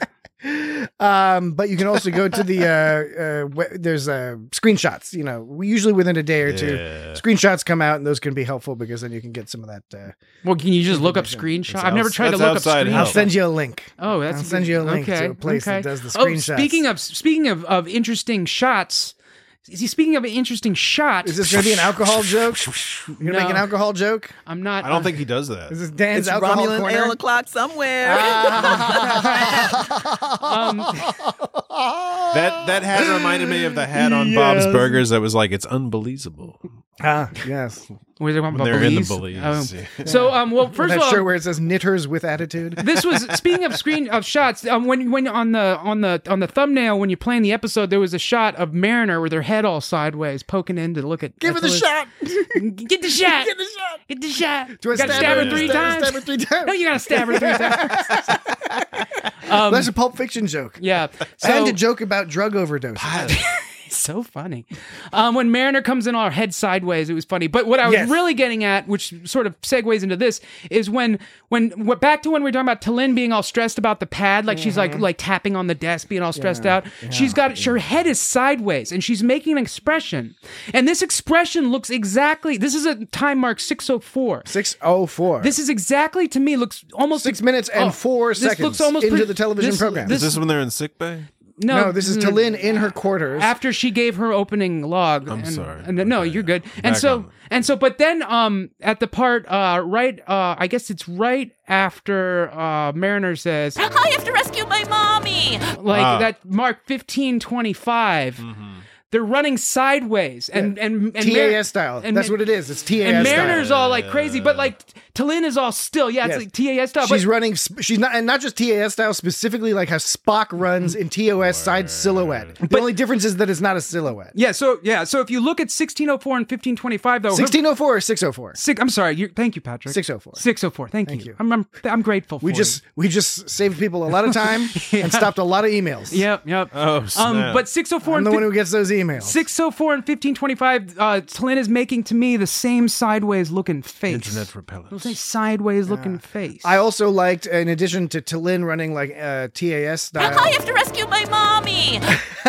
S7: um, but you can also go to the uh, uh, we- there's uh screenshots. You know, we usually within a day or two,
S11: Yeah.
S7: screenshots come out, and those can be helpful because then you can get some of that. Uh,
S8: Well, can you just look up
S7: Information.
S8: screenshot?
S11: That's
S8: I've never
S11: outs-
S8: tried to
S11: that's
S8: look up
S11: outside
S8: screenshot.
S11: help.
S7: I'll send you a link.
S8: Oh, that's
S7: I'll send you a link
S8: okay,
S7: to a place
S8: okay.
S7: that does the
S8: Oh,
S7: screenshots.
S8: speaking of speaking of of interesting shots, See, speaking of interesting shots,
S7: Is this going to be an alcohol joke? You're going to
S8: No.
S7: make an alcohol joke?
S8: I'm not.
S11: I don't think he does that.
S7: Is this Dan's
S6: It's
S7: alcohol
S6: Romulan
S7: corner?
S6: ale o'clock somewhere.
S8: Um,
S11: That that hat reminded me of the hat on
S7: Yes.
S11: Bob's Burgers that was like, it's unbelievable.
S7: Ah, yes.
S8: Were they talking about
S11: They're in the
S8: Belize?
S11: Belize,
S8: Um,
S11: yeah.
S8: So, um, well, first
S7: that
S8: of all,
S7: shirt where it says "Knitters with attitude."
S8: this was speaking of screen of shots. Um, when when on the on the on the thumbnail when you're playing the episode, there was a shot of Mariner with her head all sideways, poking in to look at.
S7: Give her the
S8: Liz.
S7: shot.
S8: Get the shot.
S7: Get the shot.
S8: Get the shot.
S7: Do I
S8: gotta
S7: stab
S8: stab
S7: her?
S8: her three
S7: Stab-
S8: times.
S7: stab her three times.
S8: No, you gotta stab her three times. Um,
S7: That's a Pulp Fiction joke.
S8: yeah.
S7: and
S8: So
S7: a joke about drug overdose.
S8: so funny. Um, when Mariner comes in all head sideways, it was funny. But what I was
S7: Yes.
S8: really getting at, which sort of segues into this, is when when what, back to when we were talking about Talin being all stressed about the pad, like she's like like tapping on the desk, being all stressed out. She's got her head is sideways, and she's making an expression, and this expression looks exactly. This is a time mark six oh four.
S7: six oh four.
S8: This is exactly to me looks almost
S7: Six minutes and
S8: oh,
S7: four
S8: this
S7: seconds
S8: looks almost
S7: into
S8: pre-
S7: the television
S8: this-
S7: program.
S11: Is this when they're in sick bay?
S8: No,
S7: No, this is
S8: mm,
S7: Talin in her quarters.
S8: after she gave her opening log.
S11: I'm
S8: and,
S11: sorry.
S8: And then, no,
S11: Okay.
S8: you're good. And
S11: Back
S8: so
S11: on.
S8: and so, but then um at the part uh right uh I guess it's right after uh Mariner says
S3: I have to rescue my mommy.
S8: like
S11: Ah.
S8: that mark fifteen twenty-five. They're running sideways and and, and
S7: T A S
S8: Mar-
S7: style.
S8: and
S7: That's
S8: Ma-
S7: what it is. It's T A S
S8: And
S7: style.
S8: Mariner's all like crazy, but like Talin is all still. Yeah, it's
S7: Yes.
S8: like T A S style.
S7: She's
S8: but,
S7: running. sp- She's not, and not just T A S style. Specifically, like how Spock runs in T O S side silhouette. The only difference is that it's not a silhouette.
S8: yeah, so yeah, so if you look at sixteen oh four and fifteen twenty-five though, her-
S7: Sixteen oh four or six oh four.
S8: Six, I'm sorry. You, thank you, Patrick.
S7: six oh four.
S8: six oh four. Thank,
S7: Thank
S8: you.
S7: you.
S8: I'm, I'm I'm grateful. For
S7: We
S8: you.
S7: just we just saved people a lot of time and stopped a lot of emails.
S8: Yep, yep.
S11: Oh, snap.
S8: Um, but six oh four
S7: I'm
S8: and
S7: the one
S8: fif-
S7: who gets those emails.
S8: six oh four and fifteen twenty-five, uh, Talin is making to me the same sideways looking face.
S11: Internet repellent.
S8: It'll say sideways looking face.
S7: I also liked, in addition to Talin running like uh, T A S style,
S3: I have to rescue my mommy.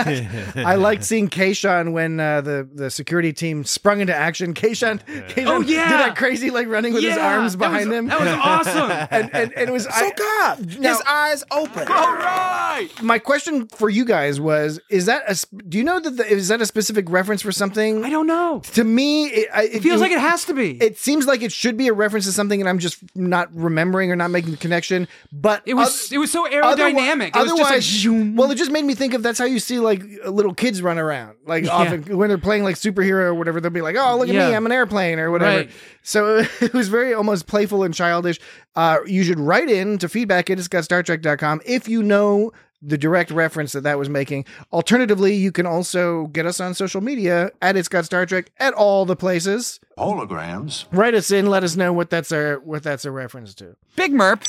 S7: I liked seeing Kayshawn when uh, the the security team sprung into action. Kayshawn, Kayshawn
S8: Oh, yeah.
S7: did that crazy like running with his
S8: Yeah,
S7: arms
S8: that
S7: behind
S8: was-
S7: him.
S8: That was awesome.
S7: and, and, and it was
S9: So
S7: I,
S9: God,
S7: now-
S9: his eyes open. All right.
S7: my question for you guys was: Is that a? sp- Do you know that? The, is that a specific reference for something?
S8: I don't know.
S7: To me, it, I- it
S8: It feels like it has to be.
S7: It seems like it should be a reference to something, and I'm just not remembering or not making the connection. But
S8: It was
S7: oth-
S8: it was so
S7: otherwi-
S8: aerodynamic. It was
S7: Otherwise,
S8: just like zoom.
S7: well, it just made me think of that's how you see like little kids run around. Like
S8: Yeah.
S7: often when they're playing like superhero or whatever, they'll be like, "Oh, look at
S8: Yeah.
S7: me, I'm an airplane" or whatever.
S8: Right.
S7: So it was very almost playful and childish. Uh, you should write in to feedback at it's got star trek dot com if you know the direct reference that that was making. Alternatively, you can also get us on social media at It's Got Star Trek at all the places.
S15: Holograms.
S7: Write us in, let us know what that's a what that's a reference to.
S12: Big Merp.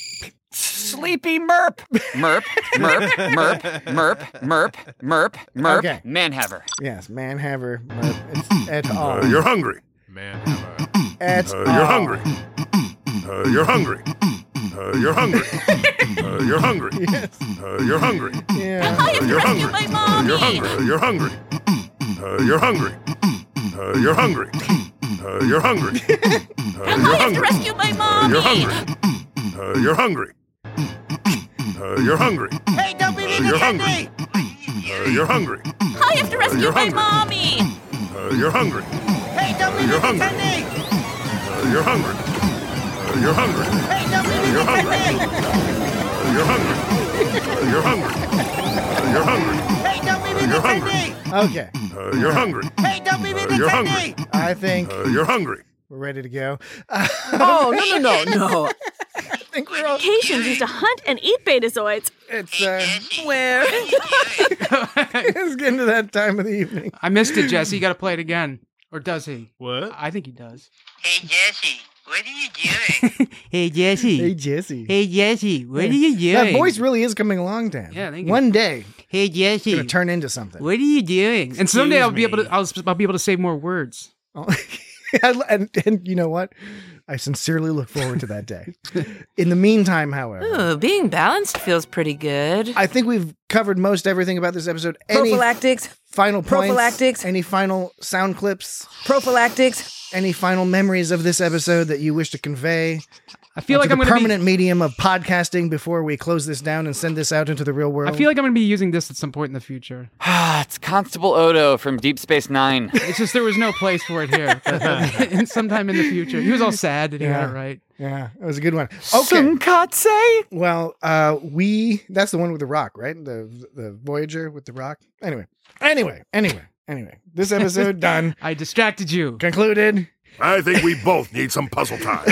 S12: Sleepy Merp. Merp, Merp, Merp, Merp, Merp, Merp, Merp,
S7: Okay.
S12: Manhaver.
S7: Yes, Manhaver. Merp, It's et al.
S9: Uh, you're hungry.
S11: Man,
S7: Et
S9: Uh,
S7: al.
S9: you're hungry. Uh, you're hungry. Uh, you're hungry. Uh, you're hungry.
S7: Yes.
S9: Uh, you're hungry.
S7: Yeah.
S9: Uh, you're hungry.
S3: my
S9: Uh,
S3: mommy.
S9: you're hungry. Uh, you're hungry. Uh, you're hungry. Uh, you're hungry. Uh, you're hungry. Uh, you're
S3: I have to
S9: hungry.
S3: rescue my
S9: Uh,
S3: mommy.
S9: you're hungry. Uh, you're hungry. Uh, you're hungry.
S6: Hey, don't be
S9: Uh,
S6: mean
S9: you're
S6: to
S9: hungry.
S6: Cindy.
S9: Uh, you're hungry.
S3: I have to rescue
S9: you're
S3: my
S9: hungry.
S3: mommy.
S9: Uh, you're hungry.
S6: Hey, don't be
S9: You're
S6: mean to
S9: hungry.
S6: Cindy.
S9: Uh, you're hungry. Uh, you're hungry.
S6: Hey, don't be mean
S9: You're
S6: to
S9: hungry.
S6: Cindy.
S9: Uh, you're hungry. Uh, you're hungry. Uh, you're hungry.
S6: Hey, don't be mean
S9: You're
S6: to
S9: hungry.
S6: Cindy.
S7: Okay.
S9: Uh, you're hungry.
S6: Hey, don't be mean
S9: Uh,
S6: to
S9: you're
S6: Cindy.
S9: hungry.
S7: I think
S9: Uh, you're hungry.
S7: we're ready to go.
S6: Oh, no, no, no, no.
S7: I think we're all.
S16: Haitians used to hunt and eat betazoids.
S7: It's uh,
S6: Where?
S7: it's getting to that time of the evening.
S8: I missed it, Jesse. You got to play it again, or does he?
S11: What?
S8: I think he does.
S17: Hey, Jesse, what are you doing?
S8: Hey Jesse.
S7: Hey Jesse.
S8: Hey Jesse. What are you doing?
S7: That voice really is coming along, Dan.
S8: Yeah, thank you.
S7: One day,
S8: Hey
S7: it's
S8: Jesse.
S7: gonna turn into something.
S8: What are you doing? And someday
S11: Excuse
S8: I'll be able
S11: me.
S8: to. I'll, I'll be able to say more words.
S7: Oh, and, and you know what? I sincerely look forward to that day. In the meantime, however,
S3: Ooh, being balanced feels pretty good.
S7: I think we've covered most everything about this episode. Any
S6: Prophylactics.
S7: final points?
S6: Prophylactics.
S7: Any final sound clips?
S6: Prophylactics.
S7: Any final memories of this episode that you wish to convey?
S8: I feel like
S7: the
S8: I'm going to
S7: permanent
S8: be,
S7: medium of podcasting before we close this down and send this out into the real world.
S8: I feel like I'm going to be using this at some point in the future.
S12: It's Constable Odo from Deep Space Nine.
S8: It's just there was no place for it here. But sometime in the future. He was all sad that he
S7: Yeah.
S8: got it right.
S7: Yeah, it was a good one. Okay.
S12: Sunkatse?
S7: Well, uh, we, that's the one with the rock, right? The the Voyager with the rock. Anyway, anyway, anyway, anyway. This episode done.
S8: I distracted you.
S7: Concluded.
S9: I think we both need some puzzle time.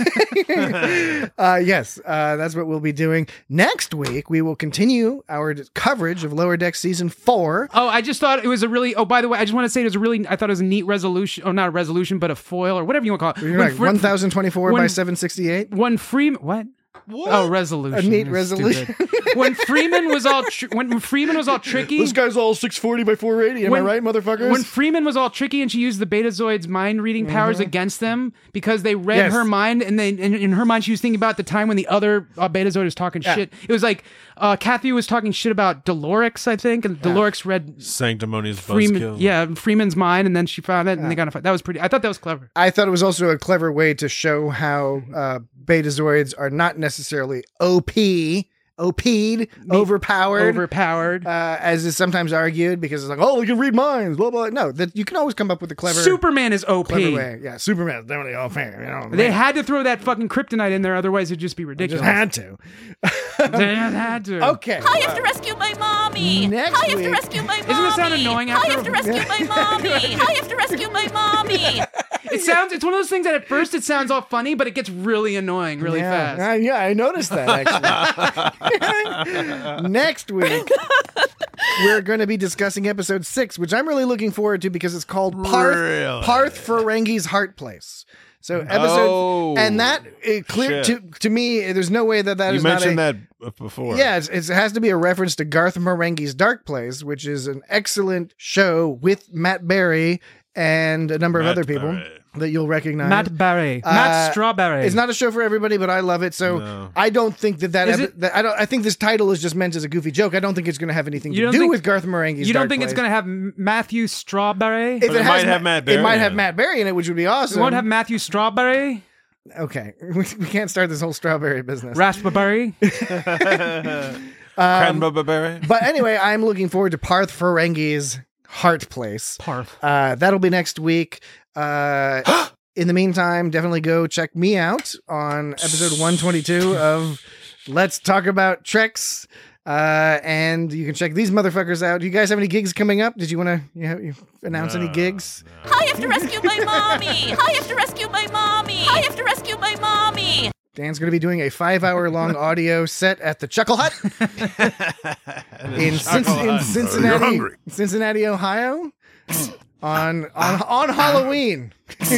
S7: uh, yes, uh, that's what we'll be doing. Next week, we will continue our d- coverage of Lower Decks Season four.
S8: Oh, I just thought it was a really, oh, by the way, I just want to say it was a really, I thought it was a neat resolution, oh, not a resolution, but a foil or whatever you want to call it.
S7: You're
S8: When
S7: like
S8: Fre-
S7: one thousand twenty-four
S8: when-
S7: by seven sixty-eight.
S8: When Freeman, what?
S11: What?
S8: Oh, resolution.
S7: A neat
S8: That's
S7: resolution.
S8: stupid. When Freeman was all, tr- when Freeman was all tricky.
S7: This guy's all six forty by four eighty. Am
S8: When-
S7: I right, motherfuckers?
S8: When Freeman was all tricky and she used the Betazoid's mind reading powers
S7: Mhm.
S8: against them because they read
S7: Yes.
S8: her mind, and they in, in her mind she was thinking about the time when the other uh, Betazoid was talking
S7: Yeah.
S8: shit. It was like uh, Kathy was talking shit about Dolorix, I think, and Dolorix read
S11: Sanctimonious
S8: Freeman,
S11: buzzkill.
S8: yeah, Freeman's mind, and then she found it, and they got in a fight. That was pretty. I thought that was clever.
S7: I thought it was also a clever way to show how uh, Betazoids are not necessarily O P, O P'd, overpowered,
S8: overpowered,
S7: uh, as is sometimes argued, because it's like, oh, we can read minds, blah blah. No, that you can always come up with a clever
S8: Superman is O P.
S7: clever way. Yeah, Superman is definitely O P. You know,
S8: They
S7: man.
S8: had to throw that fucking kryptonite in there, otherwise it'd just be ridiculous.
S7: just had to.
S8: They just had to.
S7: Okay.
S3: I have to rescue my mommy.
S7: Next
S3: I have
S7: week-
S3: to rescue my mommy.
S8: Doesn't it sound annoying
S3: I
S8: after
S3: have to rescue my mommy. I have to rescue my mommy.
S8: It sounds. It's one of those things that at first it sounds all funny, but it gets really annoying really
S7: yeah,
S8: fast.
S7: uh, yeah, I noticed that actually. Next week, we're going to be discussing episode six, which I'm really looking forward to because it's called Parth,
S11: Really?
S7: Parth Ferengi's Heart Place. So episode,
S11: Oh,
S7: and that it clear to
S11: shit.
S7: to me. There's no way that that
S11: You
S7: is not a,
S11: mentioned that before.
S7: Yeah, it's, it's, it has to be a reference to Garth Marenghi's Dark Place, which is an excellent show with Matt Berry and a number of
S11: Matt
S7: other people
S11: Berry.
S7: that you'll recognize.
S8: Matt Barry,
S7: Uh,
S8: Matt Strawberry.
S7: It's not a show for everybody, but I love it. So
S11: No.
S7: I don't think that that,
S8: Is
S7: epi-
S8: it-
S7: that I don't. I think this title is just meant as a goofy joke. I don't think it's going to have anything
S8: You
S7: to
S8: don't
S7: do
S8: think-
S7: with Garth Marenghi's.
S8: You don't
S7: Dark
S8: think it's
S7: Place.
S8: going to have M- Matthew Strawberry?
S7: If
S11: But it
S7: has
S11: might
S7: Ma-
S11: have Matt Berry
S7: It might
S11: in
S7: have
S11: it.
S7: Matt Berry in it, which would be awesome.
S8: It won't have Matthew Strawberry?
S7: Okay, we, we can't start this whole strawberry business.
S8: Raspberry?
S11: Cranberry.
S7: But anyway, I'm looking forward to Parth Ferenghi's Heart Place.
S8: Parth.
S7: Uh, that'll be next week. Uh, in the meantime, definitely go check me out on episode one twenty-two of Let's Talk About Treks. Uh, and you can check these motherfuckers out. Do you guys have any gigs coming up? Did you want to you know, you announce any gigs?
S3: I have to rescue my mommy. I have to rescue my mommy. I have to rescue my mommy.
S7: Dan's going to be doing a five-hour-long audio set at the Chuckle Hut in, Cin- in Cincinnati,
S9: hungry.
S7: Cincinnati, Ohio, on on on Halloween.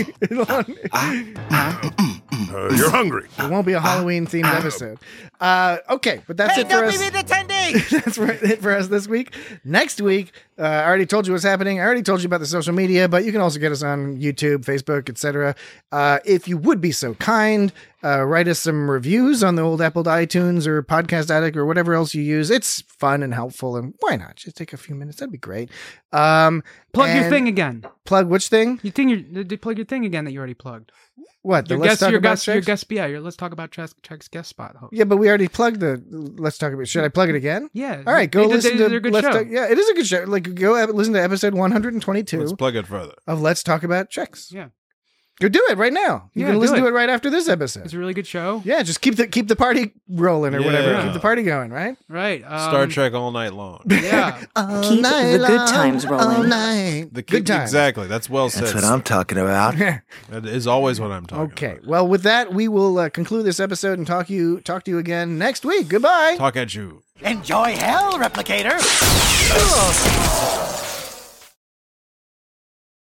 S9: Uh, you're hungry.
S7: It won't be a Halloween-themed episode. Uh, okay, but that's
S6: Hey,
S7: it for
S6: don't
S7: us.
S6: leave me attending.
S7: That's for, it for us this week. Next week, uh, I already told you what's happening. I already told you about the social media, but you can also get us on YouTube, Facebook, et cetera. Uh, if you would be so kind, uh, write us some reviews on the old Apple iTunes or Podcast Addict or whatever else you use. It's fun and helpful, and why not? Just take a few minutes. That'd be great. Um,
S8: Plug your
S7: and-
S8: thing again.
S7: Plug which thing?
S8: You think your d- plug your thing again that you already plugged.
S7: What? The
S8: Your
S7: Let's
S8: guest,
S7: Talk
S8: your
S7: About
S8: guest, your
S7: Treks?
S8: guest, yeah, your Let's Talk About Treks, Treks guest spot host.
S7: Yeah, but we already plugged the. Let's talk about. Should I plug it again?
S8: Yeah.
S7: All right, go
S8: They did-
S7: listen
S8: they
S7: to.
S8: did a good
S7: Let's
S8: show.
S7: Talk, yeah, it is a good show. Like, go ep- listen to episode one twenty-two
S11: Let's plug it further.
S7: of Let's Talk About Treks.
S8: Yeah.
S7: Go do it right now. You
S8: Yeah,
S7: can
S8: do
S7: listen
S8: it.
S7: to it right after this episode.
S8: It's a really good show.
S7: Yeah, just keep the keep the party rolling or whatever.
S11: Yeah.
S7: Keep the party going, right?
S8: Right. Um,
S11: Star Trek all night long.
S8: Yeah.
S7: All
S10: Keep
S7: night
S10: the good
S7: long,
S10: times rolling.
S7: All night.
S11: The
S7: good times.
S11: Exactly. That's well said.
S15: That's what I'm talking about.
S11: That is always what I'm talking
S7: Okay.
S11: about.
S7: Well, with that, we will uh, conclude this episode and talk you talk to you again next week. Goodbye.
S11: Talk at you.
S6: Enjoy hell, replicator.